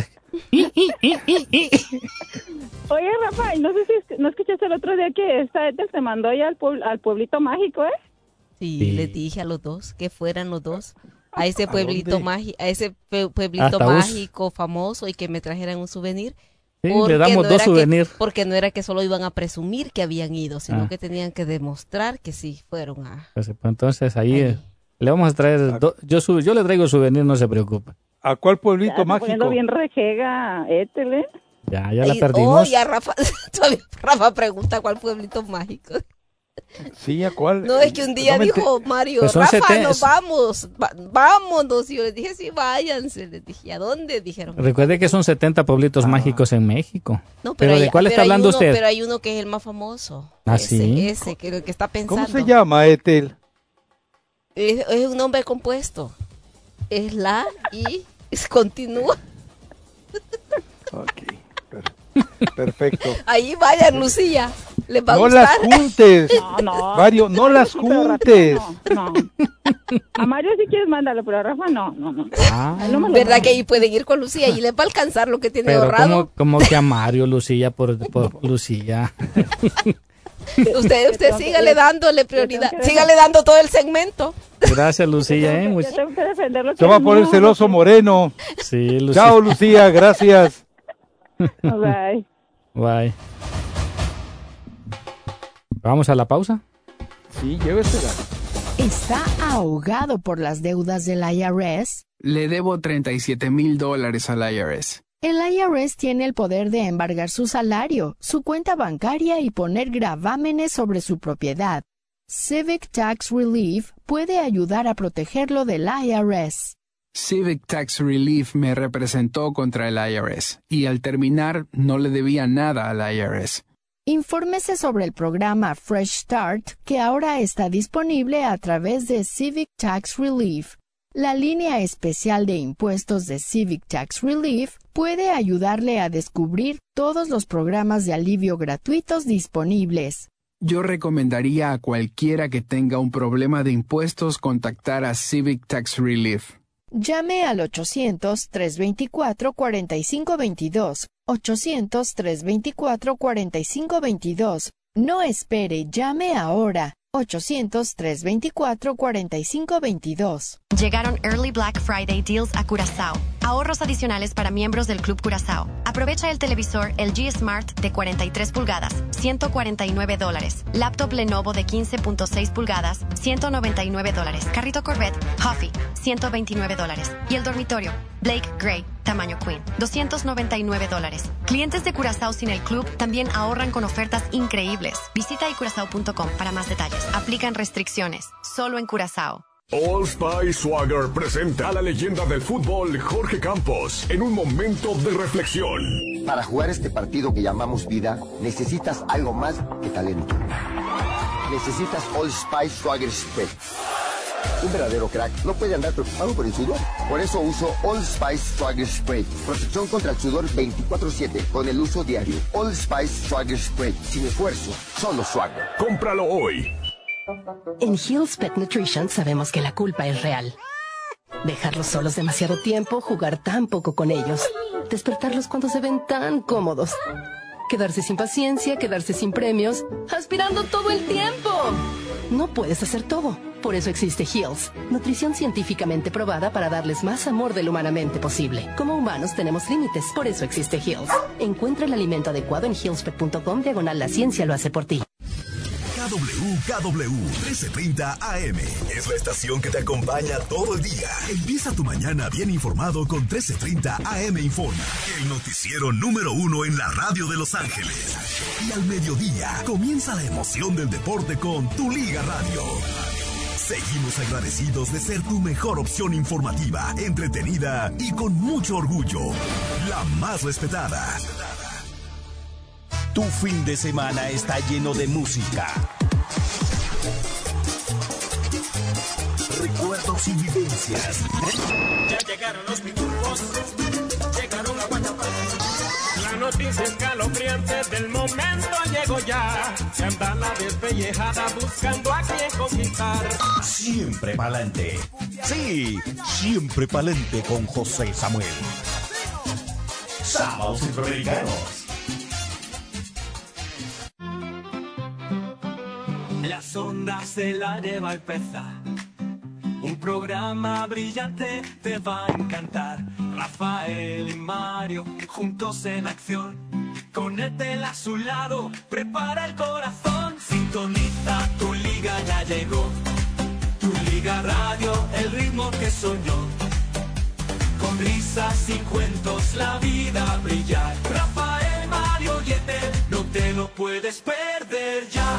Oye, Rafa, y no sé si es- no escuchaste el otro día que esta Ethel te mandó ya al, puebl- al pueblito mágico, ¿eh? Sí, Sí. les dije a los dos que fueran los dos a ese ¿A pueblito dónde? mágico, a ese pue- pueblito Hasta Us- mágico famoso y que me trajeran un souvenir. Sí, Porque le damos no dos era que- souvenirs. porque no era que solo iban a presumir que habían ido, sino Ah. que tenían que demostrar que sí fueron a. Pues, pues, entonces ahí eh, le vamos a traer. do- yo, su- yo le traigo souvenir, no se preocupe. ¿A cuál Ya pueblito está mágico? poniendo bien rejega Ethel, ¿eh? Ya, ya la Ay, perdimos. Oh, ya Rafa, todavía Rafa pregunta cuál pueblito mágico. Sí, ¿a cuál? No, es que un día No me dijo Mario, Pues son Rafa, seten- nos vamos, va- vámonos. Y yo les dije, sí, váyanse. Les dije, ¿a dónde? Dijeron. Recuerde que son setenta pueblitos Ah. mágicos en México. No, pero, hay- ¿de cuál pero está hay hablando uno- usted? Pero hay uno que es el más famoso. ¿Ah, ese, sí? Ese, que el que está pensando. ¿Cómo se llama, Ethel? Es, es un nombre compuesto. Es la y es continúa. Ok, per- perfecto. Ahí vayan, Lucía. Les va a No gustar. las juntes, No, no. Mario, no las Sí, pero juntes. Rafita, no, no. A Mario si quieres mándalo, pero a Rafa no, no, no. Ah, No me lo ¿Verdad mandes. que ahí pueden ir con Lucía y les va a alcanzar lo que tiene pero ahorrado? como, como que a Mario, Lucía, por, por Lucía. Usted, usted tengo que- sígale dándole prioridad. tengo que- Sígale dando todo el segmento. Gracias, Lucía. ¿eh? Muy- Yo tengo que defender lo que Se va a es poner mío. celoso Moreno. Sí, Lucía. Chao, Lucía, gracias. Bye. Bye. Vamos a la pausa. Sí, llévesela. ¿Está ahogado por las deudas del I R S? Le debo treinta y siete mil dólares al I R S. El I R S tiene el poder de embargar su salario, su cuenta bancaria y poner gravámenes sobre su propiedad. Civic Tax Relief puede ayudar a protegerlo del I R S. Civic Tax Relief me representó contra el I R S y al terminar no le debía nada al I R S. Infórmese sobre el programa Fresh Start que ahora está disponible a través de Civic Tax Relief. La línea especial de impuestos de Civic Tax Relief puede ayudarle a descubrir todos los programas de alivio gratuitos disponibles. Yo recomendaría a cualquiera que tenga un problema de impuestos contactar a Civic Tax Relief. Llame al ochocientos, tres veinticuatro, cuarenta y cinco veintidós. ochocientos, tres veinticuatro, cuarenta y cinco veintidós. No espere, llame ahora. ochocientos, trescientos veinticuatro, cuarenta y cinco veintidós. Llegaron Early Black Friday Deals a Curazao. Ahorros adicionales para miembros del Club Curazao. Aprovecha el televisor L G Smart de cuarenta y tres pulgadas, ciento cuarenta y nueve dólares. Laptop Lenovo de quince punto seis pulgadas, ciento noventa y nueve dólares. Carrito Corvette Huffy, ciento veintinueve dólares. Y el dormitorio Blake Gray, tamaño Queen, doscientos noventa y nueve dólares. Clientes de Curazao sin el club también ahorran con ofertas increíbles. Visita i curazao punto com para más detalles. Aplican restricciones. Solo en Curazao. Old Spice Swagger presenta a la leyenda del fútbol Jorge Campos en un momento de reflexión. Para jugar este partido que llamamos vida, necesitas algo más que talento. Necesitas Old Spice Swagger Spray. Un verdadero crack no puede andar preocupado por el sudor. Por eso uso Old Spice Swagger Spray. Protección contra el sudor veinticuatro siete con el uso diario. Old Spice Swagger Spray. Sin esfuerzo, solo Swagger. Cómpralo hoy. En Hill's Pet Nutrition sabemos que la culpa es real. Dejarlos solos demasiado tiempo, jugar tan poco con ellos, despertarlos cuando se ven tan cómodos, quedarse sin paciencia, quedarse sin premios, aspirando todo el tiempo. No puedes hacer todo. Por eso existe Hill's, nutrición científicamente probada para darles más amor del humanamente posible. Como humanos tenemos límites, por eso existe Hill's. Encuentra el alimento adecuado en hillspet punto com diagonal la ciencia lo hace por ti. K W K W trece treinta A M es la estación que te acompaña todo el día. Empieza tu mañana bien informado con trece treinta A M Informa, el noticiero número uno en la radio de Los Ángeles. Y al mediodía comienza la emoción del deporte con Tu Liga Radio. Seguimos agradecidos de ser tu mejor opción informativa, entretenida y con mucho orgullo. La más respetada. Tu fin de semana está lleno de música, recuerdos y vivencias. Ya llegaron los pitufos, llegaron a Guayabal. La noticia escalofriante del momento llegó ya. Se anda la despellejada buscando a quien conquistar. siempre pa'lante. Sí, siempre pa'lante con José Samuel. Sábados Centroamericanos. Las ondas del aire va a empezar. Un programa brillante te va a encantar. Rafael y Mario juntos en acción. Con Etel a su lado, prepara el corazón. Sintoniza, Tu Liga ya llegó. Tu Liga Radio, el ritmo que soñó. Con risas y cuentos la vida brillar. Rafael, Mario y Etel, no te lo puedes perder ya.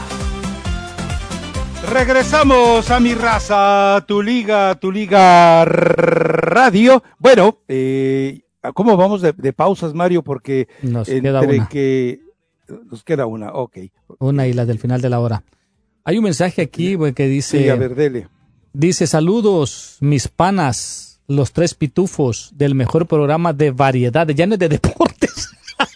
Regresamos a mi raza, Tu Liga, Tu Liga Radio. Bueno, eh, ¿cómo vamos de, de pausas, Mario? Porque nos entre queda una. que nos queda una, ok. Una y la del final de la hora. Hay un mensaje aquí güey, que dice... Sí, a ver, dele. Dice, saludos, mis panas, los tres pitufos del mejor programa de variedades, ya no es de deportes.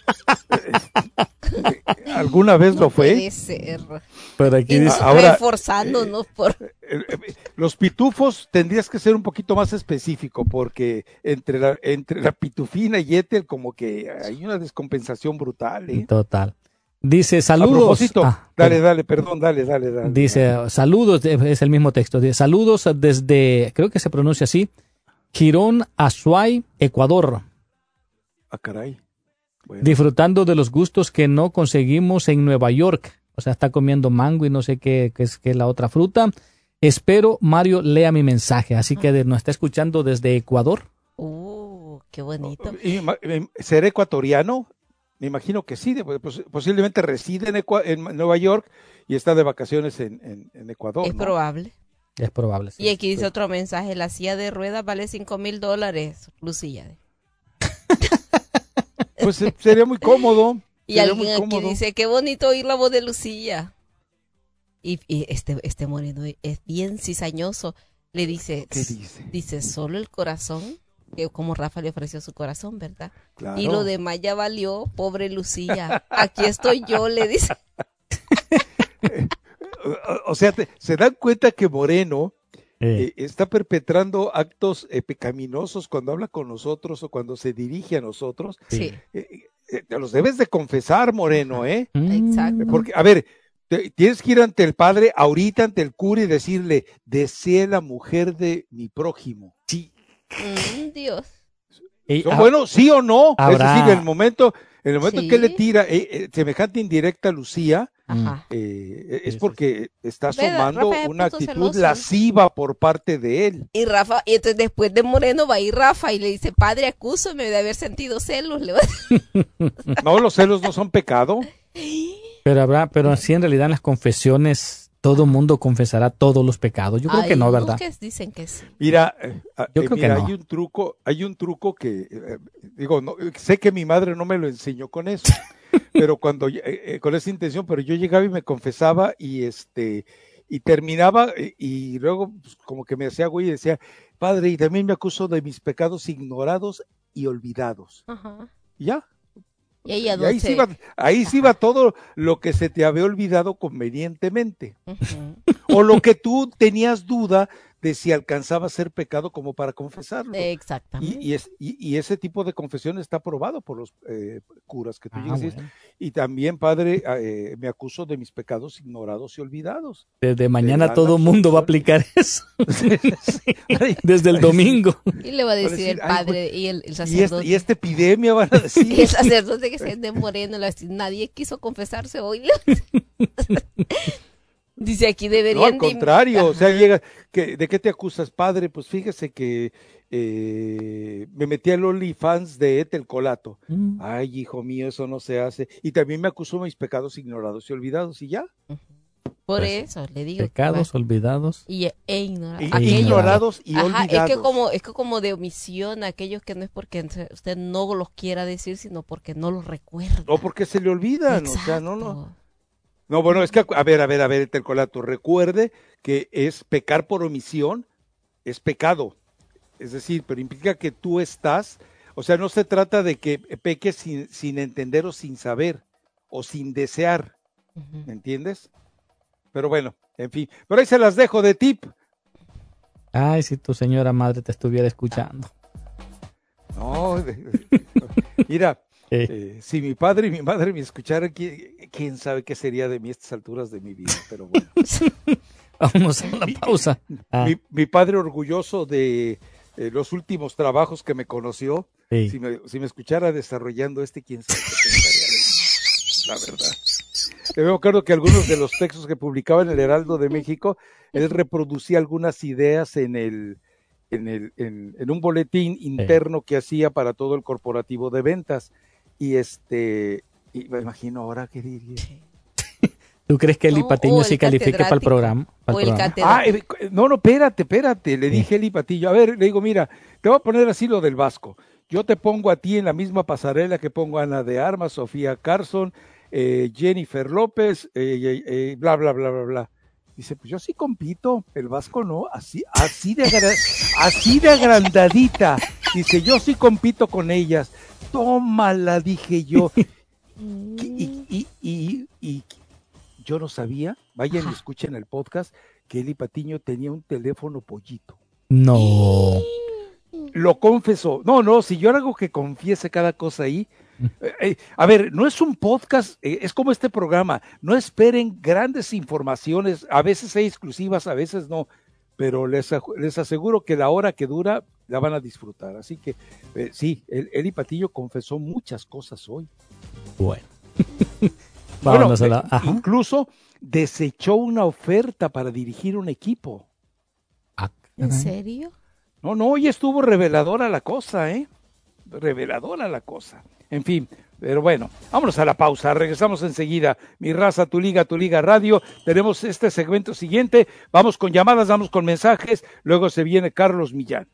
¿Alguna vez no lo fue? Puede ser. Pero aquí y dice, no, ahora, reforzándonos por... eh, eh, los pitufos tendrías que ser un poquito más específico, porque entre la, entre la pitufina y Etel como que hay una descompensación brutal, ¿eh? Total. Dice, saludos. A propósito, Ah, dale, perdón. dale, perdón, dale, dale, dale. Dice, saludos, es el mismo texto. Dice, saludos desde, creo que se pronuncia así, Girón, Azuay, Ecuador. Ah, caray. Bueno. Disfrutando de los gustos que no conseguimos en Nueva York. O sea, está comiendo mango y no sé qué, qué es, qué es la otra fruta. Espero Mario lea mi mensaje. Así que de, nos está escuchando desde Ecuador. Uh, qué bonito. ¿Y, ¿Ser ecuatoriano? Me imagino que sí, pues, posiblemente reside en, Ecua- en Nueva York y está de vacaciones en, en, en Ecuador. Es ¿no? probable. Es probable. Sí. Y aquí dice otro mensaje, la silla de ruedas vale cinco mil dólares, Lucía. Pues sería muy cómodo. Y sería alguien muy aquí cómodo. dice, qué bonito oír la voz de Lucía. Y, y este, este moreno es bien cizañoso. Le dice, ¿Qué dice? dice, solo el corazón, que como Rafa le ofreció su corazón, ¿verdad? Claro. Y lo demás ya valió, pobre Lucía. Aquí estoy yo, le dice. O sea, te- se dan cuenta que Moreno Eh, eh, está perpetrando actos eh, pecaminosos cuando habla con nosotros o cuando se dirige a nosotros. Sí. Eh, eh, te los debes de confesar, Moreno, ¿eh? Exacto. Porque, a ver, te, tienes que ir ante el padre, ahorita ante el cura y decirle, desee la mujer de mi prójimo. Sí. Mm, Dios. Y, no, bueno, sí o no. Habrá... Es decir, en el momento, en el momento sí. que le tira eh, eh, semejante indirecta a Lucía, Ajá. Eh, es porque está asomando Rafa, una actitud celoso. lasciva por parte de él. Y Rafa, y entonces después de Moreno va a ir Rafa y le dice, padre, acúsame de haber sentido celos. Le va a... No, los celos no son pecado. Pero habrá, pero sí en realidad en las confesiones todo mundo confesará todos los pecados. Yo creo Ay, que no, ¿verdad? que dicen que sí. Mira, eh, Yo eh, creo mira, que no. hay un truco, hay un truco que eh, digo, no, sé que mi madre no me lo enseñó con eso. Pero cuando eh, eh, con esa intención, pero yo llegaba y me confesaba y este y terminaba y, y luego pues, como que me hacía güey y decía, padre, y también me acuso de mis pecados ignorados y olvidados. Ajá. ¿Y ya? Y, ella y ahí se... sí va, ahí sí va todo lo que se te había olvidado convenientemente. Uh-huh. O lo que tú tenías duda de si alcanzaba a ser pecado como para confesarlo. Exactamente. Y, y, es, y, y ese tipo de confesión está aprobado por los eh, curas que tú ah, llegas y, bueno. y también, padre, eh, me acuso de mis pecados ignorados y olvidados. Desde mañana de todo el mundo va a aplicar eso. Desde el domingo. Y le va a decir, decir el padre ay, y el, el sacerdote. Y, este, y esta epidemia van a decir. Y el sacerdote que se de Moreno, le va a decir, nadie quiso confesarse hoy. Dice aquí deberían... No, al contrario, de... o sea, llega, que, ¿de qué te acusas, padre? Pues fíjese que eh, me metí al OnlyFans de Ethel Colato. Mm. Ay, hijo mío, eso no se hace. Y también me acusó de mis pecados ignorados y olvidados, y ya. Por pues, eso, le digo. Pecados que, olvidados. Y, e ignorados. E ignorados y Ajá, olvidados. Es que, como, es que como de omisión, aquellos que no es porque usted no los quiera decir, sino porque no los recuerda. No, porque se le olvidan, Exacto. o sea, no, no. No, bueno, es que, a ver, a ver, a ver, Tercolato, recuerde que es pecar por omisión, es pecado. Es decir, pero implica que tú estás, o sea, no se trata de que peques sin, sin entender o sin saber, o sin desear, uh-huh. ¿me entiendes? Pero bueno, en fin, pero ahí se las dejo de tip. Ay, si tu señora madre te estuviera escuchando. No, de, de, mira... Eh. Eh, si mi padre y mi madre me escucharan, quién sabe qué sería de mí a estas alturas de mi vida, pero bueno. Vamos a la pausa. Ah. Mi, mi padre orgulloso de eh, los últimos trabajos que me conoció, sí. si, me, si me escuchara desarrollando este, quién sabe qué pensaría de mí, la verdad. Yo me acuerdo que algunos de los textos que publicaba en el Heraldo de México, él reproducía algunas ideas en el... En, el, en, en un boletín interno sí. que hacía para todo el corporativo de ventas. Y este, y me imagino ahora qué diría. ¿Tú crees que Eli Patiño no, sí califique para el programa? Para el el programa? Ah, eh, no, no, espérate, espérate. Le dije a Eli Patiño, a ver, le digo, mira, te voy a poner así lo del Vasco. Yo te pongo a ti en la misma pasarela que pongo a Ana de Armas, Sofía Carson, eh, Jennifer López, eh, eh, eh, bla, bla, bla, bla, bla. Dice, pues yo sí compito, el Vasco no, así, así de agra- así de agrandadita. Dice, yo sí compito con ellas. Tómala, dije yo. Y, y, y, y, y yo no sabía, vayan y escuchen el podcast, que Eli Patiño tenía un teléfono pollito. No. Lo confesó. No, no, si yo hago que confiese cada cosa ahí. Eh, eh, a ver, no es un podcast, eh, es como este programa. No esperen grandes informaciones, a veces hay exclusivas, a veces no. Pero les, les aseguro que la hora que dura la van a disfrutar. Así que eh, sí, el, Eli Patiño confesó muchas cosas hoy. Bueno. Vámonos bueno, a la... Ajá. Incluso desechó una oferta para dirigir un equipo. ¿En serio? No, no, hoy estuvo reveladora la cosa, ¿eh? Reveladora la cosa. En fin, pero bueno, vámonos a la pausa, regresamos enseguida. Mi raza, tu liga, tu liga radio. Tenemos este segmento siguiente, vamos con llamadas, vamos con mensajes, luego se viene Carlos Millán.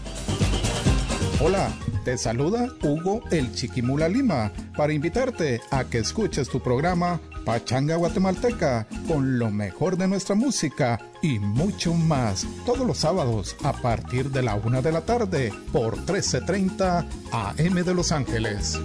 Hola, te saluda Hugo el Chiquimula Lima para invitarte a que escuches tu programa Pachanga Guatemalteca con lo mejor de nuestra música y mucho más todos los sábados a partir de la una de la tarde por trece treinta A M de Los Ángeles.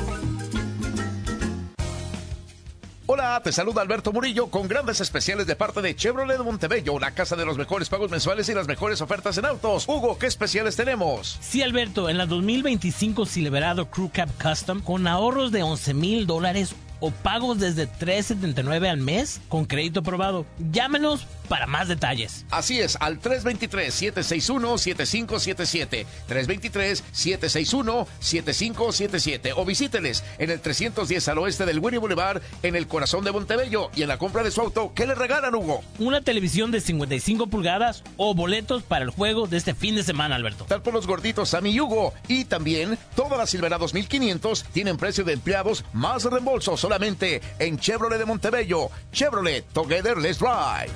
Hola, te saluda Alberto Murillo con grandes especiales de parte de Chevrolet de Montebello, la casa de los mejores pagos mensuales y las mejores ofertas en autos. Hugo, ¿qué especiales tenemos? Sí, Alberto, en la dos mil veinticinco Silverado Crew Cab Custom con ahorros de once mil dólares o pagos desde tres setenta y nueve al mes con crédito aprobado. Llámenos para más detalles. Así es, al tres dos tres, siete seis uno, siete cinco siete siete, tres dos tres, siete seis uno, siete cinco siete siete, o visíteles en el trescientos diez al oeste del Winnie Boulevard, en el corazón de Montebello, y en la compra de su auto, ¿qué le regalan, Hugo? Una televisión de cincuenta y cinco pulgadas o boletos para el juego de este fin de semana, Alberto. Tal por los gorditos Sammy y Hugo, y también todas las Silverado dos mil quinientos tienen precio de empleados más reembolso solamente en Chevrolet de Montebello. Chevrolet, Together Let's Ride.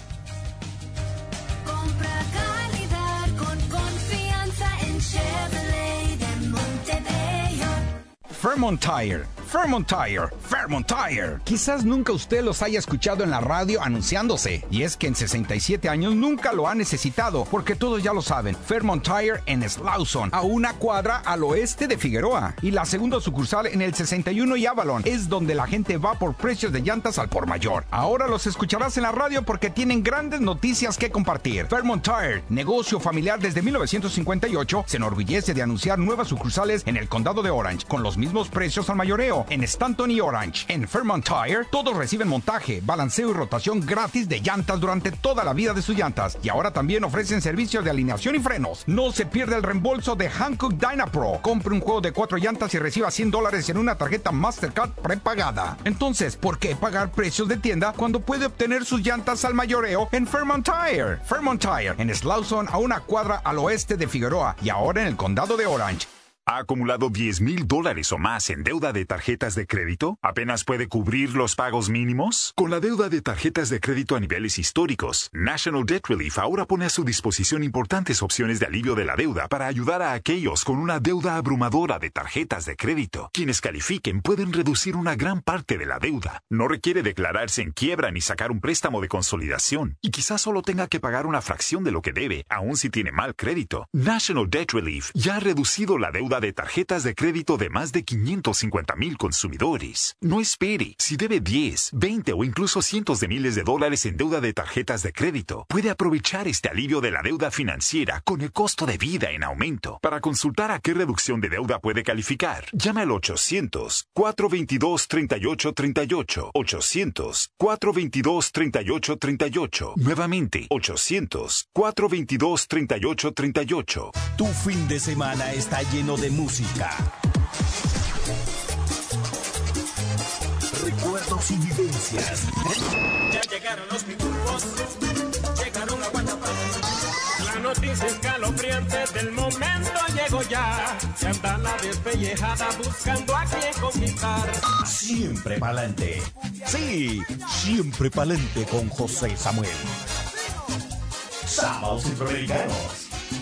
Compra calidad con confianza en Chevrolet de Montebello. Fairmont Tire, Fairmont Tire, Fairmont Tire. Quizás nunca usted los haya escuchado en la radio anunciándose, y es que en sesenta y siete años nunca lo ha necesitado, porque todos ya lo saben. Fairmont Tire en Slauson, a una cuadra al oeste de Figueroa, y la segunda sucursal en el sesenta y uno y Avalon, es donde la gente va por precios de llantas al por mayor. Ahora los escucharás en la radio porque tienen grandes noticias que compartir. Fairmont Tire, negocio familiar desde mil novecientos cincuenta y ocho, se enorgullece de anunciar nuevas sucursales en el condado de Orange, con los mismos precios al mayoreo en Stanton y Orange. En Fairmont Tire, todos reciben montaje, balanceo y rotación gratis de llantas durante toda la vida de sus llantas. Y ahora también ofrecen servicios de alineación y frenos. No se pierde el reembolso de Hankook Dynapro. Compre un juego de cuatro llantas y reciba cien dólares en una tarjeta Mastercard prepagada. Entonces, ¿por qué pagar precios de tienda cuando puede obtener sus llantas al mayoreo en Fairmont Tire? Fairmont Tire, en Slauson, a una cuadra al oeste de Figueroa, y ahora en el condado de Orange. ¿Ha acumulado diez mil dólares o más en deuda de tarjetas de crédito? ¿Apenas puede cubrir los pagos mínimos? Con la deuda de tarjetas de crédito a niveles históricos, National Debt Relief ahora pone a su disposición importantes opciones de alivio de la deuda para ayudar a aquellos con una deuda abrumadora de tarjetas de crédito. Quienes califiquen pueden reducir una gran parte de la deuda. No requiere declararse en quiebra ni sacar un préstamo de consolidación, y quizás solo tenga que pagar una fracción de lo que debe, aun si tiene mal crédito. National Debt Relief ya ha reducido la deuda de tarjetas de crédito de más de quinientos cincuenta mil consumidores. No espere. Si debe diez, veinte o incluso cientos de miles de dólares en deuda de tarjetas de crédito, puede aprovechar este alivio de la deuda financiera con el costo de vida en aumento. Para consultar a qué reducción de deuda puede calificar, llame al ochocientos, cuatro veintidós, treinta y ocho treinta y ocho. ochocientos, cuatro veintidós, treinta y ocho treinta y ocho. Nuevamente, ochocientos, cuatro veintidós, treinta y ocho treinta y ocho. Tu fin de semana está lleno de música, recuerdos y vivencias. Ya llegaron los pitufos, llegaron a Guatapá. La noticia escalofriante del momento llegó ya. Se anda la despellejada buscando a quien conquistar. Siempre pa'lante. Sí, siempre pa'lante con José Samuel. Sábados Centroamericanos.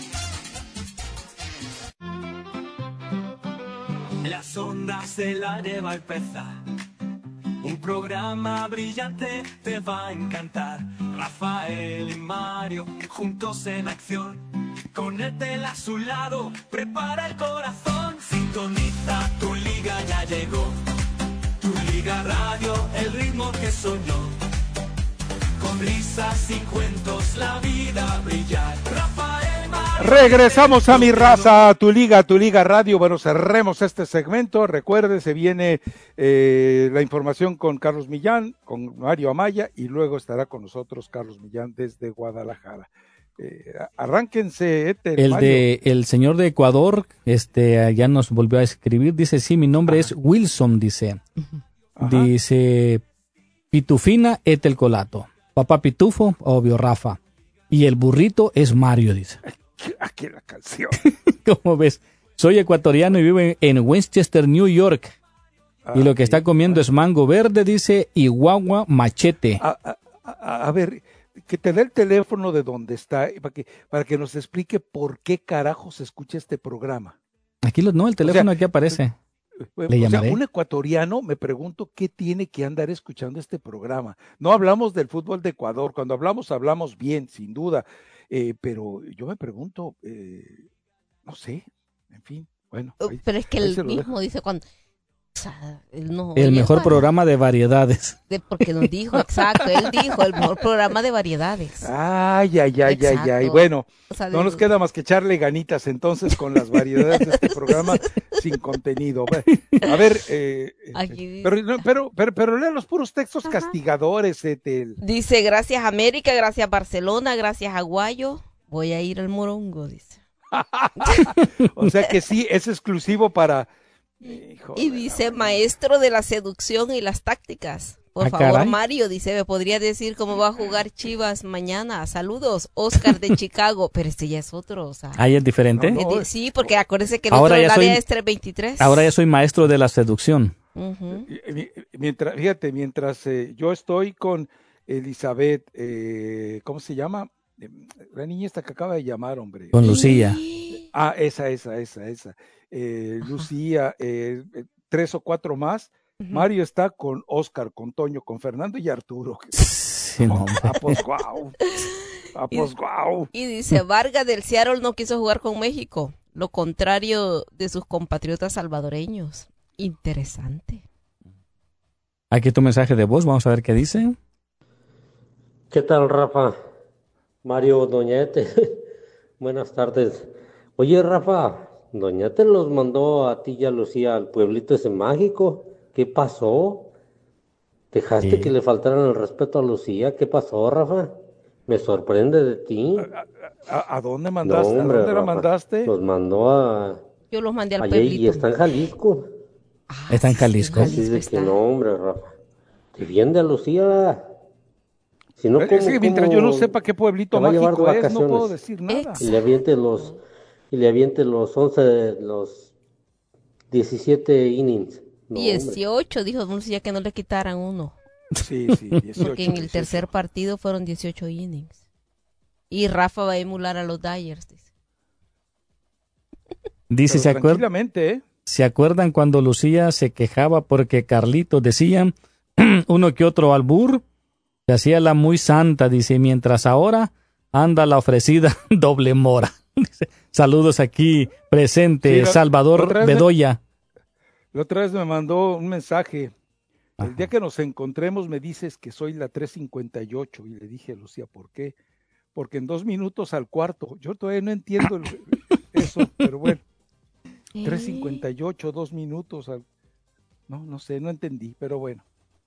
Las ondas de la va a empezar. Un programa brillante te va a encantar. Rafael y Mario juntos en acción. Con Etel a su lado, prepara el corazón. Sintoniza, tu liga ya llegó. Tu liga radio, el ritmo que soñó. Con risas y cuentos la vida brillar. Rafael, Mario. Regresamos a mi raza, a tu liga, a tu liga radio. Bueno, cerremos este segmento. Recuerde, se viene eh, la información con Carlos Millán, con Mario Amaya, y luego estará con nosotros Carlos Millán desde Guadalajara. Eh, arránquense, Etel, el Mario. de el señor de Ecuador, este, ya nos volvió a escribir. Dice, sí, mi nombre Ajá. es Wilson, dice. Ajá. Dice, Pitufina Etel Colato. Papá Pitufo, obvio, Rafa. Y el burrito es Mario, dice. Aquí la canción. ¿Cómo ves? Soy ecuatoriano y vivo en Westchester, New York. Ah, y lo que está comiendo ah, es mango verde, dice, y guagua machete. A, a, a, a ver, que te dé el teléfono de donde está, para que, para que nos explique por qué carajo se escucha este programa. Aquí lo, no, el teléfono o sea, aquí aparece. Le o sea, un ecuatoriano, me pregunto qué tiene que andar escuchando este programa. No hablamos del fútbol de Ecuador, cuando hablamos, hablamos bien, sin duda, eh, pero yo me pregunto, eh, no sé, en fin, bueno. Ahí, pero es que él mismo dejo. dice, cuando O sea, él no El oye mejor para- programa de variedades. de- porque nos dijo, exacto, él dijo, el mejor programa de variedades. Ay, ay, ay, ay, ay. Exacto. Bueno, O sea, no de- nos queda más que echarle ganitas entonces con las variedades de este programa sin contenido. A ver, eh, Aquí dice- pero, no, pero, pero, pero lea los puros textos castigadores, Ethel. Dice, gracias América, gracias Barcelona, gracias Aguayo. Voy a ir al Morongo, dice. O sea que sí, es exclusivo para... Hijo Y dice, maestro de la seducción y las tácticas. Por Ah, favor, caray. Mario, dice, ¿me podría decir cómo va a jugar Chivas mañana? Saludos, Oscar de Chicago. Pero este ya es otro, o sea. Ahí es diferente. No, no, Eh, Sí, porque acuérdese que el Ahora otro ya el área soy- es trescientos veintitrés. Ahora ya soy maestro de la seducción. Ujú. Mientras, fíjate, mientras eh, yo estoy con Elizabeth, eh, ¿cómo se llama? Eh, La niña esta que acaba de llamar, hombre. Con Lucía. Ah, esa, esa, esa, esa. Eh, Lucía, eh, eh, tres o cuatro más. Mario está con Oscar, con Toño, con Fernando y Arturo. Sí, no, hombre. Ah, pues guau. Ah, pues guau. Y dice, Vargas del Seattle no quiso jugar con México. Lo contrario de sus compatriotas salvadoreños. Interesante. Aquí tu mensaje de voz, vamos a ver qué dice. ¿Qué tal, Rafa? Mario Doñete. Buenas tardes. Oye, Rafa, Doñete los mandó a ti y a Lucía al pueblito ese mágico. ¿Qué pasó? ¿Dejaste Sí. que le faltaran el respeto a Lucía? ¿Qué pasó, Rafa? Me sorprende de ti. ¿A, a dónde No, mandaste? hombre, ¿A dónde la Rafa, mandaste? Los mandó a... Yo los mandé al allá y pueblito. está en Jalisco. Está en Jalisco. Así de que no, hombre, Rafa. Defiende a Lucía. Si no, Es ¿cómo- que mientras yo cómo no sepa qué pueblito te va a llevar mágico de es, no vacaciones? puedo decir nada. Y le aviente los, y le aviente los once, los diecisiete innings. No, hombre. dieciocho, dijo Lucía que no le quitaran uno. Sí, sí, dieciocho. Porque en el dieciocho. tercer partido fueron dieciocho innings. Y Rafa va a emular a los Dyers, dice. Dice, Pero ¿se acuerdan? tranquilamente, ¿eh? ¿Se acuerdan cuando Lucía se quejaba porque Carlito decía uno que otro albur? Se hacía la muy santa, dice, mientras ahora anda la ofrecida doble mora. Dice, saludos aquí, presente, Sí, la- la Salvador otra vez me- Bedoya. La otra vez me mandó un mensaje. El día que nos encontremos me dices que soy la tres cincuenta y ocho. Y le dije a Lucía, ¿por qué? Porque en dos minutos al cuarto. Yo todavía no entiendo el- eso, pero bueno. tres cincuenta y ocho, dos minutos al... No, no sé, no entendí, pero bueno.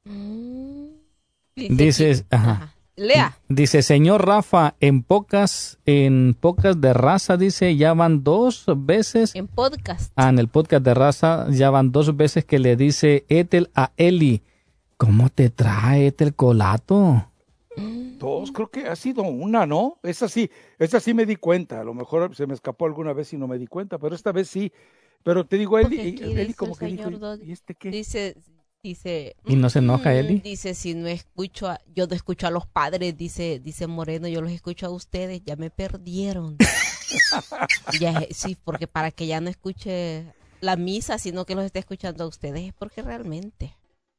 Dices, ajá. Lea. Dice, señor Rafa, en pocas, en pocas de raza, dice, ya van dos veces. En podcast. Ah, en el podcast de raza, ya van dos veces que le dice Ethel a Eli. ¿Cómo te trae Ethel Colato? Dos, creo que ha sido una, ¿no? Esa sí, esa sí me di cuenta. A lo mejor se me escapó alguna vez y no me di cuenta, pero esta vez sí. Pero te digo, Eli, Porque aquí Eli dice como el que dijo, señor Dodi- ¿y este qué? Dice, dice. ¿Y no se enoja, mm, Eli? Dice, si no escucho, a, yo no escucho a los padres, dice, dice Moreno, yo los escucho a ustedes, ya me perdieron. Ya, sí, porque para que ya no escuche la misa, sino que los esté escuchando a ustedes, es porque realmente.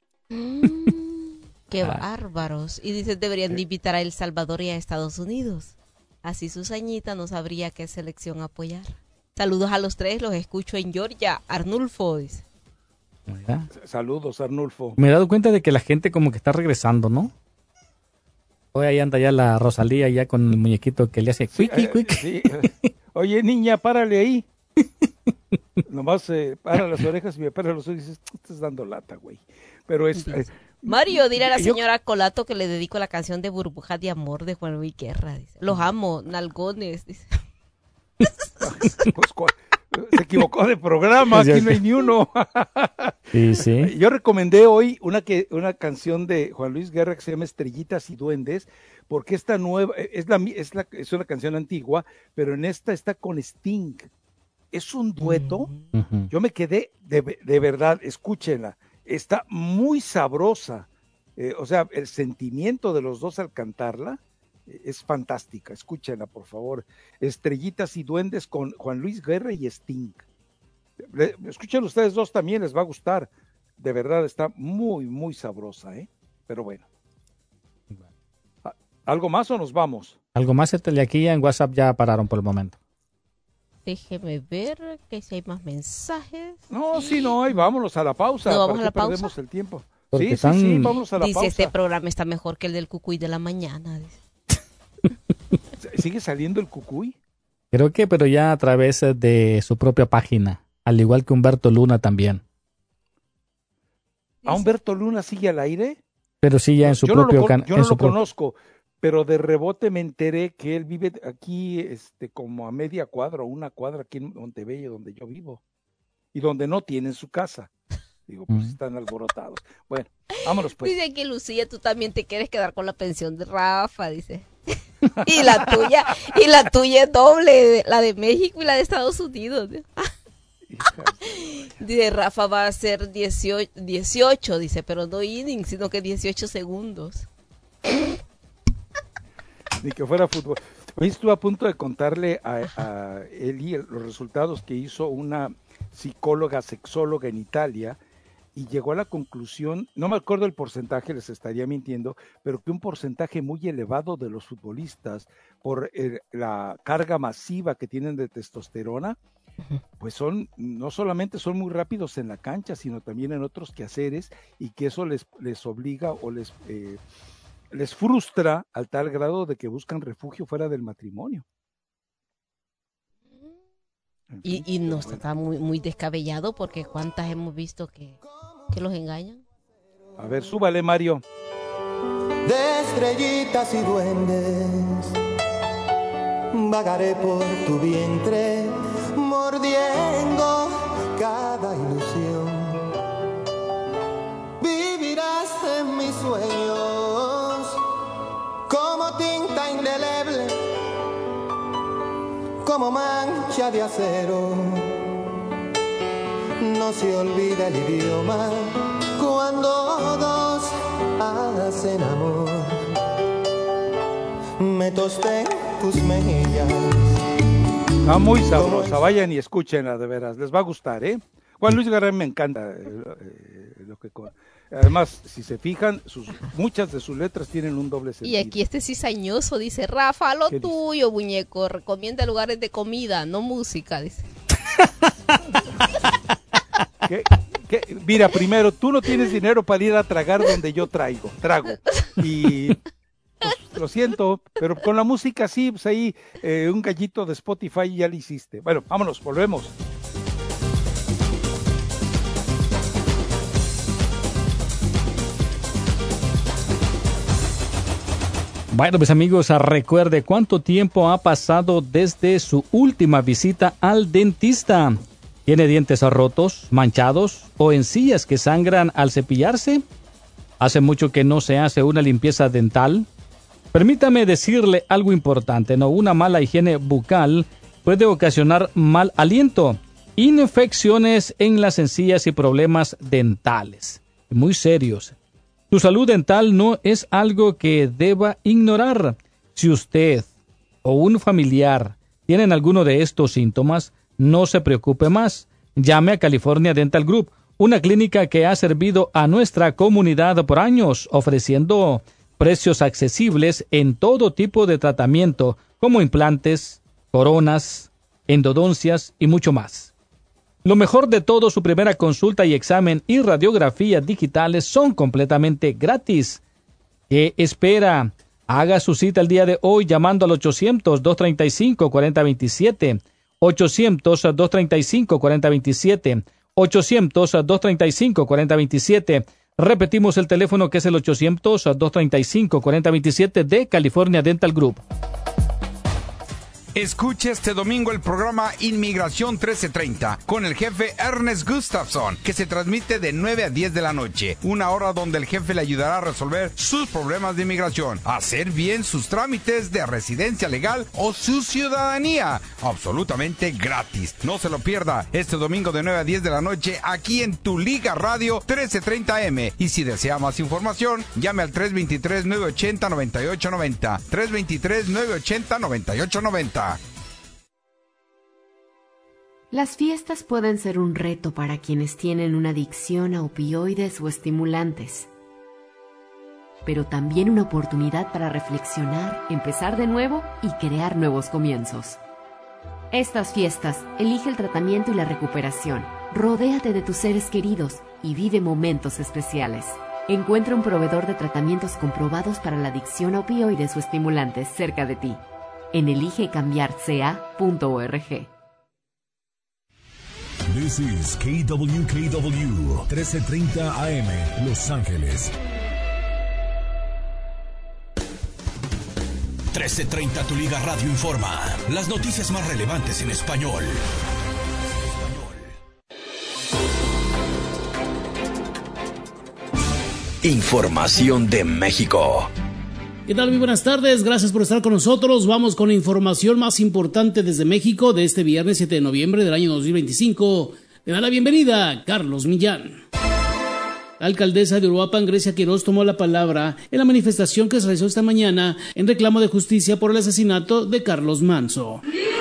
Qué Ah. bárbaros. Y dice, deberían de invitar a El Salvador y a Estados Unidos. Así Susañita no sabría qué selección apoyar. Saludos a los tres, los escucho en Georgia. Arnulfo dice. Mira. Saludos, Arnulfo. Me he dado cuenta de que la gente como que está regresando, ¿no? Hoy ahí anda ya la Rosalía ya con el muñequito que le hace quick, Eh, quick. sí. Oye, niña, párale ahí. Nomás eh, para las orejas y me para los ojos y dices, "Tú estás dando lata, güey". Pero es... eh, Mario, dile a la yo- señora Colato que le dedico la canción de Burbuja de Amor de Juan Luis Guerra. Dice. Los amo, nalgones. Dice. pues, cu- se equivocó de programa, aquí no hay ni uno. Sí, sí. Yo recomendé hoy una que una canción de Juan Luis Guerra que se llama Estrellitas y Duendes, porque esta nueva es la es la es una canción antigua, pero en esta está con Sting. Es un dueto. Ujú. Yo me quedé de, de verdad, escúchenla. Está muy sabrosa. Eh, o sea, el sentimiento de los dos al cantarla eh, es fantástica. Escúchenla, por favor. Estrellitas y Duendes con Juan Luis Guerra y Sting. Le- Escuchen ustedes dos también, les va a gustar. De verdad está muy, muy sabrosa, ¿eh? Pero bueno. ¿Algo más o nos vamos? Algo más, Ethel, y aquí en WhatsApp ya pararon por el momento. Déjeme ver que si hay más mensajes. No, sí, no hay. Vámonos a la pausa. ¿No vamos ¿Para a la qué pausa? perdemos el tiempo? Porque Sí, están- sí, sí, vámonos a la Dice, pausa. este programa está mejor que el del Cucuy de la mañana. dice. ¿Sigue saliendo el Cucuy? Creo que, pero ya a través de su propia página, al igual que Humberto Luna también. ¿A Humberto Luna sigue al aire? Pero sí ya en su yo no propio lo, con- can- yo en no su lo pro- conozco, pero de rebote me enteré que él vive aquí, este, como a media cuadra o una cuadra aquí en Montebello, donde yo vivo, y donde no tienen su casa. Digo, pues Mm. están alborotados. Bueno, vámonos pues. Dice que Lucía, tú también te quieres quedar con la pensión de Rafa, dice. Y la tuya, y la tuya es doble, la de México y la de Estados Unidos. Dice, Rafa va a ser dieciocho, dieciocho, dice, pero no innings, sino que dieciocho segundos. Ni que fuera fútbol. Hoy estuve a punto de contarle a, a Eli el- los resultados que hizo una psicóloga, sexóloga en Italia, y llegó a la conclusión, no me acuerdo el porcentaje, les estaría mintiendo, pero que un porcentaje muy elevado de los futbolistas, por eh, la carga masiva que tienen de testosterona, pues son, no solamente son muy rápidos en la cancha, sino también en otros quehaceres, y que eso les, les obliga o les, eh, les frustra al tal grado de que buscan refugio fuera del matrimonio. Y, y no está muy, muy descabellado porque cuántas hemos visto que, que los engañan. A ver, súbale, Mario. De estrellitas y duendes vagaré por tu vientre mordiendo cada ilusión. Vivirás en mis sueños como tinta indeleble, como mancha de acero. No se olvida el idioma cuando dos hacen amor. Me tosté tus mejillas. Está muy sabrosa, vayan y escúchenla, de veras, les va a gustar, ¿eh? Juan Luis Guerrero me encanta eh, eh, lo que con- además, si se fijan, sus, muchas de sus letras tienen un doble Y sentido. aquí este cizañoso dice, Rafa, lo ¿Qué dice? tuyo, muñeco, recomienda lugares de comida, no música, dice. ¿Qué? ¿Qué? Mira, primero, tú no tienes dinero para ir a tragar donde yo traigo, trago. Y pues, lo siento, pero con la música sí, pues ahí eh, un gallito de Spotify ya lo hiciste. Bueno, vámonos, volvemos. Bueno, pues amigos, recuerde cuánto tiempo ha pasado desde su última visita al dentista. ¿Tiene dientes rotos, manchados o encías que sangran al cepillarse? ¿Hace mucho que no se hace una limpieza dental? Permítame decirle algo importante, ¿no? Una mala higiene bucal puede ocasionar mal aliento, infecciones en las encías y problemas dentales, muy serios. Tu salud dental no es algo que deba ignorar. Si usted o un familiar tienen alguno de estos síntomas, no se preocupe más. Llame a California Dental Group, una clínica que ha servido a nuestra comunidad por años, ofreciendo precios accesibles en todo tipo de tratamiento, como implantes, coronas, endodoncias y mucho más. Lo mejor de todo, su primera consulta y examen y radiografías digitales son completamente gratis. ¿Qué espera? Haga su cita el día de hoy llamando al ochocientos, dos treinta y cinco, cuarenta veintisiete, ochocientos, dos treinta y cinco, cuarenta veintisiete, ochocientos, dos treinta y cinco, cuarenta veintisiete. Repetimos el teléfono que es el ochocientos, dos treinta y cinco, cuarenta veintisiete de California Dental Group. Escuche este domingo el programa Inmigración trece treinta con el jefe Ernest Gustafson, que se transmite de nueve a diez de la noche, una hora donde el jefe le ayudará a resolver sus problemas de inmigración, hacer bien sus trámites de residencia legal o su ciudadanía, absolutamente gratis. No se lo pierda este domingo de nueve a diez de la noche aquí en Tu Liga Radio trece treinta eme. Y si desea más información, llame al tres dos tres, nueve ocho cero, nueve ocho nueve cero, tres dos tres, nueve ocho cero, nueve ocho nueve cero. Las fiestas pueden ser un reto para quienes tienen una adicción a opioides o estimulantes, pero también una oportunidad para reflexionar, empezar de nuevo y crear nuevos comienzos. Estas fiestas, elige el tratamiento y la recuperación. Rodéate de tus seres queridos y vive momentos especiales. Encuentra un proveedor de tratamientos comprobados para la adicción a opioides o estimulantes cerca de ti en elige cambiar c a punto org. This is K W K W trece treinta A M, Los Ángeles. trece treinta Tu Liga Radio informa. Las noticias más relevantes en español. Información de México. ¿Qué tal? Muy buenas tardes, gracias por estar con nosotros. Vamos con la información más importante desde México de este viernes siete de noviembre del año dos mil veinticinco. Le da la bienvenida Carlos Millán. La alcaldesa de Uruapan, Grecia Quiroz, tomó la palabra en la manifestación que se realizó esta mañana en reclamo de justicia por el asesinato de Carlos Manzo.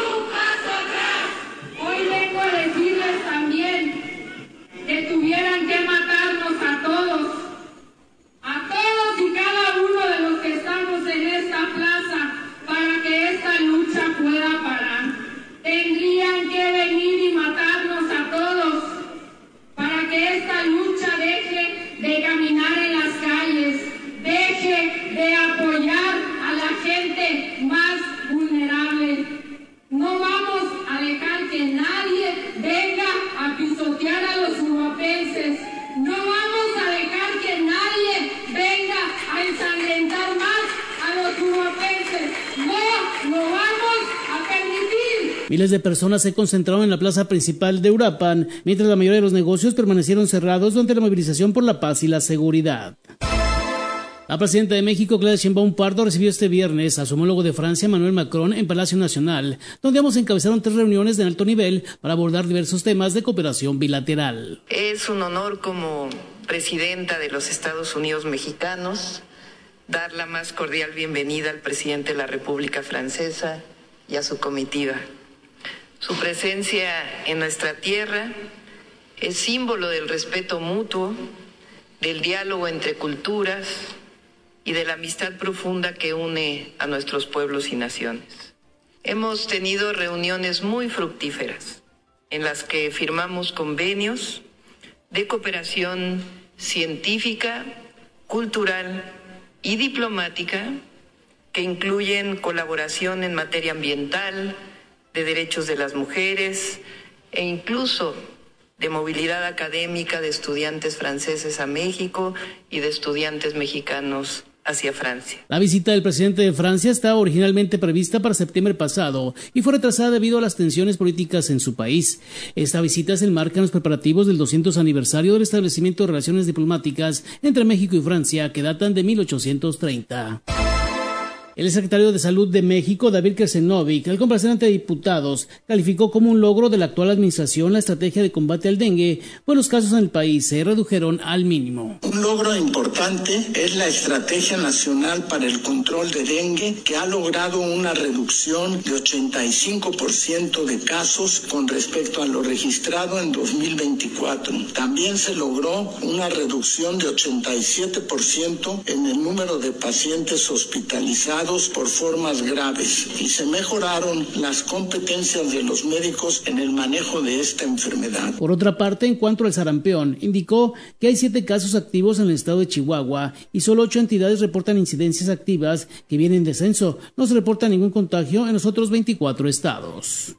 Hoy vengo a decirles también que tuvieran que matarnos a todos, a todos y cada uno de los que estamos en esta plaza para que esta lucha pueda parar. Tendrían que venir y matarnos a todos para que esta lucha deje de caminar en las calles, deje de apoyar a la gente más vulnerable. No vamos a dejar que nadie venga a pisotear a los uruapenses. No vamos a dejar que nadie venga a ensangrentar más a los uruapenses. No lo vamos a permitir. Miles de personas se concentraron en la plaza principal de Uruapan, mientras la mayoría de los negocios permanecieron cerrados durante la movilización por la paz y la seguridad. La presidenta de México, Claudia Sheinbaum Pardo, recibió este viernes a su homólogo de Francia, Emmanuel Macron, en Palacio Nacional, donde ambos encabezaron tres reuniones de alto nivel para abordar diversos temas de cooperación bilateral. Es un honor como presidenta de los Estados Unidos mexicanos dar la más cordial bienvenida al presidente de la República Francesa y a su comitiva. Su presencia en nuestra tierra es símbolo del respeto mutuo, del diálogo entre culturas y de la amistad profunda que une a nuestros pueblos y naciones. Hemos tenido reuniones muy fructíferas en las que firmamos convenios de cooperación científica, cultural y diplomática que incluyen colaboración en materia ambiental, de derechos de las mujeres e incluso de movilidad académica de estudiantes franceses a México y de estudiantes mexicanos hacia Francia. La visita del presidente de Francia estaba originalmente prevista para septiembre pasado y fue retrasada debido a las tensiones políticas en su país. Esta visita se enmarca en los preparativos del doscientos aniversario del establecimiento de relaciones diplomáticas entre México y Francia, que datan de mil ochocientos treinta. El secretario de Salud de México, David Kersenovic, al comparecer ante diputados, calificó como un logro de la actual administración la estrategia de combate al dengue, pues los casos en el país se redujeron al mínimo. Un logro importante es la Estrategia Nacional para el Control de Dengue, que ha logrado una reducción de ochenta y cinco por ciento de casos con respecto a lo registrado en dos mil veinticuatro. También se logró una reducción de ochenta y siete por ciento en el número de pacientes hospitalizados por formas graves y se mejoraron las competencias de los médicos en el manejo de esta enfermedad. Por otra parte, en cuanto al sarampión, indicó que hay siete casos activos en el estado de Chihuahua y solo ocho entidades reportan incidencias activas que vienen en descenso. No se reporta ningún contagio en los otros veinticuatro estados.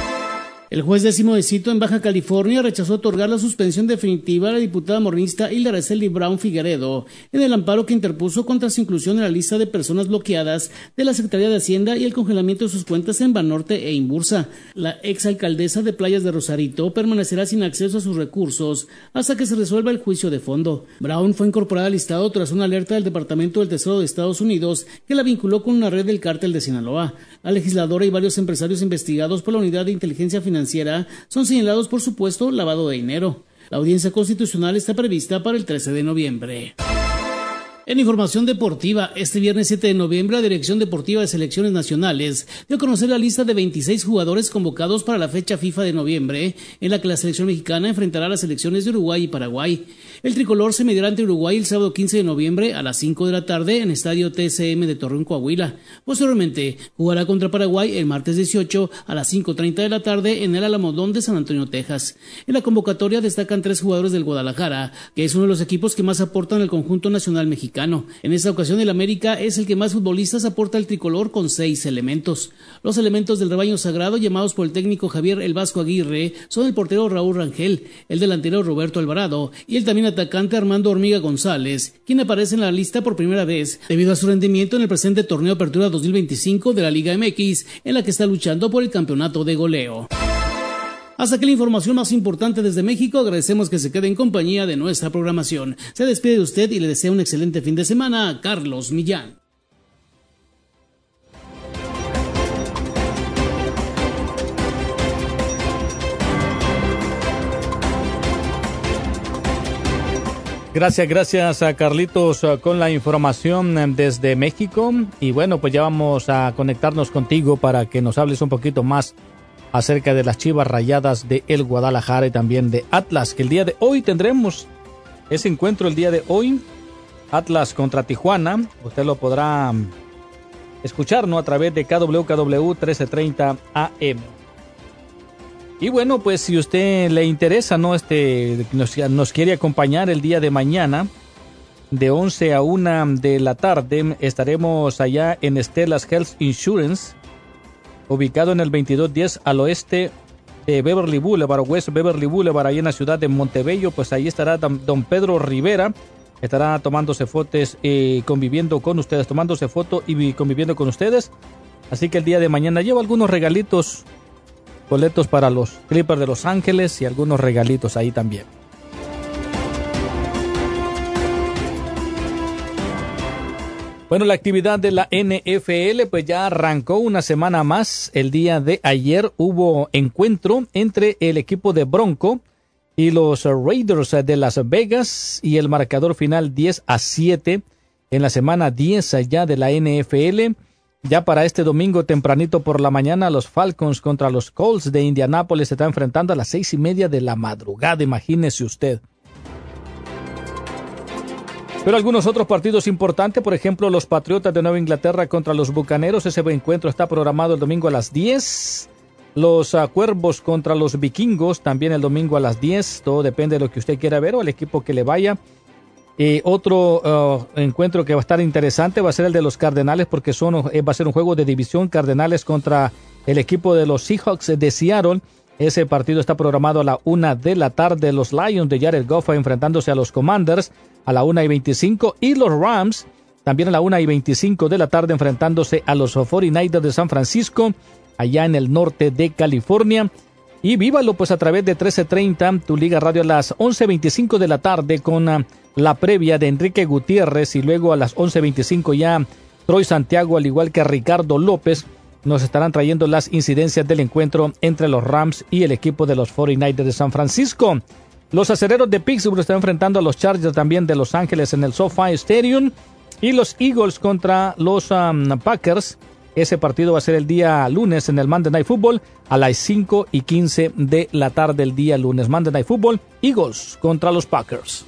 El juez décimo de Cito en Baja California rechazó otorgar la suspensión definitiva a la diputada morenista Hilda Araceli Brown Figueredo en el amparo que interpuso contra su inclusión en la lista de personas bloqueadas de la Secretaría de Hacienda y el congelamiento de sus cuentas en Banorte e Imbursa. La exalcaldesa de Playas de Rosarito permanecerá sin acceso a sus recursos hasta que se resuelva el juicio de fondo. Brown fue incorporada al listado tras una alerta del Departamento del Tesoro de Estados Unidos que la vinculó con una red del cártel de Sinaloa. La legisladora y varios empresarios investigados por la Unidad de Inteligencia Financiera son señalados por supuesto lavado de dinero. La audiencia constitucional está prevista para el trece de noviembre. En información deportiva, este viernes siete de noviembre, la Dirección Deportiva de Selecciones Nacionales dio a conocer la lista de veintiséis jugadores convocados para la fecha FIFA de noviembre, en la que la selección mexicana enfrentará a las selecciones de Uruguay y Paraguay. El tricolor se medirá ante Uruguay el sábado quince de noviembre a las cinco de la tarde en Estadio T S M de Torreón, Coahuila. Posteriormente, jugará contra Paraguay el martes dieciocho a las cinco treinta de la tarde en el Alamodón de San Antonio, Texas. En la convocatoria destacan tres jugadores del Guadalajara, que es uno de los equipos que más aportan al conjunto nacional mexicano. En esta ocasión el América es el que más futbolistas aporta al tricolor con seis elementos. Los elementos del rebaño sagrado llamados por el técnico Javier El Vasco Aguirre son el portero Raúl Rangel, el delantero Roberto Alvarado y el también atacante Armando Hormiga González, quien aparece en la lista por primera vez debido a su rendimiento en el presente torneo Apertura dos mil veinticinco de la Liga M X, en la que está luchando por el campeonato de goleo. Hasta aquí la información más importante desde México. Agradecemos que se quede en compañía de nuestra programación. Se despide de usted y le desea un excelente fin de semana, Carlos Millán. Gracias, gracias a Carlitos con la información desde México. Y bueno, pues ya vamos a conectarnos contigo para que nos hables un poquito más acerca de las Chivas Rayadas de el Guadalajara y también de Atlas, que el día de hoy tendremos ese encuentro el día de hoy, Atlas contra Tijuana. Usted lo podrá escuchar, ¿no?, a través de K W K W trece treinta A M. Y bueno, pues si usted le interesa, ¿no?, este nos, nos quiere acompañar el día de mañana, de once a una de la tarde, estaremos allá en Stellas Health Insurance, ubicado en el veintidós diez al oeste de Beverly Boulevard, West Beverly Boulevard, ahí en la ciudad de Montebello. Pues ahí estará don Pedro Rivera, estará tomándose fotos y eh, conviviendo con ustedes, tomándose foto y conviviendo con ustedes. Así que el día de mañana llevo algunos regalitos, boletos para los Clippers de Los Ángeles y algunos regalitos ahí también. Bueno, la actividad de la N F L pues ya arrancó una semana más. El día de ayer hubo encuentro entre el equipo de Bronco y los Raiders de Las Vegas y el marcador final diez a siete en la semana diez ya de la N F L. Ya para este domingo tempranito por la mañana, los Falcons contra los Colts de Indianápolis se están enfrentando a las seis y media de la madrugada, imagínese usted. Pero algunos otros partidos importantes, por ejemplo, los Patriotas de Nueva Inglaterra contra los Bucaneros, ese encuentro está programado el domingo a las diez. Los uh, Cuervos contra los Vikingos, también el domingo a las diez. Todo depende de lo que usted quiera ver o el equipo que le vaya. Eh, otro uh, encuentro que va a estar interesante va a ser el de los Cardenales, porque son, eh, va a ser un juego de división, Cardenales contra el equipo de los Seahawks de Seattle. Ese partido está programado a la una de la tarde. Los Lions de Jared Goff enfrentándose a los Commanders a la una y veinticinco. Y los Rams también a la una y veinticinco de la tarde enfrentándose a los cuarenta y nueve ers de San Francisco, allá en el norte de California. Y vívalo pues a través de trece treinta, tu Liga Radio, a las once veinticinco de la tarde con uh, la previa de Enrique Gutiérrez. Y luego a las once veinticinco ya Troy Santiago, al igual que Ricardo López, nos estarán trayendo las incidencias del encuentro entre los Rams y el equipo de los cuarenta y nueve ers de San Francisco. Los Acereros de Pittsburgh están enfrentando a los Chargers también de Los Ángeles en el SoFi Stadium. Y los Eagles contra los um, Packers. Ese partido va a ser el día lunes en el Monday Night Football a las cinco y quince de la tarde el día lunes. Monday Night Football, Eagles contra los Packers.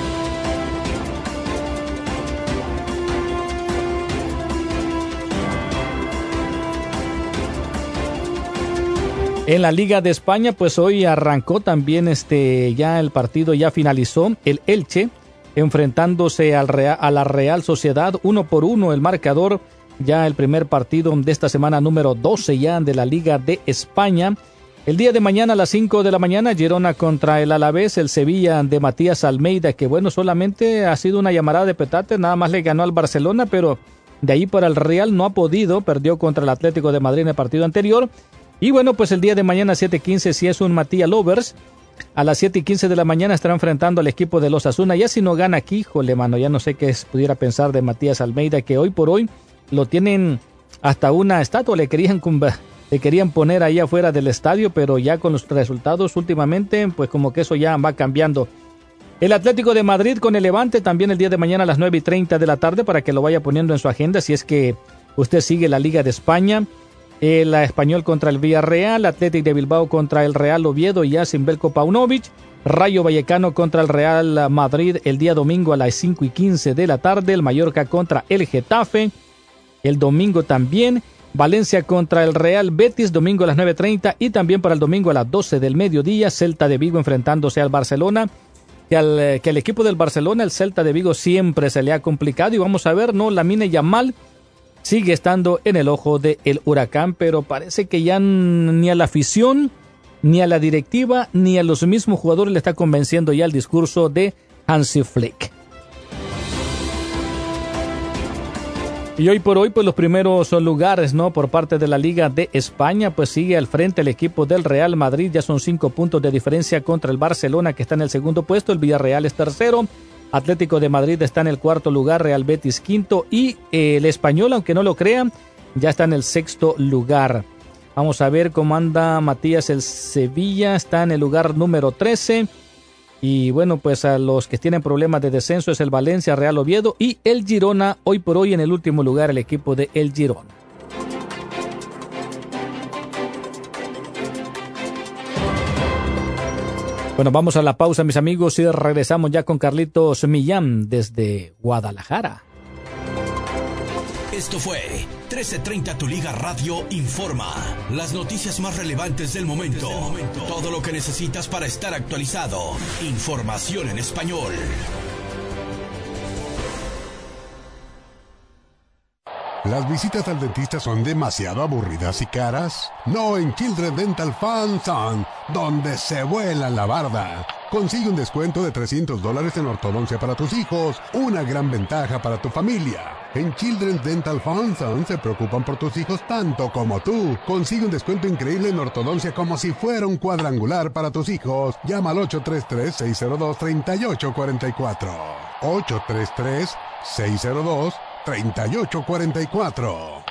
En la Liga de España, pues hoy arrancó también este ya el partido, ya finalizó el Elche enfrentándose al Real, a la Real Sociedad, uno por uno el marcador, ya el primer partido de esta semana número doce ya de la Liga de España. El día de mañana a las cinco de la mañana, Girona contra el Alavés, el Sevilla de Matías Almeida, que bueno, solamente ha sido una llamarada de petate, nada más le ganó al Barcelona, pero de ahí para el Real no ha podido, perdió contra el Atlético de Madrid en el partido anterior. Y bueno, pues el día de mañana, siete quince, si es un Matías Lovers, a las siete y quince de la mañana estará enfrentando al equipo de los Osasuna. Ya si no gana aquí, híjole, mano, ya no sé qué pudiera pensar de Matías Almeida, que hoy por hoy lo tienen hasta una estatua, le querían, le querían poner ahí afuera del estadio, pero ya con los resultados últimamente, pues como que eso ya va cambiando. El Atlético de Madrid con el Levante también el día de mañana a las nueve y treinta de la tarde para que lo vaya poniendo en su agenda si es que usted sigue la Liga de España. El Español contra el Villarreal, Atlético de Bilbao contra el Real Oviedo y sin Belko Paunovic. Rayo Vallecano contra el Real Madrid el día domingo a las cinco y quince de la tarde. El Mallorca contra el Getafe el domingo también. Valencia contra el Real Betis, domingo a las nueve y treinta. Y también para el domingo a las doce del mediodía, Celta de Vigo enfrentándose al Barcelona. Que al, que al equipo del Barcelona, el Celta de Vigo, siempre se le ha complicado. Y vamos a ver, ¿no? Lamine Yamal sigue estando en el ojo del huracán, pero parece que ya ni a la afición, ni a la directiva, ni a los mismos jugadores le está convenciendo ya el discurso de Hansi Flick. Y hoy por hoy, pues los primeros lugares, ¿no? Por parte de la Liga de España, pues sigue al frente el equipo del Real Madrid. Ya son cinco puntos de diferencia contra el Barcelona, que está en el segundo puesto. El Villarreal es tercero. Atlético de Madrid está en el cuarto lugar. Real Betis quinto. Y eh, el Español, aunque no lo crean, ya está en el sexto lugar. Vamos a ver cómo anda Matías. El Sevilla está en el lugar número trece. Y bueno, pues a los que tienen problemas de descenso es el Valencia, Real Oviedo y el Girona, hoy por hoy en el último lugar el equipo de el Girona. Bueno, vamos a la pausa, mis amigos, y regresamos ya con Carlitos Millán desde Guadalajara. Esto fue trece treinta Tu Liga Radio Informa. Las noticias más relevantes del momento. Todo lo que necesitas para estar actualizado. Información en español. ¿Las visitas al dentista son demasiado aburridas y caras? No en Children Dental Fun Zone, donde se vuela la barda. Consigue un descuento de trescientos dólares en ortodoncia para tus hijos, una gran ventaja para tu familia. En Children's Dental Fun Zone se preocupan por tus hijos tanto como tú. Consigue un descuento increíble en ortodoncia como si fuera un cuadrangular para tus hijos. Llama al ocho tres tres, seis cero dos, tres ocho cuatro cuatro. ocho tres tres, seis cero dos, tres ocho cuatro cuatro.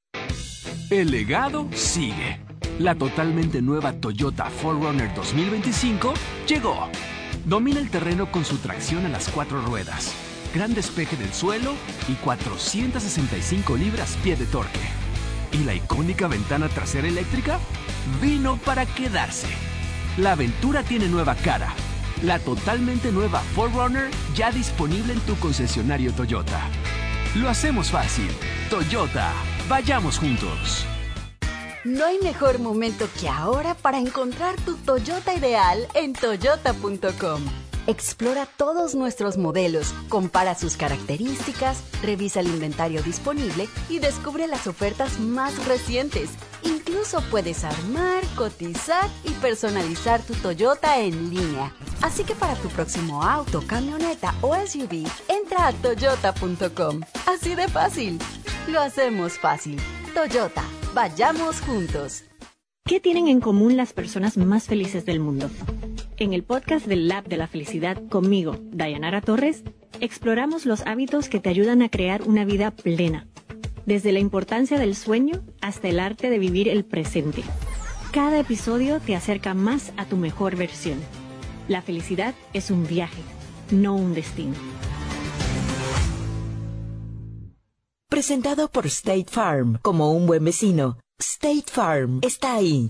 El legado sigue. La totalmente nueva Toyota cuatro runner dos mil veinticinco llegó. Domina el terreno con su tracción a las cuatro ruedas, gran despeje del suelo y cuatrocientas sesenta y cinco libras-pie de torque. ¿Y la icónica ventana trasera eléctrica? Vino para quedarse. La aventura tiene nueva cara. La totalmente nueva cuatro runner ya disponible en tu concesionario Toyota. Lo hacemos fácil. Toyota, vayamos juntos. No hay mejor momento que ahora para encontrar tu Toyota ideal en toyota punto com. Explora todos nuestros modelos, compara sus características, revisa el inventario disponible y descubre las ofertas más recientes. Incluso puedes armar, cotizar y personalizar tu Toyota en línea. Así que para tu próximo auto, camioneta o S U V, entra a toyota punto com. Así de fácil. Lo hacemos fácil. Toyota, vayamos juntos. ¿Qué tienen en común las personas más felices del mundo? En el podcast del Lab de la Felicidad conmigo, Dayanara Torres, exploramos los hábitos que te ayudan a crear una vida plena. Desde la importancia del sueño hasta el arte de vivir el presente. Cada episodio te acerca más a tu mejor versión. La felicidad es un viaje, no un destino. Presentado por State Farm. Como un buen vecino, State Farm está ahí.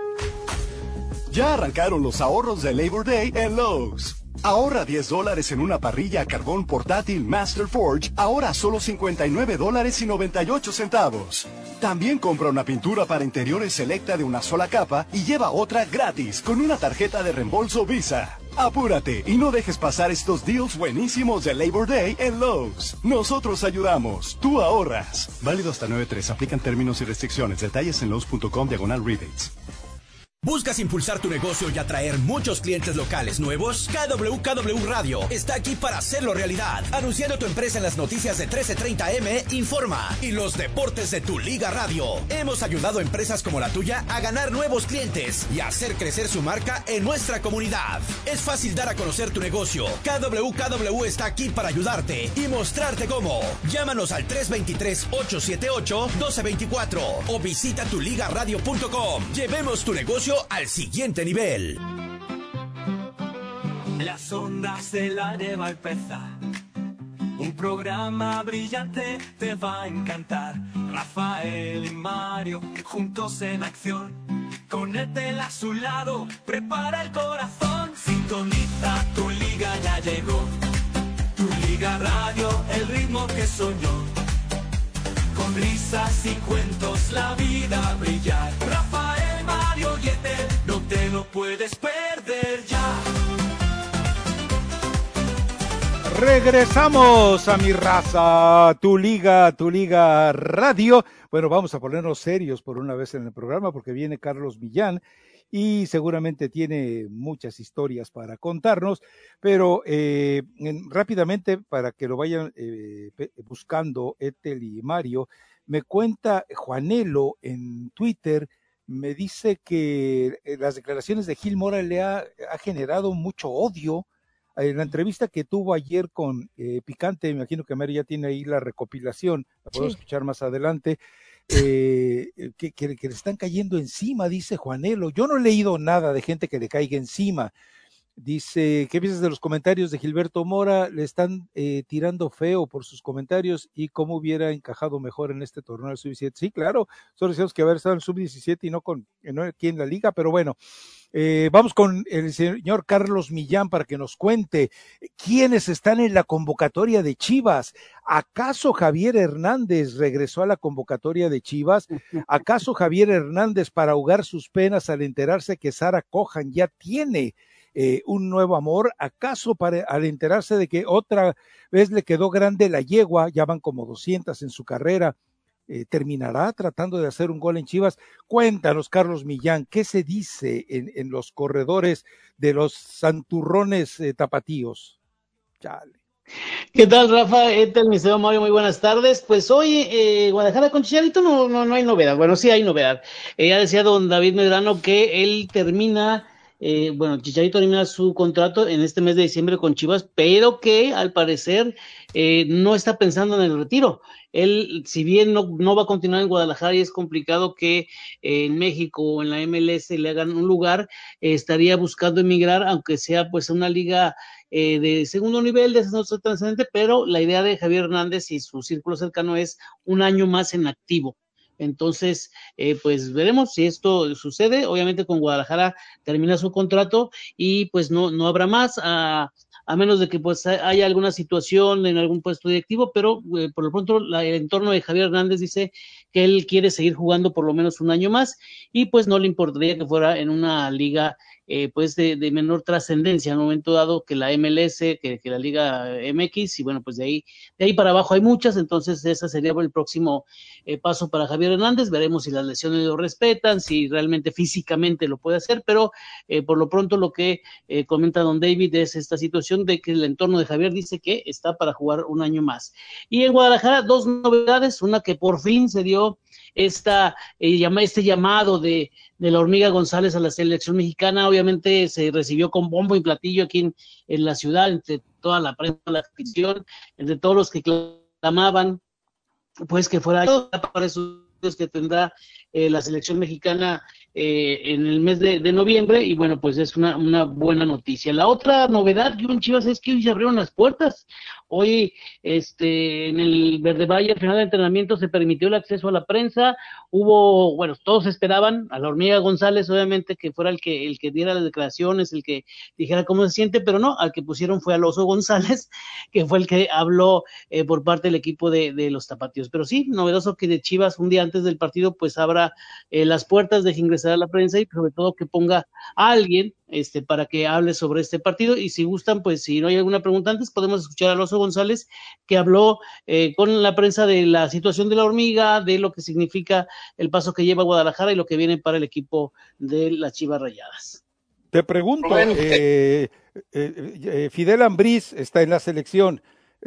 Ya arrancaron los ahorros de Labor Day en Lowe's. Ahorra diez dólares en una parrilla a carbón portátil Master Forge, ahora a solo cincuenta y nueve dólares y noventa y ocho centavos. También compra una pintura para interiores selecta de una sola capa y lleva otra gratis con una tarjeta de reembolso Visa. Apúrate y no dejes pasar estos deals buenísimos de Labor Day en Lowe's. Nosotros ayudamos, tú ahorras. Válido hasta nueve tres. Aplican términos y restricciones. Detalles en lowes punto com diagonal rebates. ¿Buscas impulsar tu negocio y atraer muchos clientes locales nuevos? K W K W Radio está aquí para hacerlo realidad. Anunciando tu empresa en las noticias de trece treinta eme, Informa y los deportes de Tu Liga Radio. Hemos ayudado a empresas como la tuya a ganar nuevos clientes y a hacer crecer su marca en nuestra comunidad. Es fácil dar a conocer tu negocio. K W K W está aquí para ayudarte y mostrarte cómo. Llámanos al tres dos tres, ocho siete ocho, uno dos dos cuatro o visita tu liga radio punto com. Llevemos tu negocio al siguiente nivel. las ondas se la lleva a empezar. Un programa brillante te va a encantar. Rafael y Mario juntos en acción. Con Ethel a su lado, prepara el corazón. Sintoniza, tu liga ya llegó. Tu Liga Radio, el ritmo que soñó. Con risas y cuentos la vida brillar. Rafael, Mario y Ethel, no te lo puedes perder ya. Regresamos a mi raza, tu liga, tu liga radio. Bueno, vamos a ponernos serios por una vez en el programa porque viene Carlos Millán y seguramente tiene muchas historias para contarnos, pero eh, en, rápidamente para que lo vayan eh, buscando Ethel y Mario, me cuenta Juanelo en Twitter, me dice que las declaraciones de Gil Mora le ha, ha generado mucho odio. En la entrevista que tuvo ayer con eh, Picante, me imagino que Mario ya tiene ahí la recopilación, la podemos sí. escuchar más adelante, eh, que, que, que le están cayendo encima, dice Juanelo. Yo no he leído nada de gente que le caiga encima. Dice, ¿qué piensas de los comentarios de Gilberto Mora? Le están eh, tirando feo por sus comentarios y cómo hubiera encajado mejor en este torneo del sub diecisiete. Sí, claro, solo decíamos que haber estado en el sub diecisiete y no, con, no aquí en la liga, pero bueno. Eh, vamos con el señor Carlos Millán para que nos cuente quiénes están en la convocatoria de Chivas. ¿Acaso Javier Hernández regresó a la convocatoria de Chivas? ¿Acaso Javier Hernández, para ahogar sus penas al enterarse que Sara Cohan ya tiene eh, un nuevo amor? ¿Acaso para, al enterarse de que otra vez le quedó grande la yegua, ya van como doscientas en su carrera, Eh, terminará tratando de hacer un gol en Chivas? Cuéntanos, Carlos Millán, ¿qué se dice en, en los corredores de los santurrones eh, tapatíos? Chale. ¿Qué tal, Rafa? Ethel, mi señor Mario, muy buenas tardes. Pues hoy, eh, Guadalajara con Chicharito no, no, no hay novedad. Bueno, sí hay novedad. Eh, ya decía don David Medrano que él termina, eh, bueno, Chicharito termina su contrato en este mes de diciembre con Chivas, pero que al parecer eh, no está pensando en el retiro. Él, si bien no, no va a continuar en Guadalajara y es complicado que eh, en México o en la M L S le hagan un lugar, eh, estaría buscando emigrar, aunque sea pues una liga eh, de segundo nivel, de no trascendente, pero la idea de Javier Hernández y su círculo cercano es un año más en activo. Entonces, eh, pues veremos si esto sucede. Obviamente con Guadalajara termina su contrato y pues no, no habrá más, a, a menos de que pues haya alguna situación en algún puesto directivo, pero eh, por lo pronto la, el entorno de Javier Hernández dice que él quiere seguir jugando por lo menos un año más y pues no le importaría que fuera en una liga eh, pues de, de menor trascendencia en un momento dado que la M L S, que, que la Liga M X, y bueno, pues de ahí, de ahí para abajo hay muchas, entonces ese sería el próximo eh, paso para Javier Hernández. Veremos si las lesiones lo respetan, si realmente físicamente lo puede hacer, pero eh, por lo pronto lo que eh, comenta don David es esta situación de que el entorno de Javier dice que está para jugar un año más. Y en Guadalajara, dos novedades, una que por fin se dio esta, eh, llama, este llamado de, de la Hormiga González a la selección mexicana. Obviamente se recibió con bombo y platillo aquí en, en la ciudad, entre toda la prensa, la afición, entre todos los que clamaban pues que fuera para esos que tendrá eh, la selección mexicana eh, en el mes de, de noviembre, y bueno, pues es una, una buena noticia. La otra novedad que un Chivas es que hoy se abrieron las puertas. Hoy este en el Verde Valle, al final del entrenamiento, se permitió el acceso a la prensa. Hubo, bueno, todos esperaban a la Hormiga González, obviamente, que fuera el que el que diera las declaraciones, el que dijera cómo se siente, pero no, al que pusieron fue al Oso González, que fue el que habló eh, por parte del equipo de, de los tapatíos. Pero sí, novedoso que de Chivas un día antes del partido pues abra eh, las puertas, deje ingresar a la prensa y sobre todo que ponga a alguien este para que hable sobre este partido. Y si gustan, pues si no hay alguna pregunta antes, podemos escuchar al Oso González, que habló eh, con la prensa de la situación de la Hormiga, de lo que significa el paso que lleva Guadalajara y lo que viene para el equipo de las Chivas Rayadas. Te pregunto, eh, eh, eh, Fidel Ambriz está en la selección.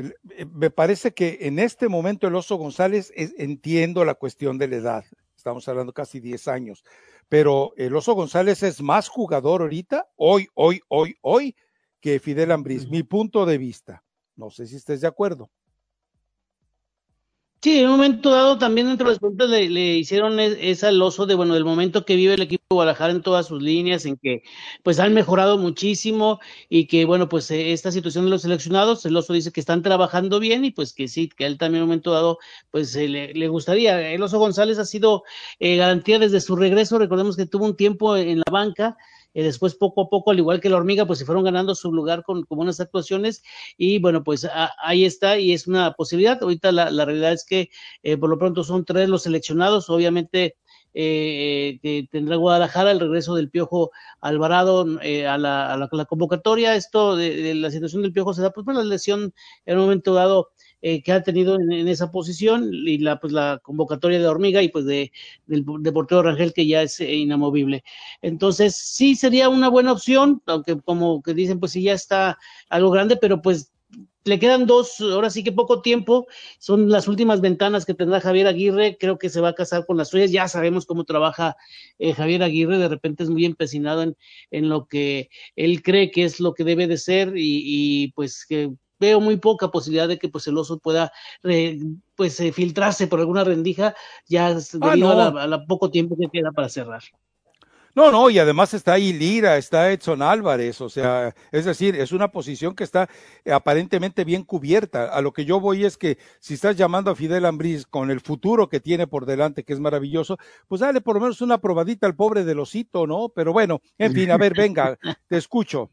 Me parece que en este momento el Oso González, es, entiendo la cuestión de la edad, estamos hablando casi diez años, pero el Oso González es más jugador ahorita, hoy, hoy, hoy, hoy, que Fidel Ambriz, mi punto de vista. No sé si estés de acuerdo. Sí, en un momento dado también dentro de las preguntas le, le hicieron es, es al oso de, bueno, del momento que vive el equipo de Guadalajara en todas sus líneas, en que pues han mejorado muchísimo y que bueno, pues eh, esta situación de los seleccionados, el oso dice que están trabajando bien y pues que sí, que a él también en un momento dado pues eh, le, le gustaría. El oso González ha sido eh, garantía desde su regreso, recordemos que tuvo un tiempo en la banca, Eh, después poco a poco, al igual que la hormiga, pues se fueron ganando su lugar con, con buenas actuaciones y bueno, pues a, ahí está y es una posibilidad. Ahorita la, la realidad es que eh, por lo pronto son tres los seleccionados, obviamente eh, que tendrá Guadalajara el regreso del Piojo Alvarado eh, a, la, a, la, a la convocatoria. Esto de, de la situación del Piojo se da pues por la lesión en un momento dado Eh, que ha tenido en, en esa posición y la pues la convocatoria de Hormiga y pues de del de portero Rangel que ya es eh, inamovible. Entonces sí sería una buena opción, aunque como que dicen pues sí ya está algo grande, pero pues le quedan dos, ahora sí que poco tiempo, son las últimas ventanas que tendrá Javier Aguirre, creo que se va a casar con las suyas, ya sabemos cómo trabaja eh, Javier Aguirre, de repente es muy empecinado en, en lo que él cree que es lo que debe de ser y, y pues que veo muy poca posibilidad de que pues el oso pueda eh, pues eh, filtrarse por alguna rendija ya debido ah, no. a, la, a la poco tiempo que queda para cerrar. No, no, y además está ahí Lira, está Edson Álvarez, o sea, es decir, es una posición que está aparentemente bien cubierta. A lo que yo voy es que si estás llamando a Fidel Ambriz con el futuro que tiene por delante, que es maravilloso, pues dale por lo menos una probadita al pobre del osito, ¿no? Pero bueno, en fin, a ver, venga, te escucho.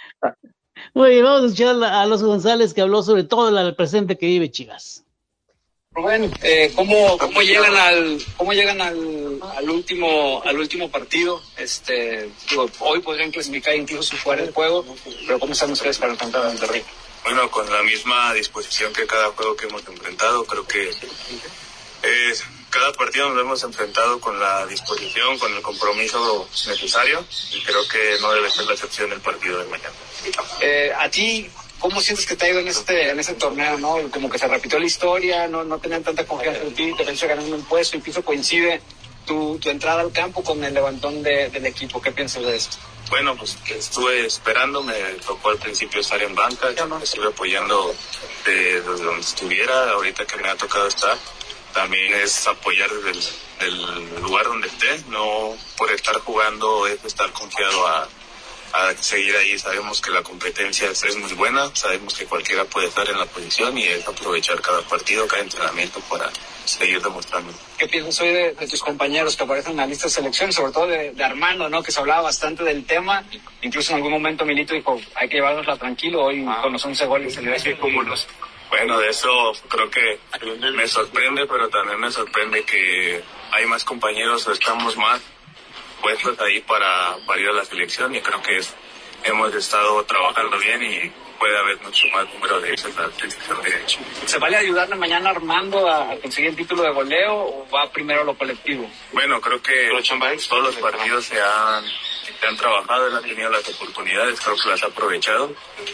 Muy bien, vamos a escuchar a los González que habló sobre todo el presente que vive Chivas. Rubén, eh, ¿cómo, cómo llegan al cómo llegan al, al último al último partido? Este, digo, hoy podrían clasificar incluso si fuera el juego, pero ¿cómo están ustedes para enfrentar a Monterrey? Bueno, con la misma disposición que cada juego que hemos enfrentado, creo que eh, cada partido nos hemos enfrentado con la disposición, con el compromiso necesario y creo que no debe ser la excepción el partido de mañana. Eh, a ti, ¿cómo sientes que te ha ido en este en este torneo, no? Como que se repitió la historia, no no tenían tanta confianza en ti, te pensé ganando un puesto, incluso coincide tu, tu entrada al campo con el levantón de, del equipo. ¿Qué piensas de esto? Bueno, pues estuve esperando, me tocó al principio estar en banca, estuve apoyando de, desde donde estuviera, ahorita que me ha tocado estar, también es apoyar desde el, el lugar donde esté, no por estar jugando es estar confiado a a seguir ahí. Sabemos que la competencia es, es muy buena, sabemos que cualquiera puede estar en la posición y es aprovechar cada partido, cada entrenamiento para seguir demostrando. ¿Qué piensas hoy de, de tus compañeros que aparecen en la lista de selección, sobre todo de, de Armando, ¿no? Que se hablaba bastante del tema, incluso en algún momento Milito dijo, hay que llevárnosla tranquilo, hoy ah. con los once goles se le ve así como los... Bueno, de eso creo que me sorprende, pero también me sorprende que hay más compañeros o estamos más puestos ahí para, para ir a la selección y creo que es, hemos estado trabajando bien y puede haber mucho más número de eso en la selección de hecho. ¿Se vale ayudarle mañana Armando a conseguir el título de goleo o va primero lo colectivo? Bueno, creo que todos los partidos se han, se han trabajado, él ha tenido las oportunidades, creo que las ha aprovechado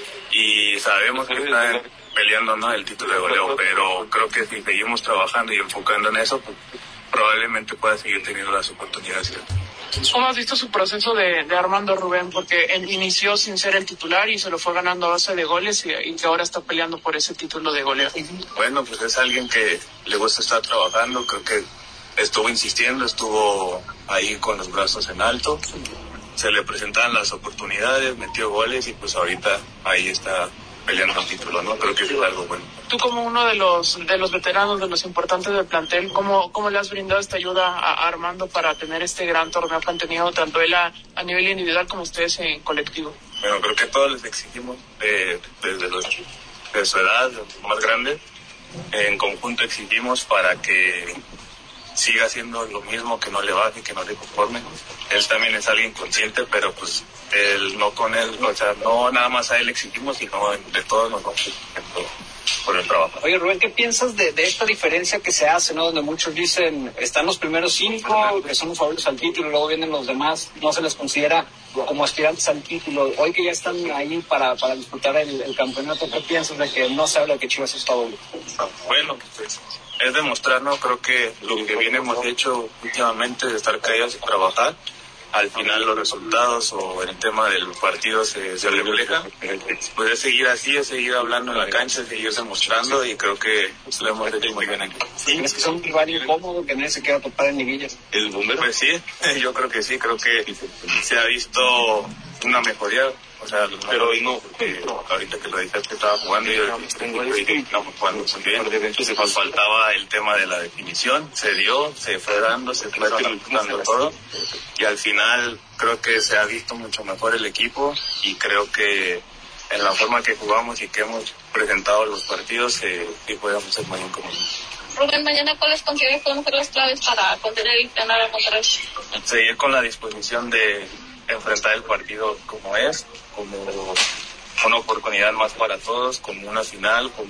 y sabemos que están peleando, ¿no?, el título de goleo, pero creo que si seguimos trabajando y enfocando en eso, pues, probablemente pueda seguir teniendo las oportunidades. ¿Cómo has visto su proceso de, de Armando, Rubén? Porque él inició sin ser el titular y se lo fue ganando a base de goles y, y que ahora está peleando por ese título de goleo. Bueno, pues es alguien que le gusta estar trabajando, creo que estuvo insistiendo, estuvo ahí con los brazos en alto, se le presentaban las oportunidades, metió goles y pues ahorita ahí está peleando el título, ¿no? Creo que es algo bueno. Tú como uno de los de los veteranos, de los importantes del plantel, ¿cómo, cómo le has brindado esta ayuda a, a Armando para tener este gran torneo que han tenido tanto él a, a nivel individual como ustedes en colectivo? Bueno, creo que todos les exigimos, eh, desde los de su edad, más grande, en conjunto exigimos para que siga haciendo lo mismo, que no le baje, que no le conforme. Él también es alguien consciente, pero pues él no con él, o sea, no nada más a él exigimos, sino de todos nosotros por el trabajo. Oye, Rubén, ¿qué piensas de, de esta diferencia que se hace, ¿no? Donde muchos dicen, están los primeros cinco, que son los favoritos al título, luego vienen los demás, no se les considera como aspirantes al título. Hoy que ya están ahí para, para disputar el, el campeonato, ¿qué piensas de que no se habla de que Chivas es favorito? Bueno, pues es demostrar, ¿no? Creo que lo que bien hemos hecho últimamente es estar callados y trabajar. al final los resultados o el tema del partido se, se refleja. Pues es seguir así, es seguir hablando en la cancha, es seguir demostrando y creo que lo hemos hecho muy bien aquí. Sí, es que son un rival incómodo que nadie se queda topar en liguillas. El bombero, pues sí, yo creo que sí, creo que se ha visto una mejoría. O sea, pero no, eh, ahorita que lo dices que estaba jugando y yo estamos jugando muy bien. Entonces nos faltaba el tema de la definición, se dio, se fue dando, se fue dando todo y al final creo que se ha visto mucho mejor el equipo y creo que en la forma que jugamos y que hemos presentado los partidos eh, sí podemos ser muy incómodos. Rubén, mañana ¿cuáles consideras que van a ser las claves para contener y ganar a Monterrey? Seguir con la disposición de enfrentar el partido como es, como una oportunidad más para todos, como una final, como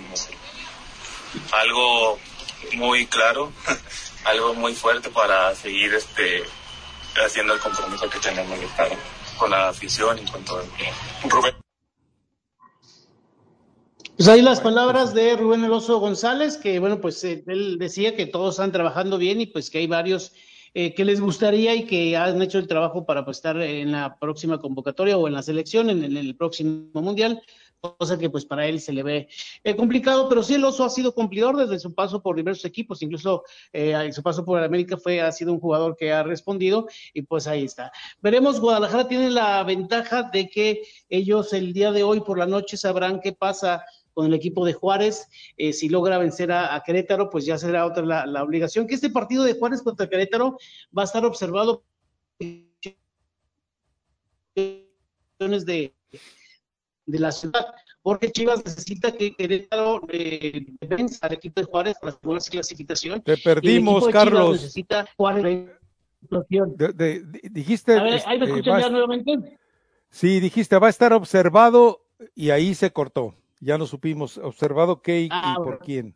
algo muy claro, algo muy fuerte para seguir este haciendo el compromiso que tenemos de estar con la afición y con todo el mundo. Rubén. Pues ahí las palabras de Rubén El Oso González, que bueno, pues eh, él decía que todos están trabajando bien y pues que hay varios Eh, que les gustaría y que han hecho el trabajo para pues, estar en la próxima convocatoria o en la selección, en, en el próximo mundial, cosa que pues para él se le ve eh, complicado, pero sí el Oso ha sido cumplidor desde su paso por diversos equipos, incluso eh, en su paso por el América fue, ha sido un jugador que ha respondido y pues ahí está. Veremos, Guadalajara tiene la ventaja de que ellos el día de hoy por la noche sabrán qué pasa con el equipo de Juárez, eh, si logra vencer a, a Querétaro, pues ya será otra la, la obligación, que este partido de Juárez contra Querétaro va a estar observado de, de la ciudad, porque Chivas necesita que Querétaro eh, venza al equipo de Juárez para su clasificación. Te perdimos, Carlos. Chivas necesita Juárez. De, de, de, dijiste. A ver, ¿ahí me escuchan eh, ya nuevamente? Sí, dijiste, va a estar observado y ahí se cortó. Ya no supimos, observado qué y, ah, y por bueno. quién.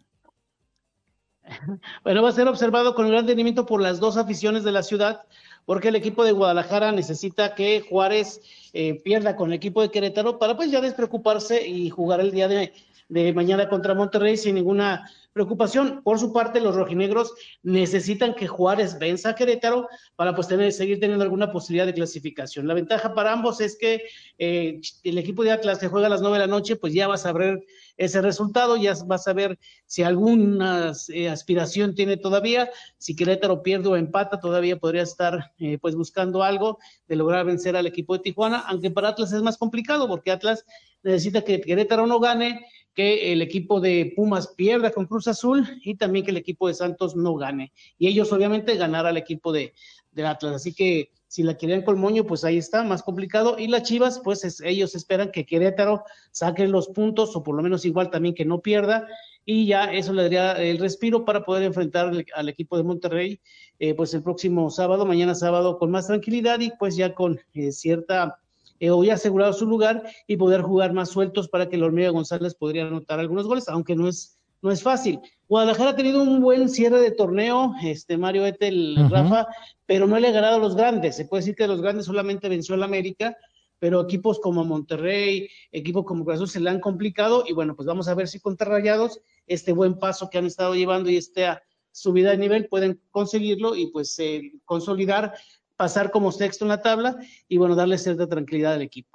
Bueno, va a ser observado con gran rendimiento por las dos aficiones de la ciudad, porque el equipo de Guadalajara necesita que Juárez eh, pierda con el equipo de Querétaro para pues ya despreocuparse y jugar el día de, de mañana contra Monterrey sin ninguna preocupación. Por su parte, los rojinegros necesitan que Juárez venza a Querétaro para pues tener, seguir teniendo alguna posibilidad de clasificación. La ventaja para ambos es que eh, el equipo de Atlas que juega a las nueve de la noche, pues ya va a saber ese resultado, ya va a saber si alguna eh, aspiración tiene todavía, si Querétaro pierde o empata, todavía podría estar eh, pues buscando algo de lograr vencer al equipo de Tijuana, aunque para Atlas es más complicado, porque Atlas necesita que Querétaro no gane, que el equipo de Pumas pierda con Cruz Azul y también que el equipo de Santos no gane. Y ellos obviamente ganar al equipo de, de Atlas. Así que si la querían con moño, pues ahí está, más complicado. Y las Chivas, pues es, ellos esperan que Querétaro saque los puntos o por lo menos igual también que no pierda. Y ya eso le daría el respiro para poder enfrentar al, al equipo de Monterrey eh, pues el próximo sábado, mañana sábado con más tranquilidad y pues ya con eh, cierta... Eh, hoy asegurado su lugar y poder jugar más sueltos para que la Hormiga González podría anotar algunos goles, aunque no es no es fácil. Guadalajara ha tenido un buen cierre de torneo, este Mario Etel, uh-huh. Rafa, pero no le ha ganado a los grandes. Se puede decir que los grandes solamente venció al América, pero equipos como Monterrey, equipos como Cruz Azul se le han complicado y bueno, pues vamos a ver si contra Rayados este buen paso que han estado llevando y esta subida de nivel pueden conseguirlo y pues eh, consolidar, pasar como sexto en la tabla y bueno, darle cierta tranquilidad al equipo.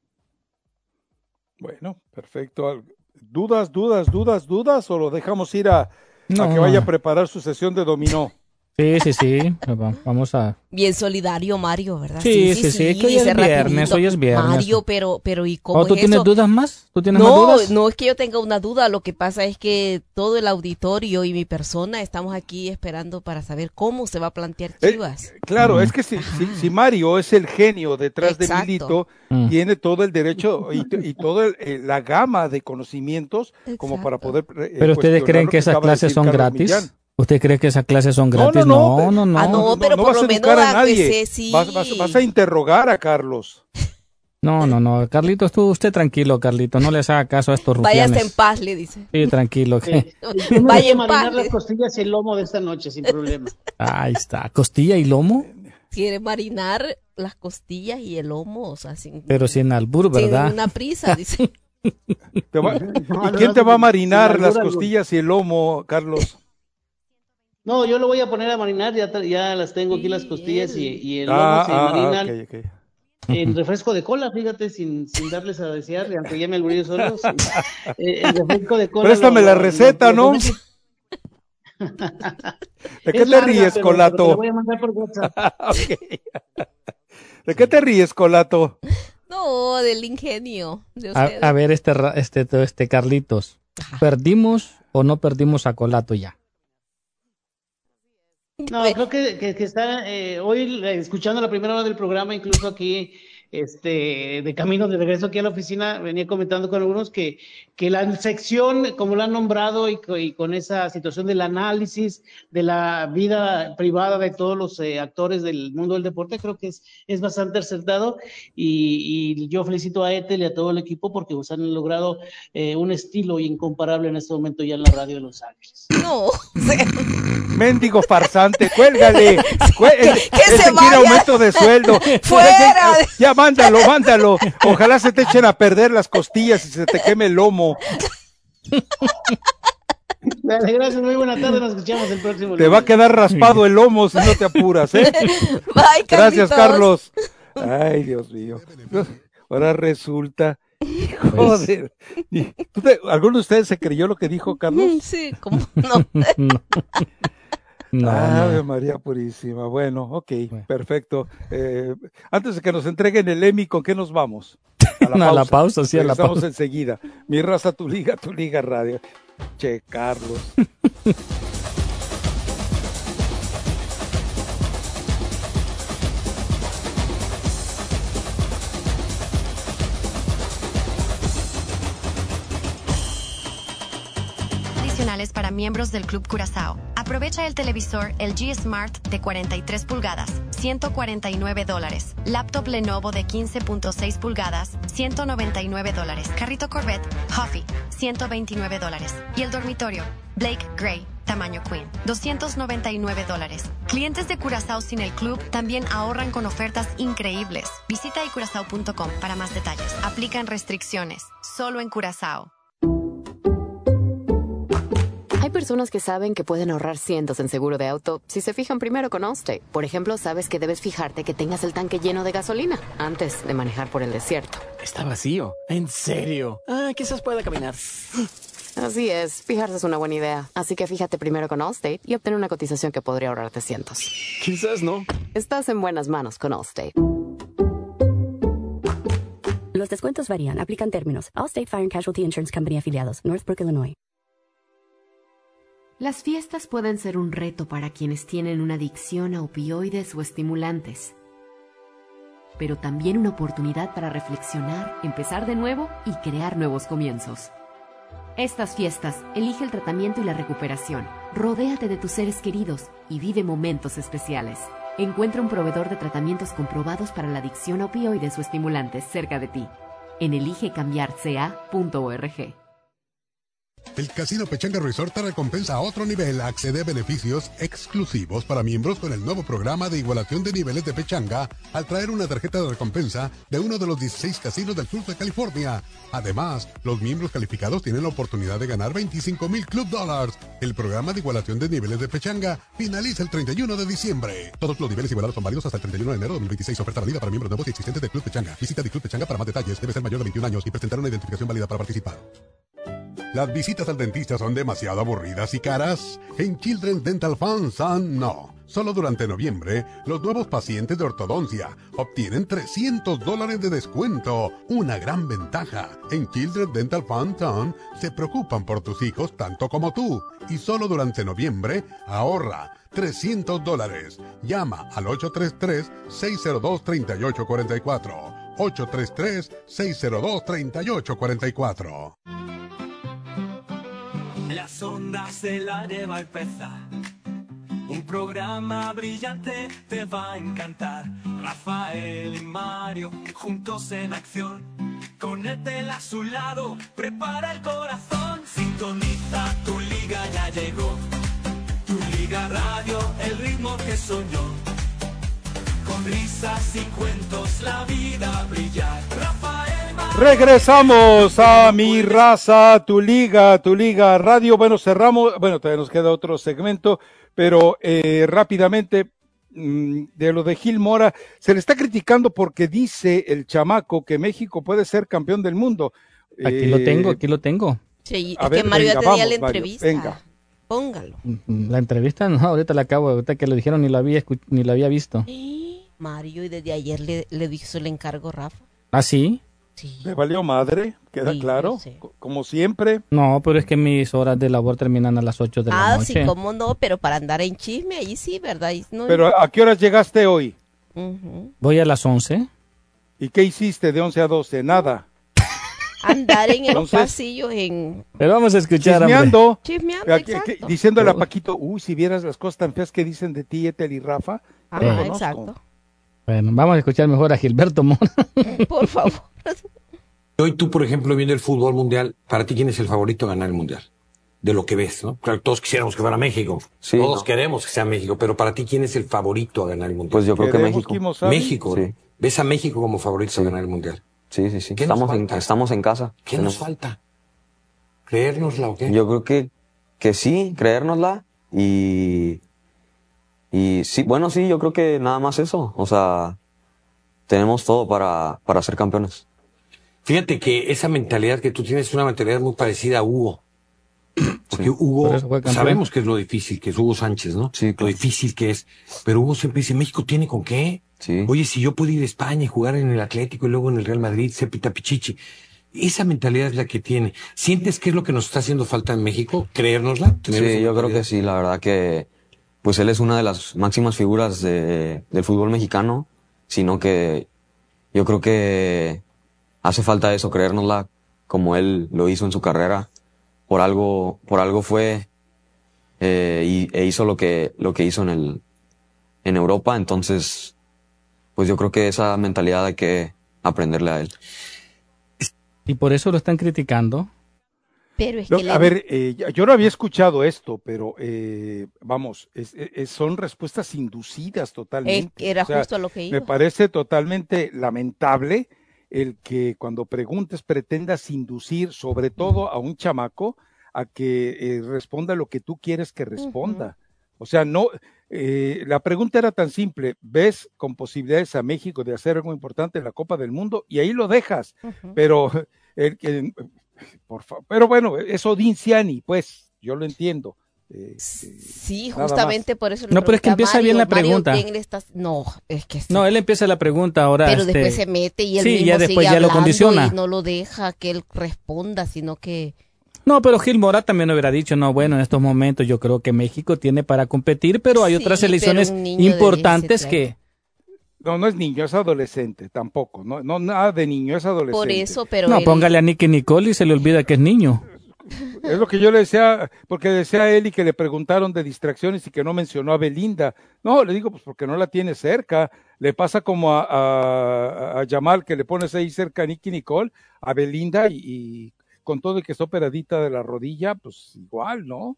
Bueno, perfecto. ¿Dudas, dudas, dudas, dudas o lo dejamos ir a, no. a que vaya a preparar su sesión de dominó? Sí, sí, sí, vamos a... Bien solidario, Mario, ¿verdad? Sí, sí, sí, sí, que hoy es viernes, rapidito. hoy es viernes. Mario, pero, pero ¿y cómo ¿O tú es tienes eso? dudas más? ¿Tú tienes no, más dudas? No, es que yo tenga una duda, lo que pasa es que todo el auditorio y mi persona estamos aquí esperando para saber cómo se va a plantear Chivas. Eh, claro, mm. es que si, si, si Mario es el genio detrás Exacto. de Milito, mm. tiene todo el derecho y, y toda la gama de conocimientos Exacto. como para poder... Eh, ¿Pero ustedes creen que, que esas clases son Carlos gratis? Millán. ¿Usted cree que esas clases son gratis? No, no, no. no, no, ah, no, pero no, no por lo menos a nadie. P C, sí. vas, vas, vas a interrogar a Carlos. No, no, no, Carlitos, tú, usted tranquilo, Carlito, no les haga caso a estos rufianes. Váyase en paz, le dice. Sí, tranquilo. Sí. Vaya a marinar las costillas y el lomo de esta noche, sin problema. Ahí está, ¿costilla y lomo? Quiere marinar las costillas y el lomo, o sea, sin... Pero sin albur, ¿verdad? Sin una prisa, dice. ¿Te va... ¿Y quién te va a marinar las costillas y el lomo, Carlos? No, yo lo voy a poner a marinar, ya, ya las tengo aquí las costillas y, y el lomo Ah, se ah, marina ah, ok, ok. en refresco de cola, fíjate, sin, sin darles a desear, aunque ya me albureé solo. Sí. Eh, el refresco de cola. Préstame lo- la lo- receta, lo- ¿no? lo- ¿De qué Es te larga, ríes, pero- pero Colato? te la voy a mandar por WhatsApp. Ok. ¿De qué te ríes, Colato? No, del ingenio de A, ustedes. a ver, este, ra- este, este Carlitos, ¿perdimos o no perdimos a Colato ya? No, creo que, que, que está eh, hoy eh, escuchando la primera hora del programa, incluso aquí, este, de camino de regreso aquí a la oficina, venía comentando con algunos que, que la sección, como la han nombrado, y, co- y con esa situación del análisis de la vida privada de todos los eh, actores del mundo del deporte, creo que es, es bastante acertado, y, y yo felicito a Ethel y a todo el equipo porque pues, han logrado eh, un estilo incomparable en este momento ya en la radio de Los Ángeles. No, Mendigo farsante, cuélgale. Cué- Que- él- que él se te quiere vaya. aumento de sueldo. Fuera. Ya, ya, mándalo, mándalo. Ojalá se te echen a perder las costillas y se te queme el lomo. Dale, gracias, muy buena tarde, nos escuchamos el próximo Te va a quedar raspado el lomo si no te apuras, ¿eh? Bye, Gracias, Carlitos. Carlos. Ay, Dios mío. Ahora resulta. Joder. ¿Tú te- ¿Alguno de ustedes se creyó lo que dijo Carlos? Sí, como no. No, Ave no. María Purísima. Bueno, ok, perfecto. Eh, antes de que nos entreguen el Emmy, ¿con qué nos vamos? No, a la pausa, sí, a la Regresamos pausa. enseguida. Mi raza, tu liga, tu liga radio. Che, Carlos. Adicionales para miembros del Club Curazao. Aprovecha el televisor L G Smart de cuarenta y tres pulgadas, ciento cuarenta y nueve dólares. Laptop Lenovo de quince punto seis pulgadas, ciento noventa y nueve dólares. Carrito Corvette Huffy, ciento veintinueve dólares. Y el dormitorio Blake Gray, tamaño Queen, doscientos noventa y nueve dólares. Clientes de Curazao sin el club también ahorran con ofertas increíbles. Visita icurazao punto com para más detalles. Aplican restricciones. Solo en Curazao. Hay personas que saben que pueden ahorrar cientos en seguro de auto si se fijan primero con Allstate. Por ejemplo, sabes que debes fijarte que tengas el tanque lleno de gasolina antes de manejar por el desierto. Está vacío. ¿En serio? Ah, quizás pueda caminar. Así es, fijarse es una buena idea. Así que fíjate primero con Allstate y obtén una cotización que podría ahorrarte cientos. Quizás no. Estás en buenas manos con Allstate. Los descuentos varían. Aplican términos. Allstate Fire and Casualty Insurance Company afiliados. Northbrook, Illinois. Las fiestas pueden ser un reto para quienes tienen una adicción a opioides o estimulantes, pero también una oportunidad para reflexionar, empezar de nuevo y crear nuevos comienzos. Estas fiestas, elige el tratamiento y la recuperación, rodéate de tus seres queridos y vive momentos especiales. Encuentra un proveedor de tratamientos comprobados para la adicción a opioides o estimulantes cerca de ti en elige cambiar c a punto org. El Casino Pechanga Resort te recompensa a otro nivel. Accede a beneficios exclusivos para miembros con el nuevo programa de igualación de niveles de Pechanga al traer una tarjeta de recompensa de uno de los dieciséis casinos del sur de California. Además, los miembros calificados tienen la oportunidad de ganar veinticinco mil Club Dollars. El programa de igualación de niveles de Pechanga finaliza el treinta y uno de diciembre. Todos los niveles igualados son válidos hasta el treinta y uno de enero de dos mil veintiséis. Oferta válida para miembros nuevos y existentes de Club Pechanga. Visita de Club Pechanga para más detalles. Debe ser mayor de veintiún años y presentar una identificación válida para participar. ¿Las visitas al dentista son demasiado aburridas y caras? En Children's Dental Fun Sun, no. Solo durante noviembre, los nuevos pacientes de ortodoncia obtienen trescientos dólares de descuento. Una gran ventaja. En Children's Dental Fun Sun se preocupan por tus hijos tanto como tú. Y solo durante noviembre, ahorra trescientos dólares. Llama al ocho tres tres, seis cero dos, tres ocho cuatro cuatro. ocho tres tres, seis cero dos, tres ocho cuatro cuatro. Las ondas del aire va a empezar. Un programa brillante te va a encantar. Rafael y Mario juntos en acción. Con Ethel a su lado, prepara el corazón. Sintoniza, tu liga ya llegó. Tu liga radio, el ritmo que soñó. Con risas y cuentos la vida brillar. Rafael, Mario Regresamos a Mi Raza, Tu Liga, Tu Liga Radio. Bueno, cerramos, bueno, todavía nos queda otro segmento, pero eh, rápidamente, mmm, de lo de Gil Mora, se le está criticando porque dice el chamaco que México puede ser campeón del mundo. Aquí eh, lo tengo, aquí lo tengo. Sí, a es ver, que Mario venga, ya tenía vamos, la Mario, entrevista. venga. Póngalo. La entrevista, no, ahorita la acabo, ahorita que lo dijeron ni la había, escu- ni la había visto. Mario, y desde ayer le, le hizo el encargo Rafa. ¿Ah, sí? Me valió madre, queda Sí, claro, yo sé. co- como siempre. No, pero es que mis horas de labor terminan a las ocho de la Ah, noche. sí, cómo no, pero para andar en chisme, ahí sí, ¿verdad? Ahí no- Pero ¿a qué horas llegaste hoy? Ujú. Voy a las once. ¿Y qué hiciste de once a doce? Nada. Andar en el Entonces- pasillo en... Pero vamos a escuchar, Chismeando. Chismeando, A- que- que- exacto. Diciéndole a Paquito, uy, si vieras las cosas tan feas que dicen de ti, Ethel y Rafa. Ajá, te conozco. exacto. Bueno, vamos a escuchar mejor a Gilberto Mora. Por favor. Hoy tú, por ejemplo, viendo el fútbol mundial, ¿para ti quién es el favorito a ganar el mundial? De lo que ves, ¿no? Claro, todos quisiéramos que fuera México. Sí, todos no. queremos que sea México, pero para ti, ¿quién es el favorito a ganar el mundial? Pues yo creo que ¿Queremos México. Kimo Sabi? México. Sí. ¿Ves a México como favorito a ganar el mundial? Sí, sí, sí. ¿Qué nos Estamos en, falta? estamos en casa. ¿Qué Tenemos- nos falta? ¿Creérnosla o qué? Yo creo que, que sí, creérnosla y, y sí, bueno, sí, yo creo que nada más eso. O sea, tenemos todo para, para ser campeones. Fíjate que esa mentalidad que tú tienes es una mentalidad muy parecida a Hugo. Porque Hugo, Por eso fue campeón. sabemos que es lo difícil, que es Hugo Sánchez, ¿no? Sí, Lo claro. difícil que es. Pero Hugo siempre dice, México tiene con qué. Sí. Oye, si yo puedo ir a España y jugar en el Atlético y luego en el Real Madrid, ser pitapichichi. Esa mentalidad es la que tiene. ¿Sientes que es lo que nos está haciendo falta en México? ¿Creérnosla? ¿Tener esa Sí, yo creo mentalidad? que sí, la verdad que pues él es una de las máximas figuras de, del fútbol mexicano, sino que yo creo que hace falta eso, creérnosla como él lo hizo en su carrera. Por algo, por algo fue eh, y, e hizo lo que, lo que hizo en el, en Europa, entonces pues yo creo que esa mentalidad hay que aprenderle a él. Y por eso lo están criticando. Pero es Lo- que le- a ver, eh, ya- yo no había escuchado esto, pero eh, vamos, es- es- son respuestas inducidas totalmente. Es- era O sea, justo a lo que iba. Me parece totalmente lamentable el que cuando preguntes pretendas inducir, sobre todo a un chamaco, a que eh, responda lo que tú quieres que responda. O sea, no, eh, la pregunta era tan simple: ¿ves con posibilidades a México de hacer algo importante en la Copa del Mundo? Y ahí lo dejas. Ujú. Pero, el que- por fa- pero bueno, es Odín Ciani, pues, yo lo entiendo. Eh, Sí, nada justamente más. por eso le No, pero es que pregunté a empieza bien la Mario, pregunta. Mario, ¿quién le estás- No, es que sí. No, él empieza la pregunta ahora. Pero este, después se mete y él sí, mismo ya después sigue ya lo hablando condiciona. y no lo deja que él responda, sino que... No, pero Gil Mora también hubiera dicho, no, bueno, en estos momentos yo creo que México tiene para competir, pero hay Sí, otras pero selecciones un niño de importantes diecisiete que... No, no es niño, es adolescente, tampoco. No, no nada de niño, es adolescente. Por eso, pero No, él- póngale a Nicky Nicole y se le olvida que es niño. Es lo que yo le decía, porque decía a él y que le preguntaron de distracciones y que no mencionó a Belinda. No, le digo, pues porque no la tiene cerca. Le pasa como a, a, a Yamal, que le pones ahí cerca a Nicky Nicole, a Belinda, y, y con todo y que está operadita de la rodilla, pues igual, ¿no?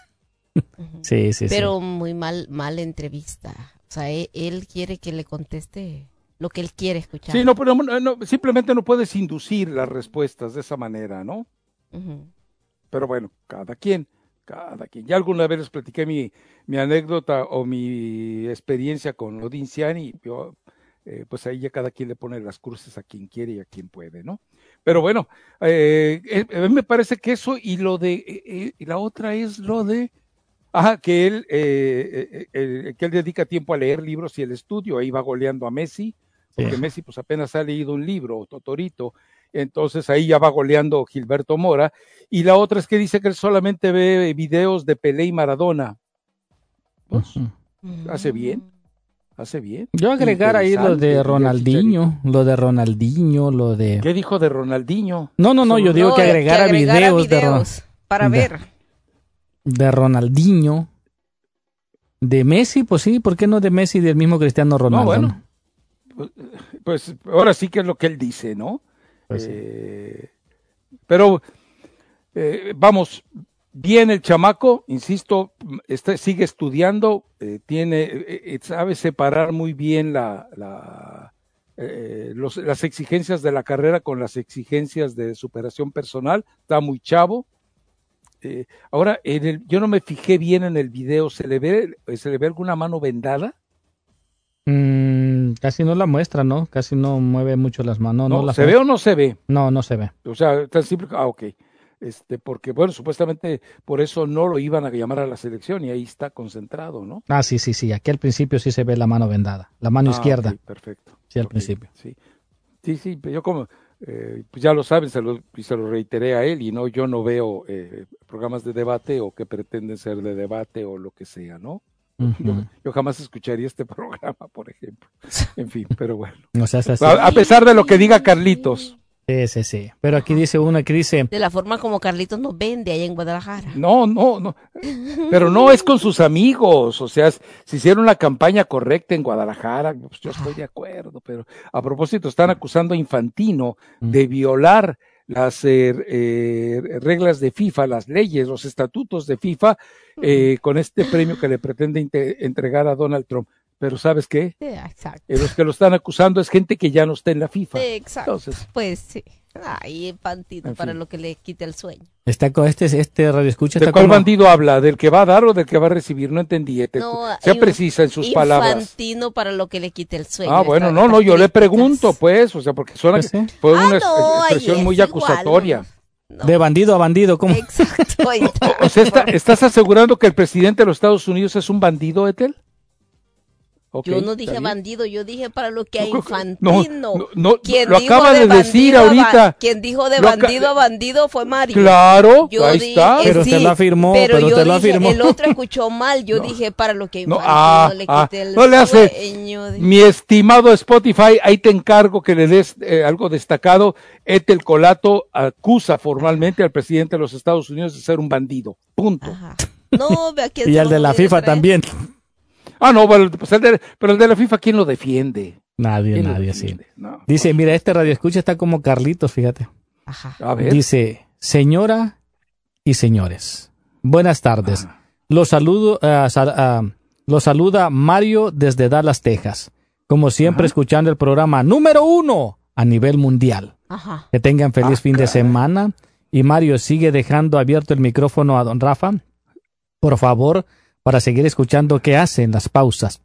Sí, sí, pero muy mal, mal entrevista. O sea, él, él quiere que le conteste lo que él quiere escuchar. Sí, no, pero no, no, simplemente no puedes inducir las respuestas de esa manera, ¿no? Ujú. Pero bueno, cada quien, cada quien. Ya alguna vez les platiqué mi, mi anécdota o mi experiencia con Odín Ciani, y yo, eh, pues ahí ya cada quien le pone las cruces a quien quiere y a quien puede, ¿no? Pero bueno, eh, eh, a mí me parece que eso y lo de, eh, eh, y la otra es lo de, ajá, que él, eh, eh, eh, que él dedica tiempo a leer libros y el estudio, ahí va goleando a Messi, porque Sí. Messi pues apenas ha leído un libro, Totorito, entonces ahí ya va goleando Gilberto Mora, y la otra es que dice que él solamente ve videos de Pelé y Maradona. Pues, hace bien, hace bien. Yo agregar ahí lo Interesante, de diría Ronaldinho, lo de Ronaldinho, lo de... ¿Qué dijo de Ronaldinho? No, no, no, yo digo No, que que agregara agregara videos, de Ro- videos para de- ver. de Ronaldinho. De Messi, pues sí, ¿por qué no de Messi y del mismo Cristiano Ronaldo? bueno. Pues, pues ahora sí que es lo que él dice, ¿no? Pues sí. Eh, pero eh, vamos, bien el chamaco, insisto, está, sigue estudiando, eh, tiene, eh, eh, sabe separar muy bien la, la, eh, los, las exigencias de la carrera con las exigencias de superación personal, está muy chavo. Eh, ahora, en el, yo no me fijé bien en el video, ¿se le ve, se le ve alguna mano vendada? Mm, casi no la muestra, ¿no? Casi no mueve mucho las manos. No, no la ¿se ve o no se ve? No, no se ve. O sea, tan simple, ah, ok. Este, porque, bueno, supuestamente por eso no lo iban a llamar a la selección y ahí está concentrado, ¿no? Ah, sí, sí, sí. Aquí al principio sí se ve la mano vendada, la mano ah, izquierda. Okay, perfecto. Sí, al okay, principio. Sí, sí, sí, pero yo como, eh, pues ya lo saben, se lo, se lo reiteré a él y no, yo no veo eh, programas de debate o que pretenden ser de debate o lo que sea, ¿no? Uh-huh. Yo, yo jamás escucharía este programa, por ejemplo. En fin, pero bueno. O sea, así. A, a pesar de lo que diga Carlitos. Sí, sí, sí. Pero aquí dice uno, aquí dice... De la forma como Carlitos nos vende allá en Guadalajara. No, no, no. Pero no es con sus amigos. O sea, si hicieron la campaña correcta en Guadalajara, pues yo estoy de acuerdo. Pero a propósito, están acusando a Infantino mm. de violar las eh, eh, reglas de FIFA, las leyes, los estatutos de FIFA, eh, con este premio que le pretende inte- entregar a Donald Trump. Pero ¿sabes qué? Sí, exacto. Eh, los que lo están acusando es gente que ya no está en la FIFA. Sí, exacto. Entonces, pues sí. Ay, Infantino, en para fin. Lo que le quite el sueño. Está con este, este radio escucha. ¿De está cuál como... bandido habla? ¿Del que va a dar o del que va a recibir? No entendí. Te, no, sea precisa en sus Infantino palabras. Infantino para lo que le quite el sueño. Ah, bueno, no, no, yo le pregunto, pues, o sea, porque suena pues sí. que fue ah, una no, expresión muy igual, acusatoria. No. De bandido a bandido, ¿cómo? Exacto. O, o sea, está, ¿estás asegurando que el presidente de los Estados Unidos es un bandido, Ethel? Okay, yo no dije bandido, yo dije para lo que a no, Infantino. No, no, quien lo dijo acaba de, de decir ahorita. A, quien dijo de bandido a bandido fue Mario. Claro, yo ahí di, está. Eh, pero sí, te lo afirmó, pero, pero yo te lo dije, afirmó. El otro escuchó mal, yo no. dije para lo que Infantino no, ah, le ah, quite el no le hace, sueño. De... Mi estimado Spotify, ahí te encargo que le des eh, algo destacado. Ethel Colato acusa formalmente al presidente de los Estados Unidos de ser un bandido. Punto. Ajá. No, ve aquí y al de la FIFA también. Ah, no, bueno, pues el de, pero el de la FIFA, ¿quién lo defiende? Nadie, ¿Quién nadie, sí. No, Dice, pues... mira, este radio escucha está como Carlitos, fíjate. Ajá. A ver. Dice, señora y señores, buenas tardes. Ah. Los saludo, uh, sal, uh, los saluda Mario desde Dallas, Texas. Como siempre, Ajá. escuchando el programa número uno a nivel mundial. Ajá. Que tengan feliz ah, fin caray. de semana. Y Mario sigue dejando abierto el micrófono a don Rafa. Por favor, para seguir escuchando qué hacen las pausas.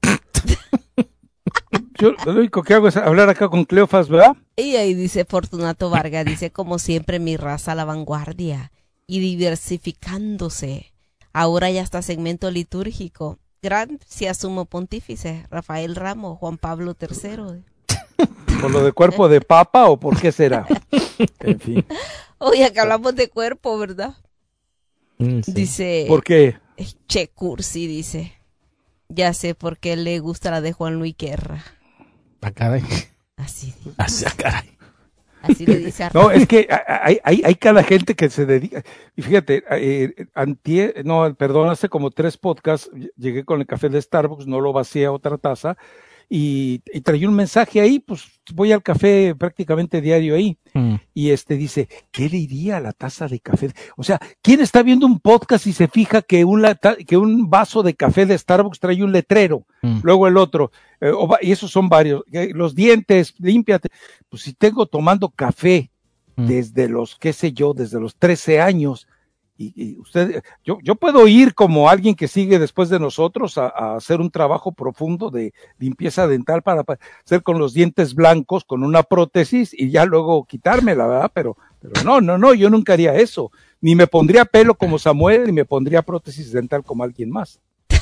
Yo lo único que hago es hablar acá con Cleofas, ¿verdad? Y ahí dice Fortunato Vargas, dice, como siempre mi raza a la vanguardia y diversificándose. Ahora ya está segmento litúrgico. Gracias, sumo pontífice, Rafael Ramos, Juan Pablo tercero. ¿Por lo de cuerpo de papa o por qué será? En fin. Oye, que hablamos de cuerpo, ¿verdad? Mm, sí. Dice... ¿Por qué? Che Cursi dice, ya sé por qué le gusta la de Juan Luis Guerra. Ah, caray. Así dice. Así, caray. Así le dice a No, es que hay, hay, hay cada gente que se dedica. Y fíjate, eh, antier, no, perdón, hace como tres podcasts llegué con el café de Starbucks, no lo vacié a otra taza. Y, y traía un mensaje ahí, pues voy al café prácticamente diario ahí. Mm. Y este dice, ¿qué le iría a la taza de café? O sea, ¿quién está viendo un podcast y se fija que un, lata, que un vaso de café de Starbucks trae un letrero? Mm. Luego el otro, eh, y esos son varios, eh, los dientes, límpiate. Pues si tengo tomando café mm. desde los, qué sé yo, desde los trece años, Y, y usted, yo, yo puedo ir como alguien que sigue después de nosotros a, a hacer un trabajo profundo de limpieza dental para, para hacer con los dientes blancos, con una prótesis y ya luego quitármela, ¿verdad? Pero, pero no, no, no, yo nunca haría eso. Ni me pondría pelo como Samuel, ni me pondría prótesis dental como alguien más.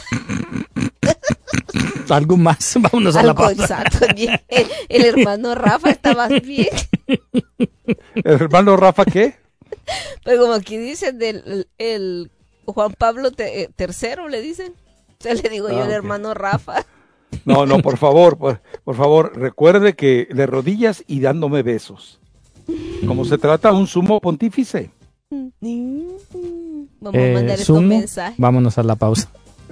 Algo más, vámonos a la pausa. Exacto, bien. El, el hermano Rafa estaba bien. ¿El hermano Rafa qué? Pero como aquí dicen del el, el Juan Pablo te, tercero, le dicen. O sea, le digo ah, yo al okay. hermano Rafa. No, no, por favor, por, por favor, recuerde que de rodillas y dándome besos. Como se trata un sumo pontífice. Vamos eh, a mandar estos mensajes. Vámonos a la pausa.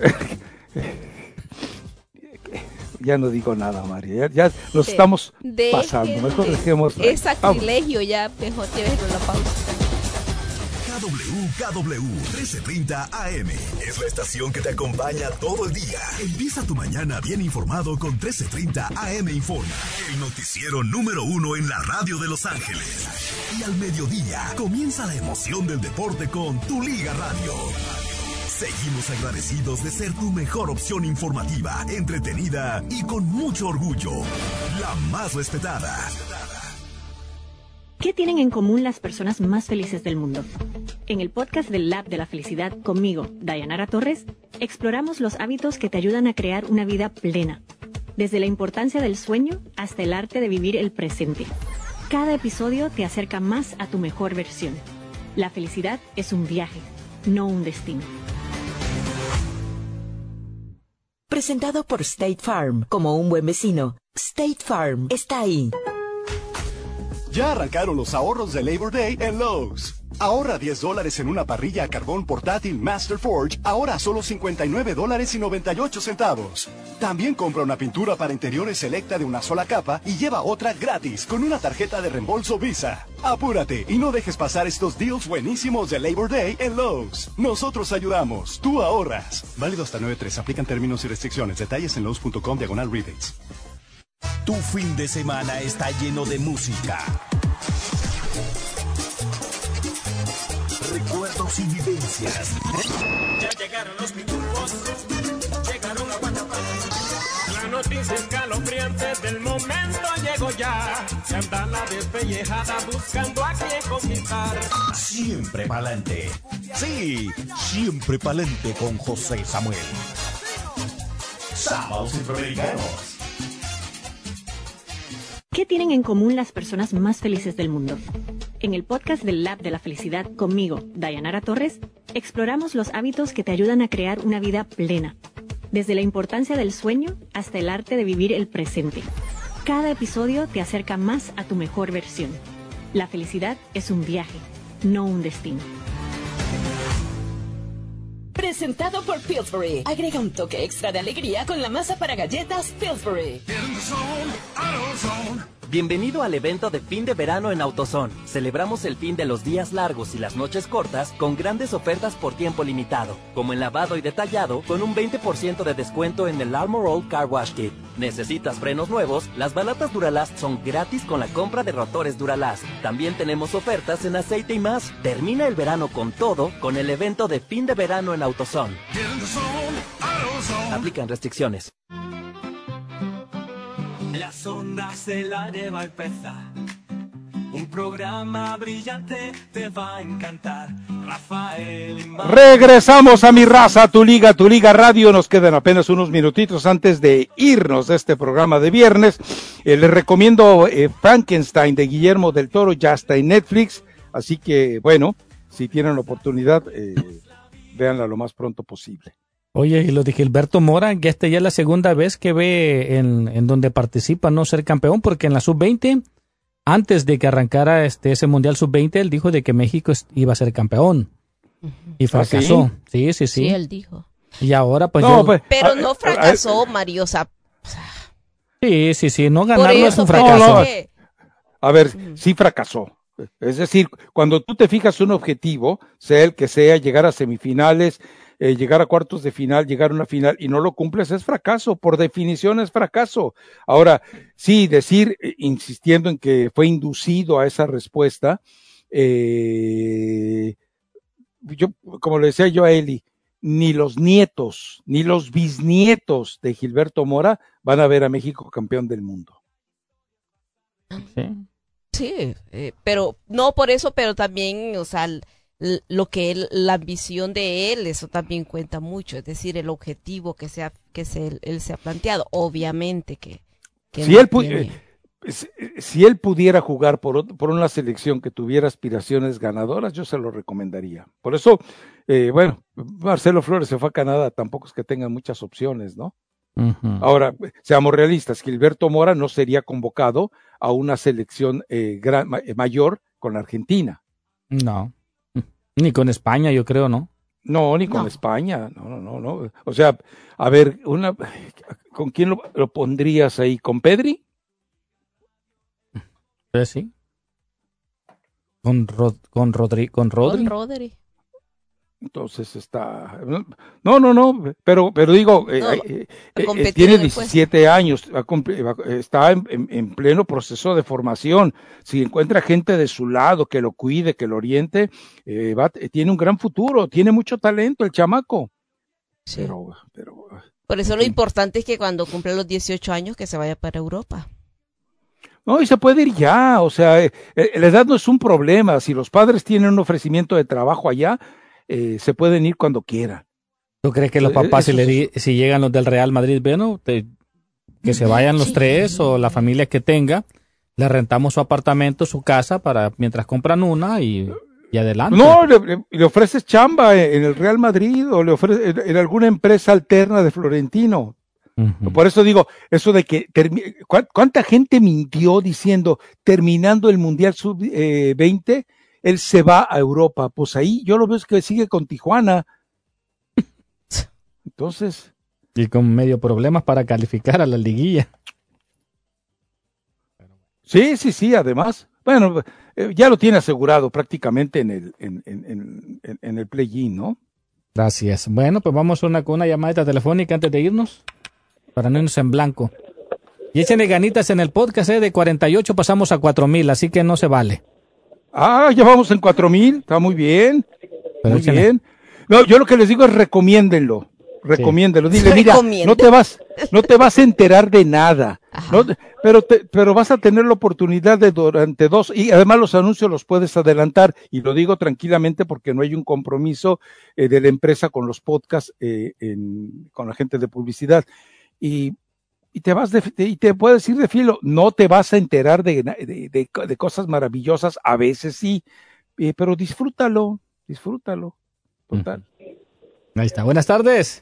Ya no digo nada, María. Ya, ya nos de, estamos de, pasando. Mejor dejemos. Es sacrilegio, ya mejor lleves la pausa. W K W trece treinta A M. Es la estación que te acompaña todo el día. Empieza tu mañana bien informado con trece treinta A M Informa, el noticiero número uno en la radio de Los Ángeles. Y al mediodía comienza la emoción del deporte con Tu Liga Radio. Seguimos agradecidos de ser tu mejor opción informativa, entretenida y con mucho orgullo. La más respetada. ¿Qué tienen en común las personas más felices del mundo? En el podcast del Lab de la Felicidad conmigo, Dayanara Torres, exploramos los hábitos que te ayudan a crear una vida plena. Desde la importancia del sueño hasta el arte de vivir el presente. Cada episodio te acerca más a tu mejor versión. La felicidad es un viaje, no un destino. Presentado por State Farm. Como un buen vecino, State Farm está ahí. Ya arrancaron los ahorros de Labor Day en Lowe's. Ahorra diez dólares en una parrilla a carbón portátil Master Forge, ahora solo cincuenta y nueve dólares y noventa y ocho centavos. También compra una pintura para interiores selecta de una sola capa y lleva otra gratis con una tarjeta de reembolso Visa. Apúrate y no dejes pasar estos deals buenísimos de Labor Day en Lowe's. Nosotros ayudamos, tú ahorras. Válido hasta nueve tres. Aplican términos y restricciones. Detalles en lowes punto com diagonal rebates. Tu fin de semana está lleno de música, recuerdos y vivencias. Ya llegaron los pitufos, llegaron a Guanabara. La noticia escalofriante del momento llegó ya. Se anda la despellejada buscando a quien conquistar. Siempre pa'lante. Sí, siempre pa'lante con José Samuel. Sábados Centroamericanos. ¿Qué tienen en común las personas más felices del mundo? En el podcast del Lab de la Felicidad conmigo, Dayanara Torres, exploramos los hábitos que te ayudan a crear una vida plena. Desde la importancia del sueño hasta el arte de vivir el presente. Cada episodio te acerca más a tu mejor versión. La felicidad es un viaje, no un destino. Presentado por Pillsbury. Agrega un toque extra de alegría con la masa para galletas Pillsbury. Bienvenido al evento de fin de verano en AutoZone. Celebramos el fin de los días largos y las noches cortas con grandes ofertas por tiempo limitado, como en lavado y detallado con un veinte por ciento de descuento en el Armor All Car Wash Kit. ¿Necesitas frenos nuevos? Las balatas Duralast son gratis con la compra de rotores Duralast. También tenemos ofertas en aceite y más. Termina el verano con todo con el evento de fin de verano en AutoZone. Aplican restricciones. Las ondas de la va a empezar. Un programa brillante te va a encantar. Rafael y Mar... Regresamos a Mi Raza, Tu Liga, Tu Liga Radio. Nos quedan apenas unos minutitos antes de irnos de este programa de viernes. Eh, les recomiendo eh, Frankenstein de Guillermo del Toro, ya está en Netflix. Así que, bueno, si tienen la oportunidad, eh, véanla lo más pronto posible. Oye, y lo de Gilberto Mora, que esta ya es la segunda vez que ve en, en donde participa no ser campeón, porque en la sub veinte, antes de que arrancara este ese Mundial sub veinte, él dijo de que México iba a ser campeón. Y fracasó. ¿Ah, sí? sí, sí, sí. Sí, él dijo. Y ahora pues... No, yo... pues Pero a, no fracasó, a, Mario, o sea... Sí, sí, sí, no ganarlo es un fracaso. No, no. A ver, sí fracasó. Es decir, cuando tú te fijas un objetivo, sea el que sea, llegar a semifinales... Eh, llegar a cuartos de final, llegar a una final y no lo cumples es fracaso, por definición es fracaso. Ahora, sí, decir, eh, insistiendo en que fue inducido a esa respuesta, eh, yo, como le decía yo a Eli, ni los nietos, ni los bisnietos de Gilberto Mora van a ver a México campeón del mundo. Sí, sí eh, pero no por eso, pero también, o sea, lo que él, la ambición de él, eso también cuenta mucho, es decir, el objetivo que se ha, que se, él se ha planteado, obviamente que, que si, no él pu- tiene... si, si él pudiera jugar por, por una selección que tuviera aspiraciones ganadoras, yo se lo recomendaría. Por eso, eh, bueno, Marcelo Flores se fue a Canadá, tampoco es que tengan muchas opciones, ¿no? Uh-huh. Ahora, seamos realistas, Gilberto Mora no sería convocado a una selección eh, gran, mayor con Argentina. No. Ni con España, yo creo, ¿no? No, ni con no. España, no, no, no, no. O sea, a ver, una, ¿con quién lo, lo pondrías ahí? ¿Con Pedri? Pues sí. Con, Rod, con, Rodri, con Rodri. Con Rodri. Entonces está... No, no, no, pero, pero digo, eh, No, eh, ha eh, competido tiene en el diecisiete años, ha compl- va- está en, en- en pleno proceso de formación. Si encuentra gente de su lado que lo cuide, que lo oriente, eh, va- eh, tiene un gran futuro, tiene mucho talento el chamaco. Sí. Pero, pero, Por eso lo importante es que cuando cumpla los dieciocho años que se vaya para Europa. no, y se puede ir ya, o sea, eh, eh, la edad no es un problema. Si los padres tienen un ofrecimiento de trabajo allá, eh, se pueden ir cuando quieran. ¿Tú crees que los Eh, papás, si, eso le es- di- si llegan los del Real Madrid, bueno, te- que se vayan los Sí. tres o la familia que tenga, le rentamos su apartamento, su casa, para mientras compran una y, y adelante? No, le, le- le ofreces chamba en el Real Madrid o le ofreces en, en alguna empresa alterna de Florentino. Ujú. Por eso digo, eso de que termi- ¿cuán- ¿cuánta gente mintió diciendo terminando el Mundial sub veinte, él se va a Europa? Pues ahí yo lo veo es que sigue con Tijuana. Entonces, Y con medio problemas para calificar a la liguilla. sí, sí, sí, además, bueno, eh, ya lo tiene asegurado prácticamente en el, en, en, en, en- en el play-in, ¿no? Gracias. Bueno, pues vamos a una, con una llamadita telefónica antes de irnos, para no irnos en blanco. Y échenle ganitas en el podcast, ¿eh? De cuarenta y ocho pasamos a cuatro mil, así que no se vale. Ah, ya vamos en cuatro mil, está muy bien, Pero muy échenle- bien. No, yo lo que les digo es recomiéndenlo, recomiéndenlo. Dile, mira, Recomienden. no te vas, no te vas a enterar de nada, ¿no? pero te, pero vas a tener la oportunidad de durante dos, y además los anuncios los puedes adelantar, y lo digo tranquilamente porque no hay un compromiso eh, de la empresa con los podcasts, eh, en- con la gente de publicidad, y y te vas de, y te puedes ir de filo, no te vas a enterar de, de, de, de cosas maravillosas, a veces sí, eh, pero disfrútalo, disfrútalo, total. Ahí está. Buenas tardes.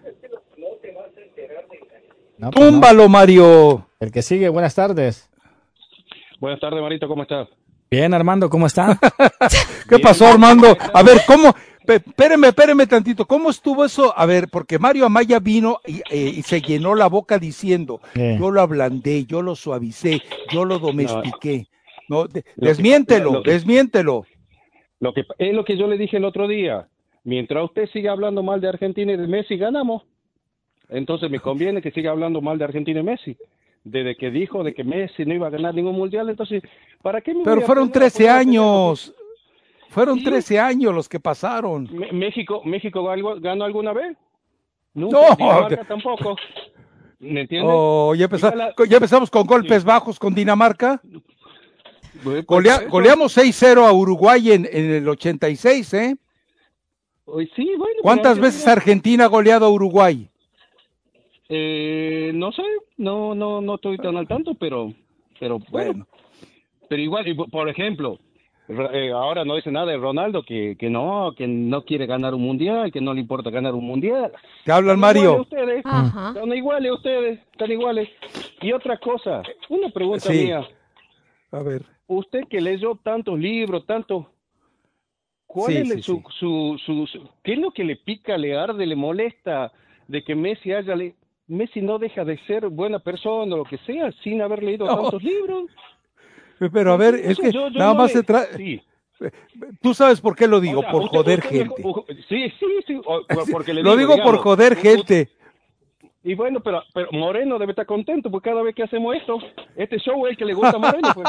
No, pues no. Túmbalo, Mario. El que sigue, buenas tardes. Buenas tardes, Marito, ¿cómo estás? Bien, Armando, ¿cómo está? ¿Qué pasó, Armando? A ver, ¿cómo? Pe- Espéreme, espéreme tantito. ¿Cómo estuvo eso? A ver, porque Mario Amaya vino y, eh, y se llenó la boca diciendo, Eh. yo lo ablandé, yo lo suavicé, yo lo domestiqué. No, de- Lo que- desmiéntelo, lo que- desmiéntelo. Lo que es lo que yo le dije el otro día. Mientras usted siga hablando mal de Argentina y de Messi, ganamos. Entonces me conviene que siga hablando mal de Argentina y Messi. Desde que dijo de que Messi no iba a ganar ningún mundial, entonces, ¿para qué me Pero voy a fueron poner a trece poner a años. Fueron Sí. trece años los que pasaron. Me- México, México ganó, ganó alguna vez? Nunca. No. Dinamarca tampoco. ¿Me entiendes? Oh, ya, empeza- Igual a- ya empezamos con golpes bajos con Dinamarca. Pues, Golea- eso. goleamos seis cero a Uruguay en, en el ochenta y seis, ¿eh? Hoy sí, bueno, ¿Cuántas pero- veces Argentina ha goleado a Uruguay? Eh, no sé, no, no, no estoy tan al tanto, pero, pero bueno. Pero igual, y por- por ejemplo, eh, ahora no dice nada de Ronaldo que, que no, que no quiere ganar un mundial, que no le importa ganar un mundial. Te hablan, Están Mario. iguales ustedes, Ajá. están iguales ustedes, están iguales. Y otra cosa, una pregunta Sí. mía. A ver. Usted que leyó tantos libros, tanto, ¿cuál Sí, es sí, su, su, su, su- qué es lo que le pica, le arde, le molesta de que Messi haya le, Messi no deja de ser buena persona o lo que sea sin haber leído No. tantos libros? Pero a ver, Eso es que yo- yo nada no más le- se trata... sí. Tú sabes por qué lo digo, O sea, por usted- joder usted- gente. Sí, sí, sí, o- o- porque le Lo digo por digamos, joder u- u- gente. Y bueno, pero, pero Moreno debe estar contento porque cada vez que hacemos esto, este show es el que le gusta a Moreno. Pues.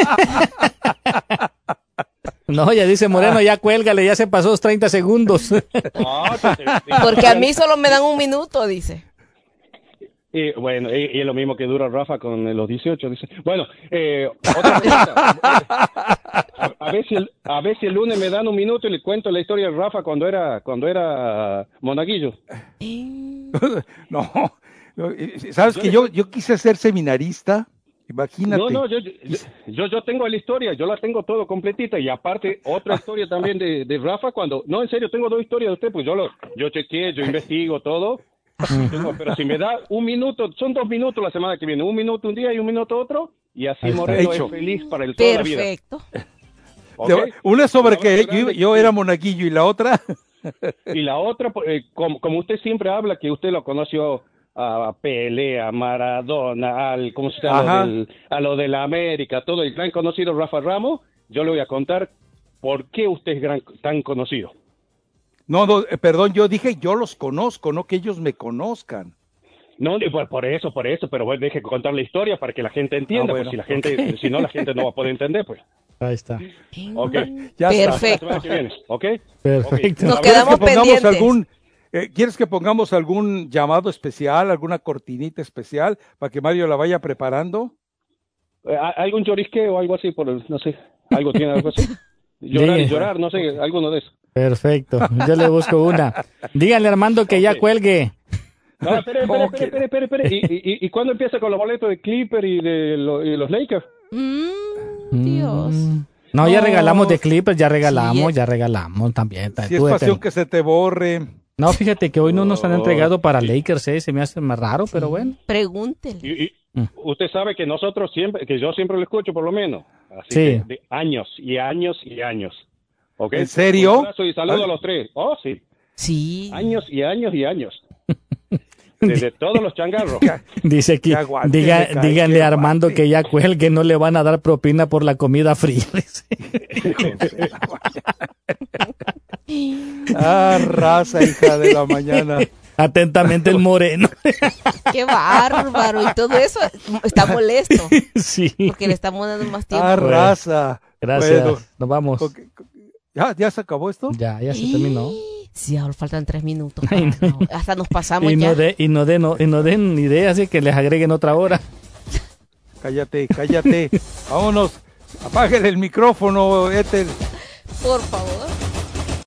No, ya dice Moreno, ya cuélgale, ya se pasó los treinta segundos. Ah, te- te- te- Porque a mí solo me dan un minuto, dice. Y bueno, y, y es lo mismo que dura Rafa con los dieciocho, dice. Bueno, eh, otra pregunta. A, a ver si el, a ver si el lunes me dan un minuto y le cuento la historia de Rafa cuando era cuando era monaguillo. No, no, eh, sabes que yo, yo quise ser seminarista, imagínate. No, no, yo, yo, yo, yo tengo la historia, yo la tengo todo completita y aparte otra historia también de, de Rafa cuando, no, en serio, tengo dos historias de usted, pues yo lo, yo chequeé, yo investigo todo. Tengo- pero si me da un minuto, son dos minutos la semana que viene, un minuto un día y un minuto otro, y así Ahí está. Moreno Hecho. es feliz para el toda la vida. Perfecto. ¿Ok? Te- Una sobre Un que abrazo yo, grande. yo era monaguillo y la otra... Y la otra, eh, como, como usted siempre habla, que usted lo conoció a Pelé, a Maradona, al, ¿cómo se llama? Ajá. Del- a lo de la América, todo, y le han conocido Rafa Ramos, yo le voy a contar por qué usted es gran, tan conocido. No, no, eh, perdón, yo dije yo los conozco, no que ellos me conozcan. No, por, por eso, por eso, pero bueno, deje contar la historia para que la gente entienda, Ah, bueno. pues si la gente, okay. si no la gente no va a poder entender, pues. Ahí está. Okay. Ya Perfecto. Está. La semana que viene, ¿ok? Perfecto. Nos ¿Quieres quedamos que pongamos pendientes. algún, eh, ¿Quieres que pongamos algún llamado especial, alguna cortinita especial para que Mario la vaya preparando? Eh, ¿Algún llorisqueo o algo así? Por el, no sé, algo tiene algo así. Llorar y llorar, no sé, alguno de esos. Perfecto, yo le busco una. Díganle a Armando que okay. ya cuelgue. No, espere, espere, espere, espere, espere, espere. ¿Y, y, ¿Y cuándo empieza con los boletos de Clipper y de lo, y los Lakers? Mm, Dios. No, ya regalamos de Clippers, ya regalamos, sí, ya regalamos también. Si es pasión que se te borre. No, fíjate que hoy no nos han entregado para Lakers, eh, se me hace más raro, pero bueno. Pregúntele. Y, y mm. usted sabe que nosotros siempre, que yo siempre lo escucho por lo menos. Así sí. que de años y años y años. ¿Okay? ¿En serio? Un abrazo y saludo ¿Ah? a los tres. Oh, sí. Sí. Años y años y años. Desde todos los changarros. Dice que diga, díganle a Armando que ya cuelgue, no le van a dar propina por la comida fría. Ah, raza, hija de la mañana. Atentamente el moreno. Qué bárbaro. Y todo eso está molesto. Sí. Porque le estamos dando más tiempo. Ah, raza. Gracias. Bueno, nos vamos. Okay. ¿Ya, ¿Ya se acabó esto? Ya, ya se terminó. Sí, ahora faltan tres minutos. Ay, no. Hasta nos pasamos y ya. No de, y, no de, no, y no den ideas de que les agreguen otra hora. Cállate, cállate. Vámonos. Apáguele el micrófono, Ethel. Por favor.